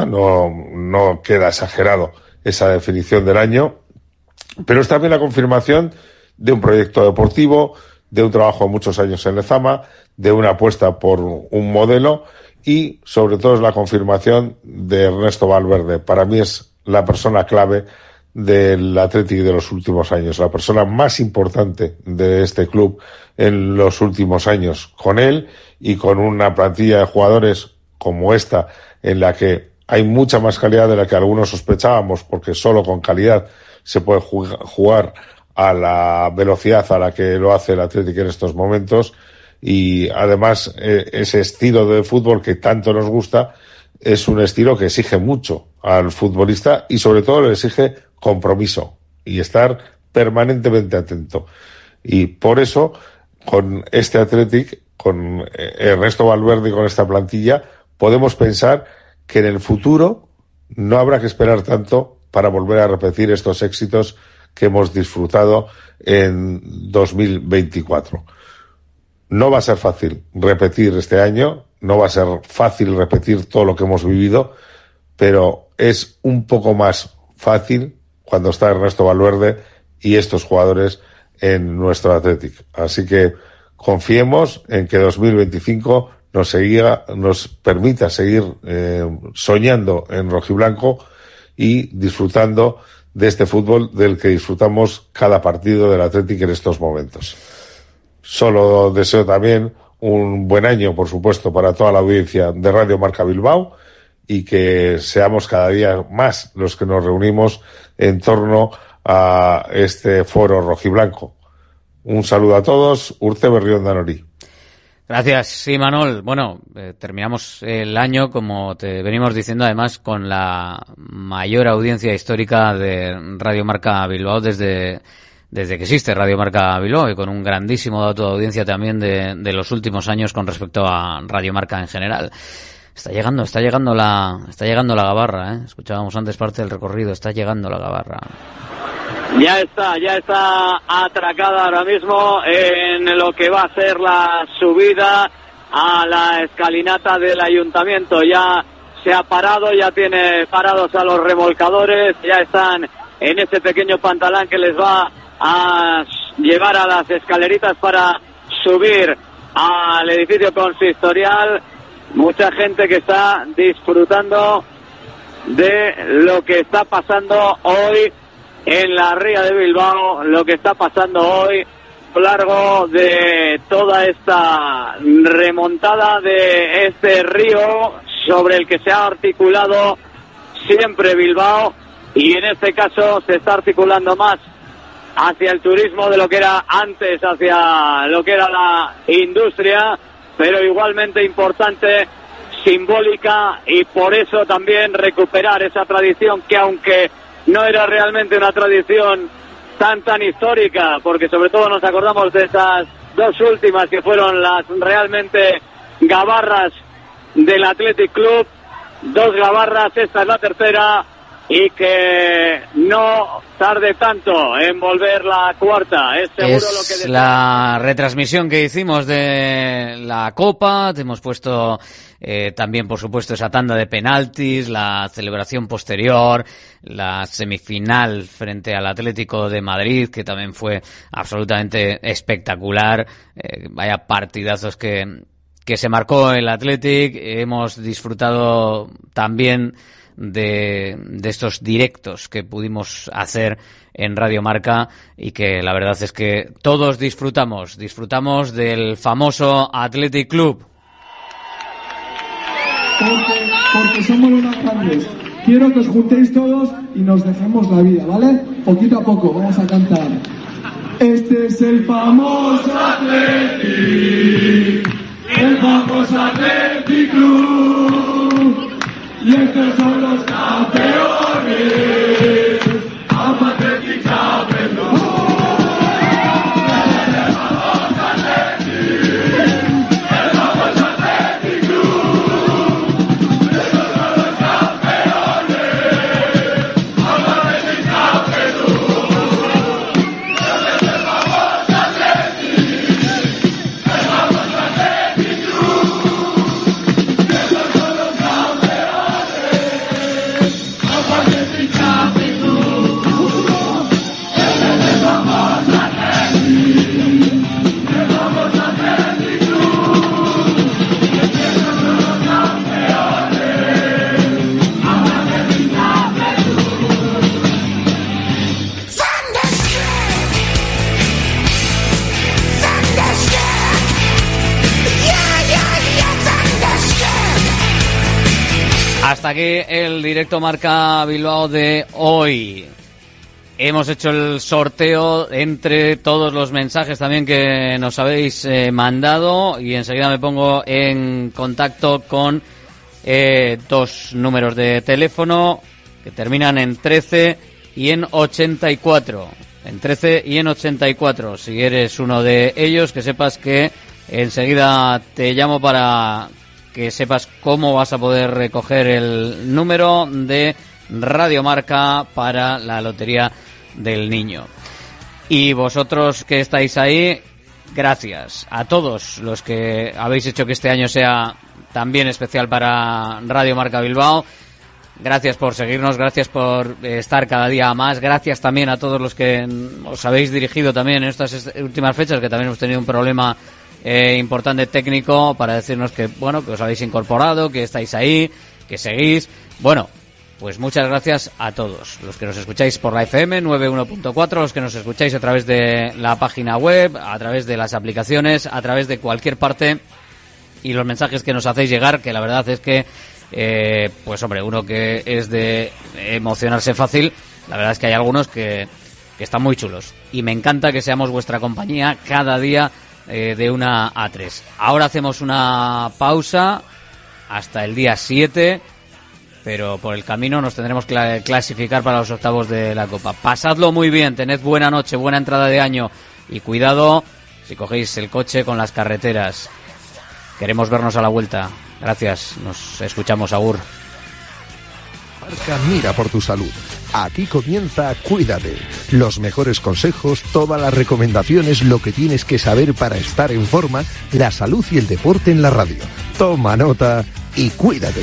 no queda exagerado esa definición del año, pero es también la confirmación de un proyecto deportivo, de un trabajo de muchos años en Lezama, de una apuesta por un modelo y sobre todo es la confirmación de Ernesto Valverde. Para mí es la persona clave del Athletic de los últimos años, la persona más importante de este club en los últimos años. Con él y con una plantilla de jugadores como esta, en la que hay mucha más calidad de la que algunos sospechábamos, porque solo con calidad se puede jugar a la velocidad a la que lo hace el Athletic en estos momentos, y además ese estilo de fútbol que tanto nos gusta es un estilo que exige mucho al futbolista y sobre todo le exige compromiso y estar permanentemente atento. Y por eso, con este Athletic, con Ernesto Valverde y con esta plantilla, podemos pensar que en el futuro no habrá que esperar tanto para volver a repetir estos éxitos que hemos disfrutado en 2024. No va a ser fácil repetir este año, no va a ser fácil repetir todo lo que hemos vivido, pero es un poco más fácil cuando está Ernesto Valverde y estos jugadores en nuestro Athletic. Así que confiemos en que 2025 nos permita seguir soñando en rojiblanco y disfrutando de este fútbol del que disfrutamos cada partido del Athletic en estos momentos. Solo deseo también un buen año, por supuesto, para toda la audiencia de Radio Marca Bilbao y que seamos cada día más los que nos reunimos en torno a este foro rojiblanco. Un saludo a todos. Urte Berrión Danori. Gracias, Imanol. Bueno, terminamos el año, como te venimos diciendo, además con la mayor audiencia histórica de Radio Marca Bilbao desde que existe Radio Marca Bilbao y con un grandísimo dato de audiencia también de los últimos años con respecto a Radio Marca en general. Está llegando la Gabarra, ¿eh? Escuchábamos antes parte del recorrido, está llegando la Gabarra. Ya está atracada ahora mismo en lo que va a ser la subida a la escalinata del ayuntamiento. Ya se ha parado, ya tiene parados a los remolcadores, ya están en ese pequeño pantalón que les va a llevar a las escaleritas para subir al edificio consistorial. Mucha gente que está disfrutando de lo que está pasando hoy en la ría de Bilbao, lo que está pasando hoy a lo largo de toda esta remontada de este río sobre el que se ha articulado siempre Bilbao, y en este caso se está articulando más hacia el turismo de lo que era antes, hacia lo que era la industria, pero igualmente importante, simbólica, y por eso también recuperar esa tradición que, aunque no era realmente una tradición tan histórica, porque sobre todo nos acordamos de esas dos últimas que fueron las realmente gabarras del Athletic Club, dos gabarras, esta es la tercera, y que no tarde tanto en volver la cuarta. Es seguro lo que es la retransmisión que hicimos de la Copa. Te hemos puesto también, por supuesto, esa tanda de penaltis, la celebración posterior, la semifinal frente al Atlético de Madrid, que también fue absolutamente espectacular. Vaya partidazos que que se marcó el Athletic. Hemos disfrutado también de estos directos que pudimos hacer en Radio Marca y que la verdad es que todos disfrutamos del famoso Athletic Club. Porque somos los más grandes. Quiero que os juntéis todos y nos dejemos la vida, ¿vale? Poquito a poco, vamos a cantar. Este es el famoso Athletic, el famoso Athletic Club. Y estos son los campeones, Athletic Champions. Hasta aquí el directo Marca Bilbao de hoy. Hemos hecho el sorteo entre todos los mensajes también que nos habéis mandado y enseguida me pongo en contacto con dos números de teléfono que terminan en 13 y en 84. En 13 y en 84. Si eres uno de ellos, que sepas que enseguida te llamo para que sepas cómo vas a poder recoger el número de Radio Marca para la Lotería del Niño. Y vosotros que estáis ahí, gracias a todos los que habéis hecho que este año sea también especial para Radio Marca Bilbao. Gracias por seguirnos, gracias por estar cada día más, gracias también a todos los que os habéis dirigido también en estas últimas fechas, que también hemos tenido un problema importante técnico, para decirnos que, bueno, que os habéis incorporado, que estáis ahí, que seguís. Bueno, pues muchas gracias a todos los que nos escucháis por la FM 91.4, los que nos escucháis a través de la página web, a través de las aplicaciones, a través de cualquier parte, y los mensajes que nos hacéis llegar, que la verdad es que pues hombre, uno que es de emocionarse fácil, la verdad es que hay algunos que están muy chulos y me encanta que seamos vuestra compañía cada día de 1 a 3. Ahora hacemos una pausa hasta el día 7, pero por el camino nos tendremos que clasificar para los octavos de la Copa. Pasadlo muy bien, tened buena noche, buena entrada de año y cuidado si cogéis el coche con las carreteras. Queremos vernos a la vuelta. Gracias, nos escuchamos, agur. Marca mira por tu salud. Aquí comienza Cuídate. Los mejores consejos, todas las recomendaciones, lo que tienes que saber para estar en forma, la salud y el deporte en la radio. Toma nota y cuídate.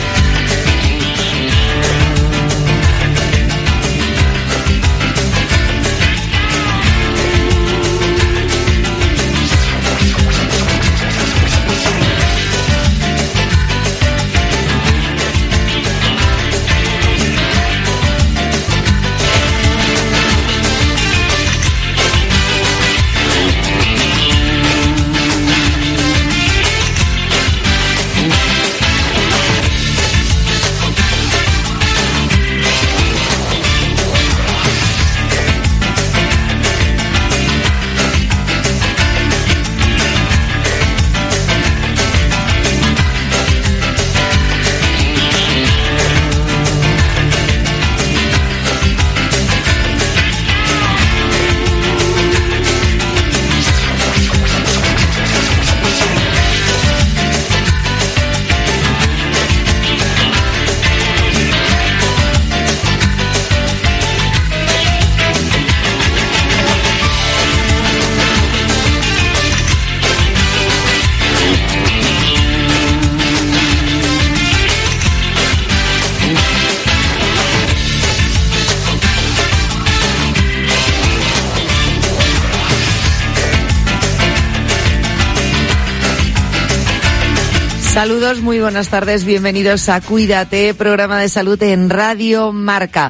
Saludos, muy buenas tardes, bienvenidos a Cuídate, programa de salud en Radio Marca.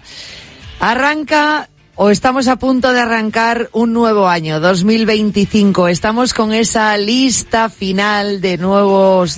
Arranca, o estamos a punto de arrancar, un nuevo año, 2025. Estamos con esa lista final de nuevos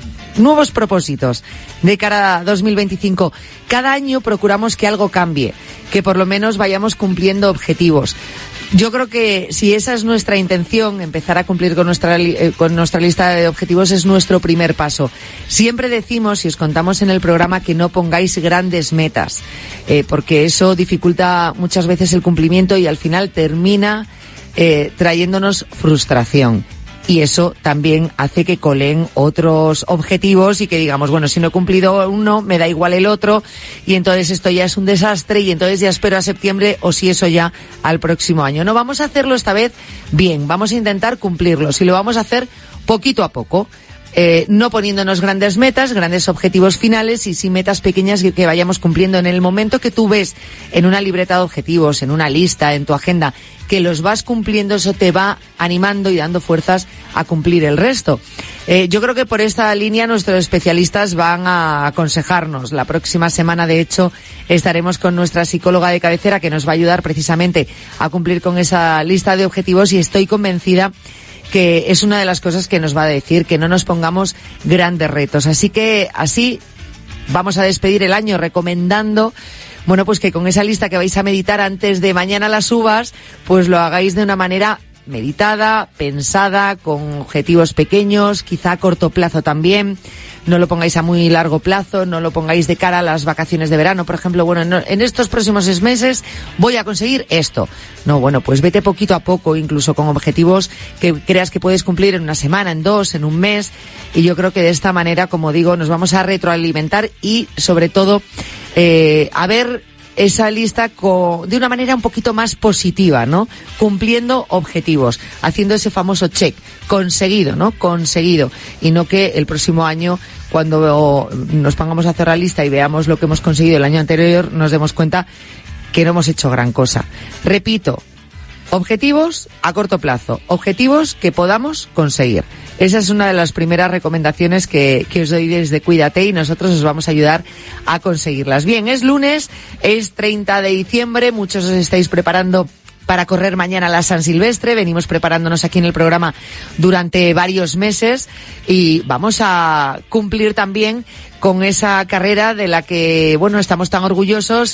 propósitos de cara a 2025. Cada año procuramos que algo cambie, que por lo menos vayamos cumpliendo objetivos. Yo creo que si esa es nuestra intención, empezar a cumplir con nuestra lista de objetivos es nuestro primer paso. Siempre decimos, y os contamos en el programa, que no pongáis grandes metas, porque eso dificulta muchas veces el cumplimiento y al final termina trayéndonos frustración. Y eso también hace que colen otros objetivos y que digamos, bueno, si no he cumplido uno, me da igual el otro, y entonces esto ya es un desastre, y entonces ya espero a septiembre, o si eso ya al próximo año. No, vamos a hacerlo esta vez bien, vamos a intentar cumplirlo, y lo vamos a hacer poquito a poco. No poniéndonos grandes metas, grandes objetivos finales, y sí metas pequeñas que vayamos cumpliendo. En el momento que tú ves en una libreta de objetivos, en una lista, en tu agenda, que los vas cumpliendo, eso te va animando y dando fuerzas a cumplir el resto. Yo creo que por esta línea nuestros especialistas van a aconsejarnos. La próxima semana, de hecho, estaremos con nuestra psicóloga de cabecera, que nos va a ayudar precisamente a cumplir con esa lista de objetivos, y estoy convencida que es una de las cosas que nos va a decir, que no nos pongamos grandes retos. Así que así vamos a despedir el año recomendando, bueno, pues que con esa lista que vais a meditar antes de mañana las uvas, pues lo hagáis de una manera meditada, pensada, con objetivos pequeños, quizá a corto plazo también. No lo pongáis a muy largo plazo, no lo pongáis de cara a las vacaciones de verano, por ejemplo. Bueno, en estos próximos 6 meses voy a conseguir esto. No, bueno, pues vete poquito a poco, incluso con objetivos que creas que puedes cumplir en una semana, en 2, en un mes. Y yo creo que de esta manera, como digo, nos vamos a retroalimentar y, sobre todo, a ver esa lista de una manera un poquito más positiva, ¿no? Cumpliendo objetivos, haciendo ese famoso check, conseguido, ¿no? Conseguido. Y no que el próximo año, cuando nos pongamos a hacer la lista y veamos lo que hemos conseguido el año anterior, nos demos cuenta que no hemos hecho gran cosa. Repito, objetivos a corto plazo, objetivos que podamos conseguir. Esa es una de las primeras recomendaciones que os doy desde Cuídate, y nosotros os vamos a ayudar a conseguirlas. Bien, es lunes, es 30 de diciembre, muchos os estáis preparando para correr mañana la San Silvestre. Venimos preparándonos aquí en el programa durante varios meses y vamos a cumplir también con esa carrera de la que, bueno, estamos tan orgullosos.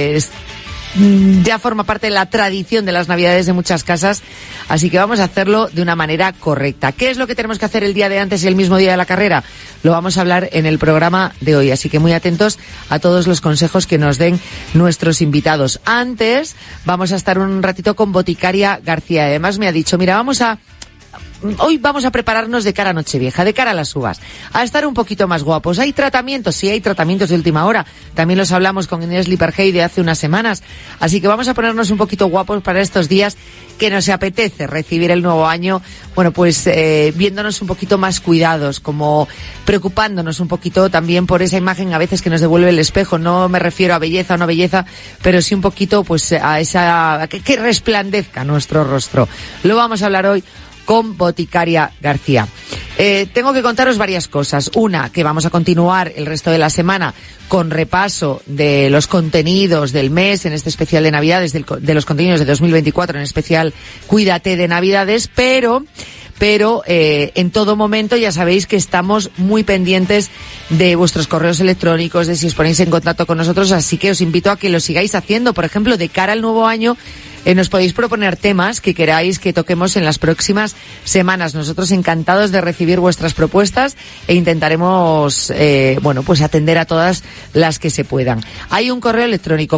Ya forma parte de la tradición de las Navidades de muchas casas, así que vamos a hacerlo de una manera correcta. ¿Qué es lo que tenemos que hacer el día de antes y el mismo día de la carrera? Lo vamos a hablar en el programa de hoy, así que muy atentos a todos los consejos que nos den nuestros invitados. Antes vamos a estar un ratito con Boticaria García. Además me ha dicho, mira, hoy vamos a prepararnos de cara a Nochevieja, de cara a las uvas, a estar un poquito más guapos. ¿Hay tratamientos? Sí, hay tratamientos de última hora. También los hablamos con Inés Lipergey de hace unas semanas. Así que vamos a ponernos un poquito guapos para estos días que nos apetece recibir el nuevo año. Bueno, pues viéndonos un poquito más cuidados, como preocupándonos un poquito también por esa imagen a veces que nos devuelve el espejo. No me refiero a belleza o no belleza, pero sí un poquito pues a que resplandezca nuestro rostro. Lo vamos a hablar hoy con Boticaria García. Tengo que contaros varias cosas. Una, que vamos a continuar el resto de la semana con repaso de los contenidos del mes, en este especial de Navidades, de los contenidos de 2024, en especial Cuídate de Navidades, pero en todo momento ya sabéis que estamos muy pendientes de vuestros correos electrónicos, de si os ponéis en contacto con nosotros, así que os invito a que lo sigáis haciendo. Por ejemplo, de cara al nuevo año, nos podéis proponer temas que queráis que toquemos en las próximas semanas. Nosotros encantados de recibir vuestras propuestas e intentaremos, pues atender a todas las que se puedan. Hay un correo electrónico,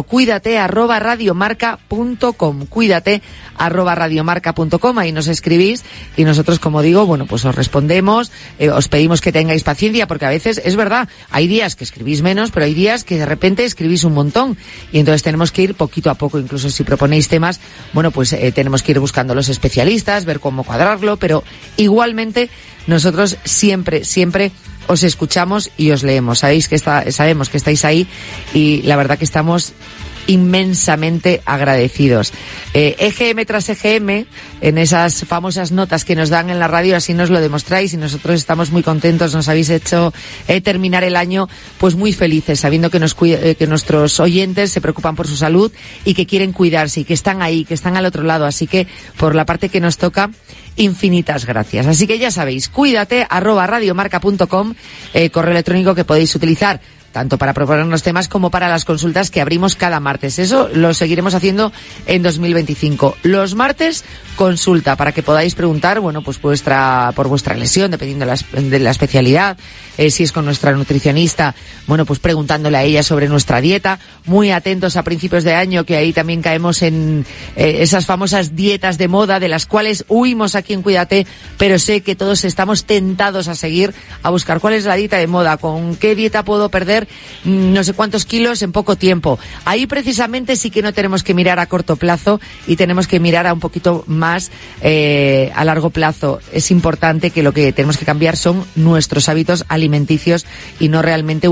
cuídate@radiomarca.com, cuídate@radiomarca.com, ahí nos escribís y nosotros, como digo, pues os respondemos, os pedimos que tengáis paciencia, porque a veces, es verdad, hay días que escribís menos, pero hay días que de repente escribís un montón y entonces tenemos que ir poquito a poco. Incluso si proponéis temas, tenemos que ir buscando los especialistas, ver cómo cuadrarlo, pero igualmente nosotros siempre os escuchamos y os leemos. Sabemos que estáis ahí y la verdad que estamos inmensamente agradecidos. EGM tras EGM, en esas famosas notas que nos dan en la radio, así nos lo demostráis y nosotros estamos muy contentos. Nos habéis hecho terminar el año pues muy felices, sabiendo que nuestros oyentes se preocupan por su salud y que quieren cuidarse y que están ahí, que están al otro lado. Así que por la parte que nos toca, infinitas gracias. Así que ya sabéis, cuídate @radiomarca.com, correo electrónico que podéis utilizar tanto para proponernos temas como para las consultas que abrimos cada martes. Eso lo seguiremos haciendo en 2025. Los martes, consulta, para que podáis preguntar, bueno, pues por vuestra lesión, dependiendo de la especialidad, si es con nuestra nutricionista, bueno, pues preguntándole a ella sobre nuestra dieta. Muy atentos a principios de año, que ahí también caemos en esas famosas dietas de moda, de las cuales huimos aquí en Cuídate, pero sé que todos estamos tentados a seguir, a buscar cuál es la dieta de moda, con qué dieta puedo perder no sé cuántos kilos en poco tiempo. Ahí precisamente sí que no tenemos que mirar a corto plazo y tenemos que mirar a un poquito más a largo plazo. Es importante que lo que tenemos que cambiar son nuestros hábitos alimenticios y no realmente